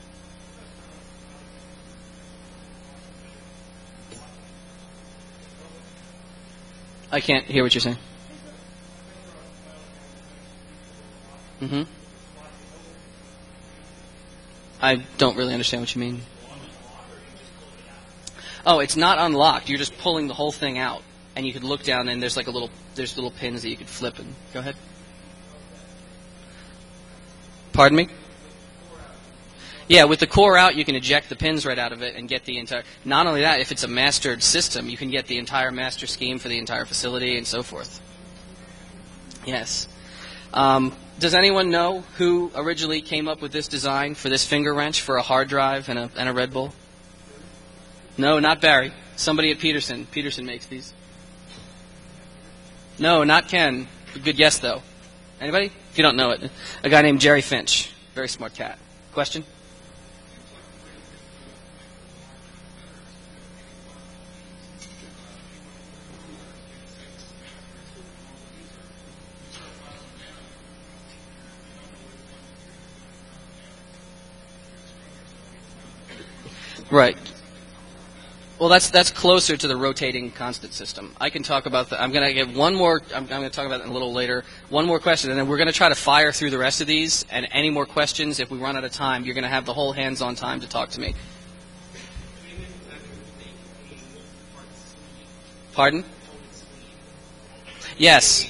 I can't hear what you're saying. Mm-hmm. I don't really understand what you mean. Oh, it's not unlocked. You're just pulling the whole thing out, and you could look down, and there's like there's little pins that you could flip. And go ahead. Pardon me? Yeah, with the core out, you can eject the pins right out of it and get the entire. Not only that, if it's a mastered system, you can get the entire master scheme for the entire facility and so forth. Yes. Does anyone know who originally came up with this design for this finger wrench for a hard drive and a Red Bull? No, not Barry. Somebody at Peterson. Peterson makes these. No, not Ken. Good guess, though. Anybody? If you don't know it. A guy named Jerry Finch. Very smart cat. Question? Right. Well, that's closer to the rotating constant system. I can talk about that. I'm going to give one more. I'm going to talk about it a little later. One more question, and then we're going to try to fire through the rest of these. And any more questions, if we run out of time, you're going to have the whole hands-on time to talk to me. Pardon? Yes.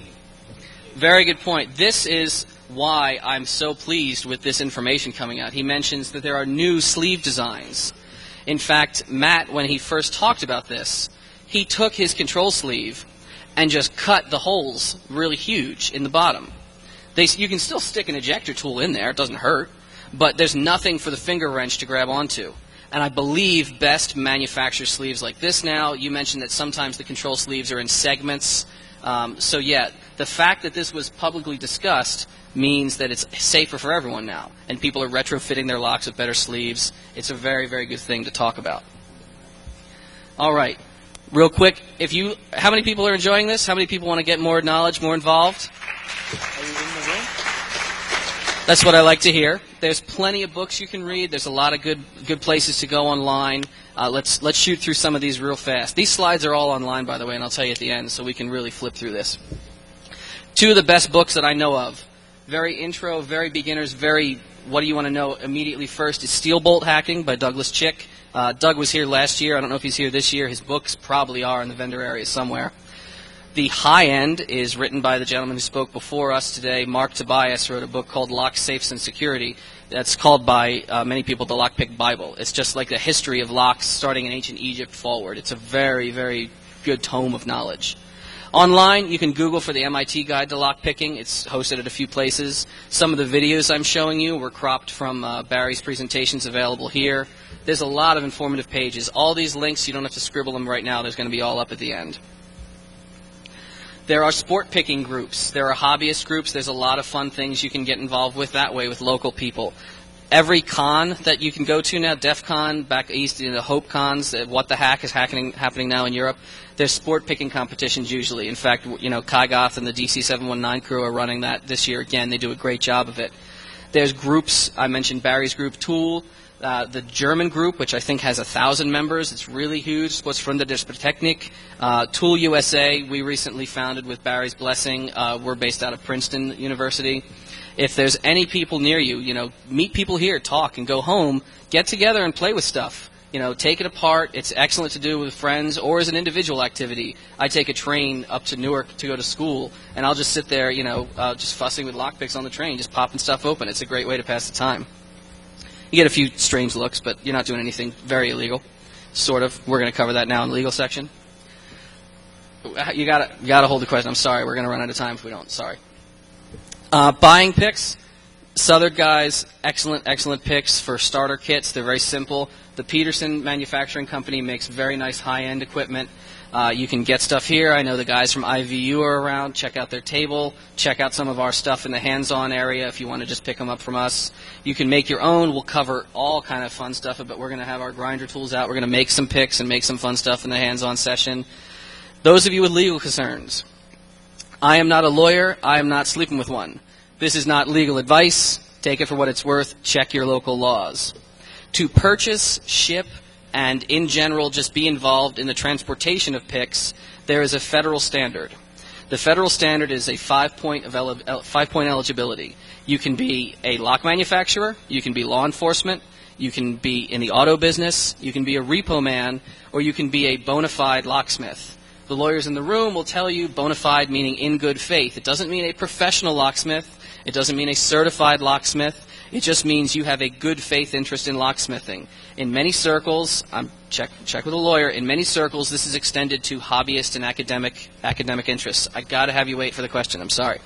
Very good point. This is why I'm so pleased with this information coming out. He mentions that there are new sleeve designs. In fact, Matt, when he first talked about this, he took his control sleeve and just cut the holes really huge in the bottom. You can still stick an ejector tool in there. It doesn't hurt. But there's nothing for the finger wrench to grab onto. And I believe Best manufactures sleeves like this now. You mentioned that sometimes the control sleeves are in segments. So, yeah, the fact that this was publicly discussed means that it's safer for everyone now, and people are retrofitting their locks with better sleeves. It's a very, very good thing to talk about. All right, real quick, how many people are enjoying this? How many people want to get more knowledge, more involved? Are you in the room? That's what I like to hear. There's plenty of books you can read. There's a lot of good places to go online. Let's shoot through some of these real fast. These slides are all online, by the way, and I'll tell you at the end, so we can really flip through this. Two of the best books that I know of. Very intro, very beginners, very what do you want to know immediately first is Steel Bolt Hacking by Douglas Chick. Doug was here last year. I don't know if he's here this year. His books probably are in the vendor area somewhere. The high end is written by the gentleman who spoke before us today. Mark Tobias wrote a book called Locks, Safes, and Security. That's called by many people the Lockpick Bible. It's just like the history of locks starting in ancient Egypt forward. It's a very, very good tome of knowledge. Online, you can Google for the MIT Guide to Lockpicking. It's hosted at a few places. Some of the videos I'm showing you were cropped from Barry's presentations available here. There's a lot of informative pages. All these links, you don't have to scribble them right now. There's going to be all up at the end. There are sport picking groups. There are hobbyist groups. There's a lot of fun things you can get involved with that way with local people. Every con that you can go to now, DEF CON, back east, the Hope Cons, What the Hack is happening now in Europe, there's sport picking competitions usually. In fact, Kai Goth and the DC 719 crew are running that this year again. They do a great job of it. There's groups. I mentioned Barry's group, Tool. The German group, which I think has 1,000 members. It's really huge. Sportsfreunde der Technik. Tool USA, we recently founded with Barry's blessing. We're based out of Princeton University. If there's any people near you, meet people here, talk, and go home. Get together and play with stuff. Take it apart. It's excellent to do with friends or as an individual activity. I take a train up to Newark to go to school, and I'll just sit there, just fussing with lockpicks on the train, just popping stuff open. It's a great way to pass the time. You get a few strange looks, but you're not doing anything very illegal. Sort of. We're going to cover that now in the legal section. You gotta hold the question. I'm sorry. We're going to run out of time if we don't. Sorry. Buying picks. Southern guys, excellent picks for starter kits. They're very simple. The Peterson Manufacturing Company makes very nice high-end equipment. You can get stuff here. I know the guys from IVU are around. Check out their table. Check out some of our stuff in the hands-on area if you want to just pick them up from us. You can make your own. We'll cover all kind of fun stuff, but we're going to have our grinder tools out. We're going to make some picks and make some fun stuff in the hands-on session. Those of you with legal concerns, I am not a lawyer. I am not sleeping with one. This is not legal advice. Take it for what it's worth. Check your local laws. To purchase, ship, and in general just be involved in the transportation of picks, there is a federal standard. The federal standard is a 5-point eligibility. You can be a lock manufacturer, you can be law enforcement, you can be in the auto business, you can be a repo man, or you can be a bona fide locksmith. The lawyers in the room will tell you bona fide meaning in good faith. It doesn't mean a professional locksmith. It doesn't mean a certified locksmith. It just means you have a good faith interest in locksmithing. In many circles, check with a lawyer, in many circles this is extended to hobbyist and academic interests. I got to have you wait for the question, I'm sorry.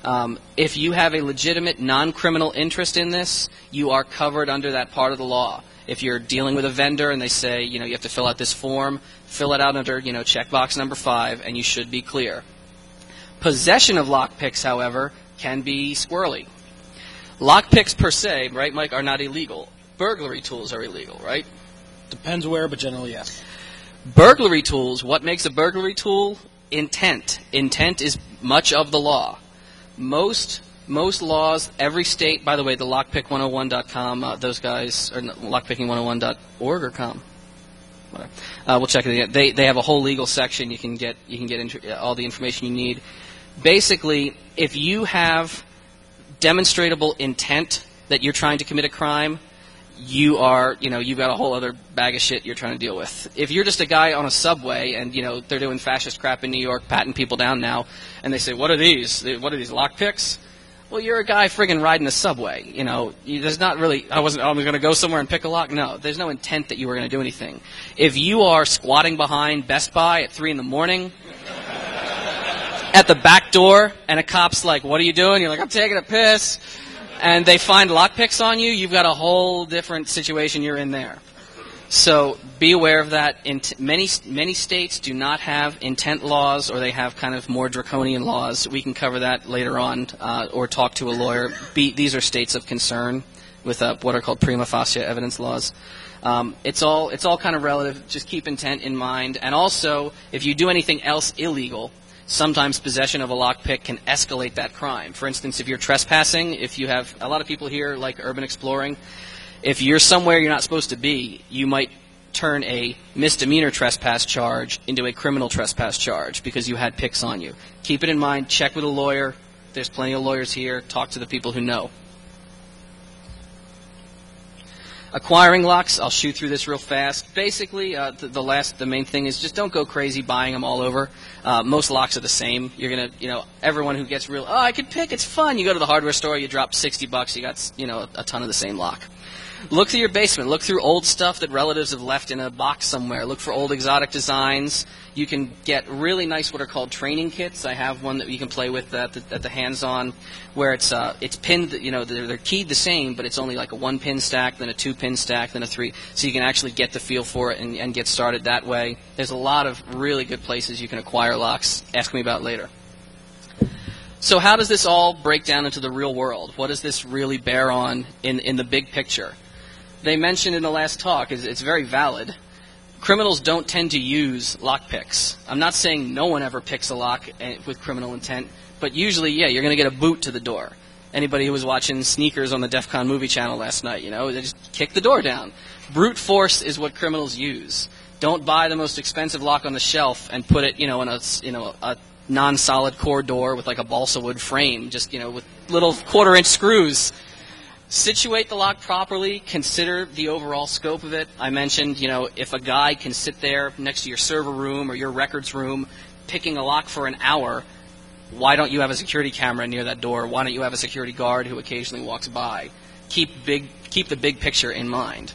If you have a legitimate non-criminal interest in this, you are covered under that part of the law. If you're dealing with a vendor and they say, you have to fill out this form, fill it out under, checkbox number 5, and you should be clear. Possession of lockpicks, however, can be squirrely. Lockpicks per se, right, Mike, are not illegal. Burglary tools are illegal, right? Depends where, but generally yes. Burglary tools, what makes a burglary tool? Intent. Intent is much of the law. Most laws, every state, by the way, the lockpick101.com, those guys, or lockpicking101.org or com. Whatever. We'll check it again. They have a whole legal section. You can get all the information you need. Basically, if you have demonstrable intent that you're trying to commit a crime, you've got a whole other bag of shit you're trying to deal with. If you're just a guy on a subway and, they're doing fascist crap in New York, patting people down now, and they say, what are these? What are these, lockpicks? Well, you're a guy friggin' riding a subway. There's not really, I was going to go somewhere and pick a lock. No, there's no intent that you were going to do anything. If you are squatting behind Best Buy at 3 a.m, at the back door, and a cop's like, what are you doing? You're like, I'm taking a piss. And they find lockpicks on you, you've got a whole different situation you're in there. So be aware of that. Many states do not have intent laws, or they have kind of more draconian laws. We can cover that later on, or talk to a lawyer. These are states of concern with what are called prima facie evidence laws. It's all kind of relative. Just keep intent in mind. And also, if you do anything else illegal, sometimes possession of a lockpick can escalate that crime. For instance, if you're trespassing, if you have a lot of people here like urban exploring, if you're somewhere you're not supposed to be, you might turn a misdemeanor trespass charge into a criminal trespass charge because you had picks on you. Keep it in mind. Check with a lawyer. There's plenty of lawyers here. Talk to the people who know. Acquiring locks, I'll shoot through this real fast. Basically, the main thing is just don't go crazy buying them all over. Most locks are the same. You're gonna, everyone who gets real, I can pick, it's fun. You go to the hardware store, you drop $60, you got, a ton of the same lock. Look through your basement. Look through old stuff that relatives have left in a box somewhere. Look for old exotic designs. You can get really nice what are called training kits. I have one that you can play with at the hands-on, where it's pinned. They're keyed the same, but it's only like a 1-pin stack, then a 2-pin stack, then a 3. So you can actually get the feel for it and get started that way. There's a lot of really good places you can acquire locks. Ask me about later. So how does this all break down into the real world? What does this really bear on in the big picture? They mentioned in the last talk, it's very valid, criminals don't tend to use lockpicks. I'm not saying no one ever picks a lock with criminal intent, but usually, you're going to get a boot to the door. Anybody who was watching Sneakers on the DEF CON movie channel last night, they just kick the door down. Brute force is what criminals use. Don't buy the most expensive lock on the shelf and put it, in a non-solid core door with like a balsa wood frame, just, with little 1/4-inch screws. Situate the lock properly. Consider the overall scope of it. I mentioned, if a guy can sit there next to your server room or your records room picking a lock for an hour, why don't you have a security camera near that door? Why don't you have a security guard who occasionally walks by? Keep the big picture in mind.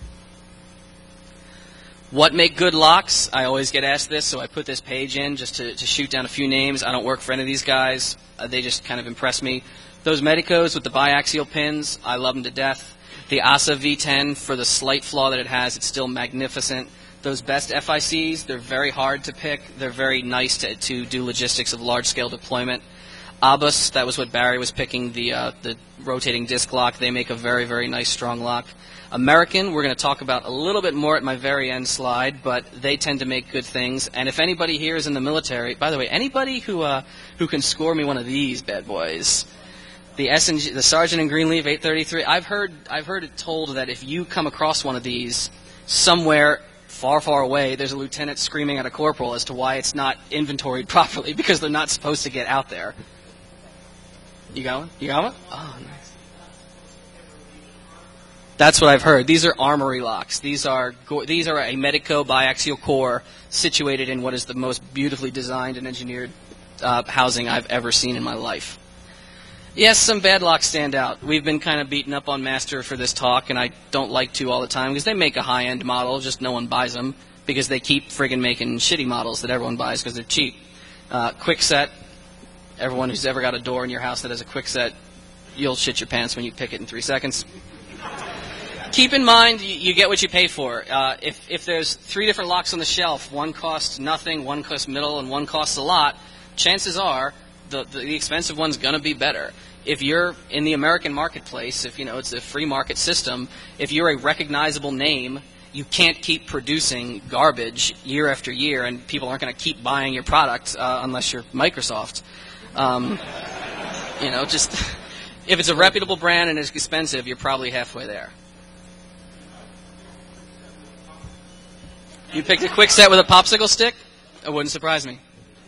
What make good locks? I always get asked this, so I put this page in just to shoot down a few names. I don't work for any of these guys. They just kind of impress me. Those Medicos with the biaxial pins, I love them to death. The ASA V10, for the slight flaw that it has, it's still magnificent. those best FICs, they're very hard to pick. They're very nice to do logistics of large-scale deployment. Abus, that was what Barry was picking, the rotating disc lock. They make a very, very nice, strong lock. American, we're going to talk about a little bit more at my very end slide, but they tend to make good things. And if anybody here is in the military, by the way, anybody who can score me one of these bad boys, the S&G, the Sergeant and Greenleaf 833, I've heard it told that if you come across one of these somewhere far, far away, there's a lieutenant screaming at a corporal as to why it's not inventoried properly because they're not supposed to get out there. You got one? You got one? Oh, nice. That's what I've heard. These are armory locks. These are a Medico biaxial core situated in what is the most beautifully designed and engineered housing I've ever seen in my life. Yes, some bad locks stand out. We've been kind of beaten up on Master for this talk, and I don't like to all the time because they make a high-end model, just no one buys them because they keep friggin' making shitty models that everyone buys because they're cheap. Kwikset, everyone who's ever got a door in your house that has a Kwikset, you'll shit your pants when you pick it in 3 seconds. Keep in mind, you get what you pay for. If there's 3 different locks on the shelf, one costs nothing, one costs middle, and one costs a lot, chances are the expensive one's going to be better. If you're in the American marketplace, if it's a free market system, if you're a recognizable name, you can't keep producing garbage year after year, and people aren't going to keep buying your product unless you're Microsoft. Just if it's a reputable brand and it's expensive, you're probably halfway there. You picked a Kwikset with a popsicle stick? It wouldn't surprise me.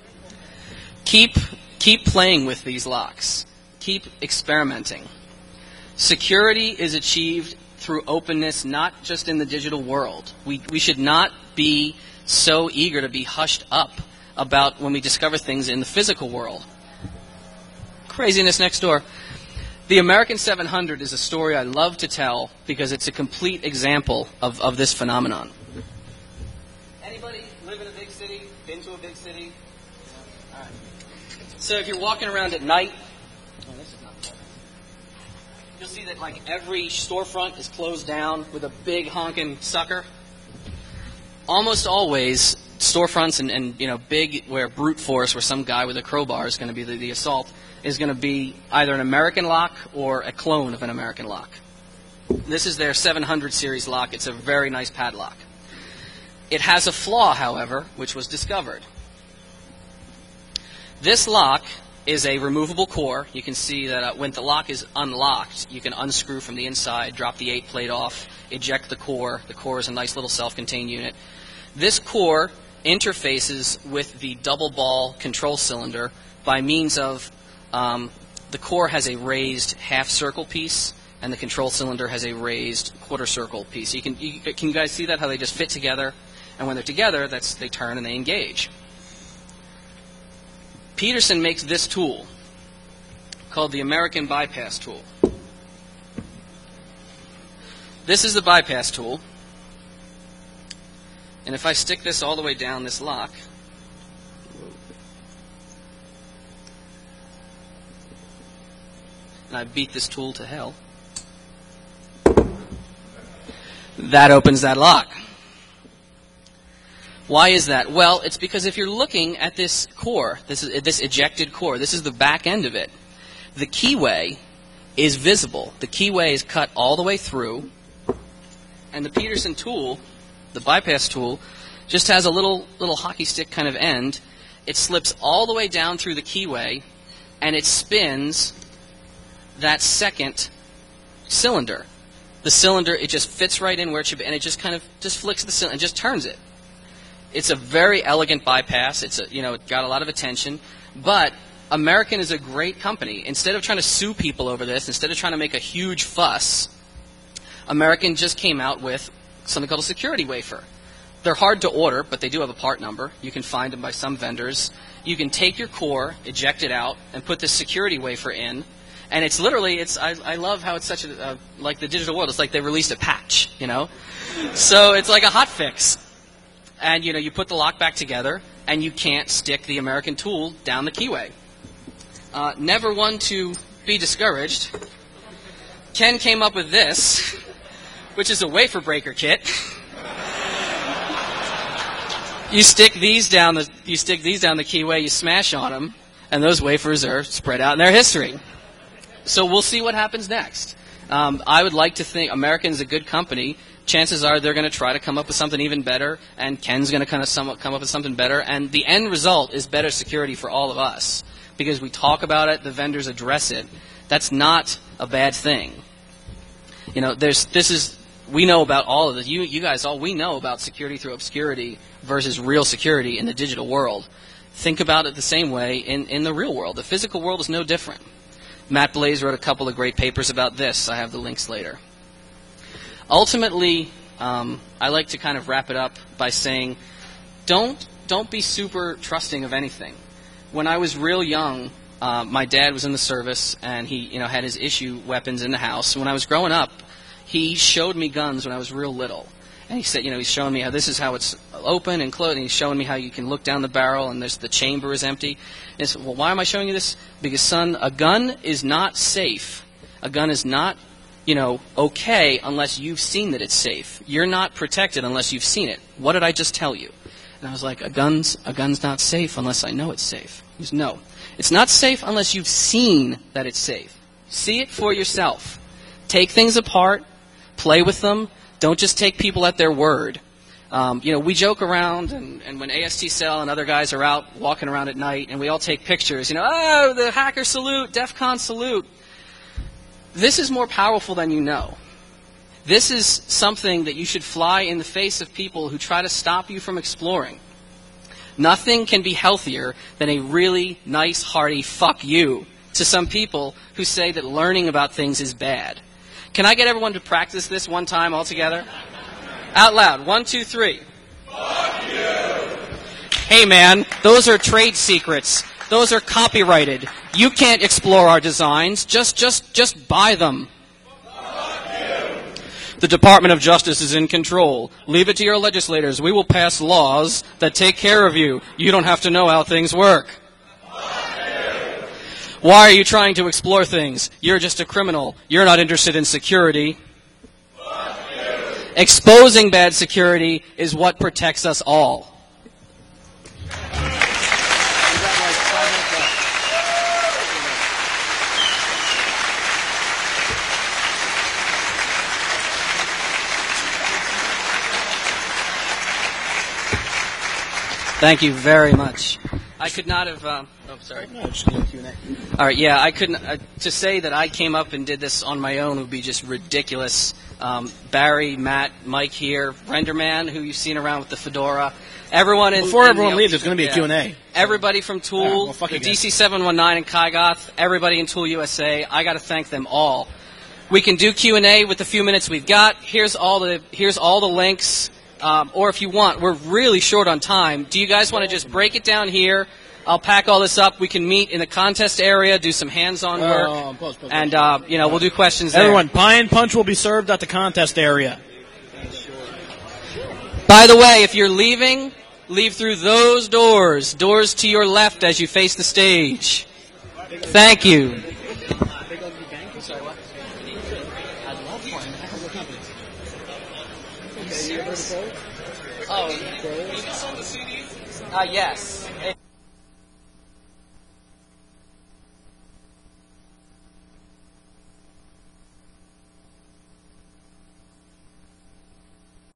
Keep playing with these locks. Keep experimenting. Security is achieved through openness, not just in the digital world. We should not be so eager to be hushed up about when we discover things in the physical world. Craziness next door. The American 700 is a story I love to tell because it's a complete example of this phenomenon. Anybody live in a big city? Been to a big city? All right. So if you're walking around at night, you'll see that like every storefront is closed down with a big honking sucker. Almost always, storefronts and big where brute force, where some guy with a crowbar is going to be the assault, is going to be either an American lock or a clone of an American lock. This is their 700 series lock. It's a very nice padlock. It has a flaw, however, which was discovered. This lock is a removable core. You can see that when the lock is unlocked, you can unscrew from the inside, drop the 8 plate off, eject the core. The core is a nice little self-contained unit. This core interfaces with the double ball control cylinder by means of the core has a raised half circle piece and the control cylinder has a raised quarter circle piece. Can you guys see that, how they just fit together? And when they're together, they turn and they engage. Peterson makes this tool called the American Bypass Tool. This is the bypass tool. And if I stick this all the way down this lock, and I beat this tool to hell, that opens that lock. Why is that? Well, it's because if you're looking at this core, this ejected core, this is the back end of it. The keyway is visible. The keyway is cut all the way through, and the Peterson tool, the bypass tool, just has a little hockey stick kind of end. It slips all the way down through the keyway, and it spins that second cylinder. The cylinder, it just fits right in where it should be, and it just kind of just flicks the cylinder and just turns it. It's a very elegant bypass. It got a lot of attention, but American is a great company. Instead of trying to sue people over this, instead of trying to make a huge fuss, American just came out with something called a security wafer. They're hard to order, but they do have a part number. You can find them by some vendors. You can take your core, eject it out, and put this security wafer in. And it's literally, I love how it's such like the digital world. It's like they released a patch, So it's like a hot fix. And, you put the lock back together, and you can't stick the American tool down the keyway. Never one to be discouraged. Ken came up with this, which is a wafer breaker kit. You stick these down the keyway, you smash on them, and those wafers are spread out in their history. So we'll see what happens next. I would like to think American's a good company. Chances are they're going to try to come up with something even better, and Ken's going to kind of come up with something better, and the end result is better security for all of us because we talk about it, the vendors address it. That's not a bad thing. You know, we know about all of this. You guys we know about security through obscurity versus real security in the digital world. Think about it the same way in the real world. The physical world is no different. Matt Blaze wrote a couple of great papers about this. I have the links later. Ultimately, I like to kind of wrap it up by saying, don't be super trusting of anything. When I was real young, my dad was in the service, and he had his issue weapons in the house. When I was growing up, he showed me guns when I was real little. And he said, he's showing me this is how it's open and closed, and he's showing me how you can look down the barrel and the chamber is empty. And I said, well, why am I showing you this? Because, son, a gun is not safe. A gun is not, okay unless you've seen that it's safe. You're not protected unless you've seen it. What did I just tell you? And I was like, a gun's not safe unless I know it's safe. He goes, no. It's not safe unless you've seen that it's safe. See it for yourself. Take things apart. Play with them. Don't just take people at their word. We joke around, and when AST Cell and other guys are out walking around at night, and we all take pictures, the hacker salute, DEF CON salute. This is more powerful than you know. This is something that you should fly in the face of people who try to stop you from exploring. Nothing can be healthier than a really nice, hearty fuck you to some people who say that learning about things is bad. Can I get everyone to practice this one time all together? Out loud. 1, 2, 3. Fuck you! Hey man, those are trade secrets. Those are copyrighted. You can't explore our designs. Just buy them. Fuck you! The Department of Justice is in control. Leave it to your legislators. We will pass laws that take care of you. You don't have to know how things work. Why are you trying to explore things? You're just a criminal. You're not interested in security. Exposing bad security is what protects us all. Thank you very much. I could not have... sorry. No, just doing Q&A. All right, yeah, I couldn't... to say that I came up and did this on my own would be just ridiculous. Barry, Matt, Mike here, Renderman, who you've seen around with the fedora. Everyone in... Before everyone leaves, there's going to be a Q&A. Everybody from Tool, the DC719 and Kygoth, everybody in Tool USA, I got to thank them all. We can do Q&A with the few minutes we've got. Here's all the links. Or if you want, we're really short on time. Do you guys want to just break it down here? I'll pack all this up. We can meet in the contest area, do some hands-on work, and we'll do questions there. Everyone, pie and punch will be served at the contest area. By the way, if you're leaving, leave through those doors. Doors to your left as you face the stage. Thank you. Oh, yes.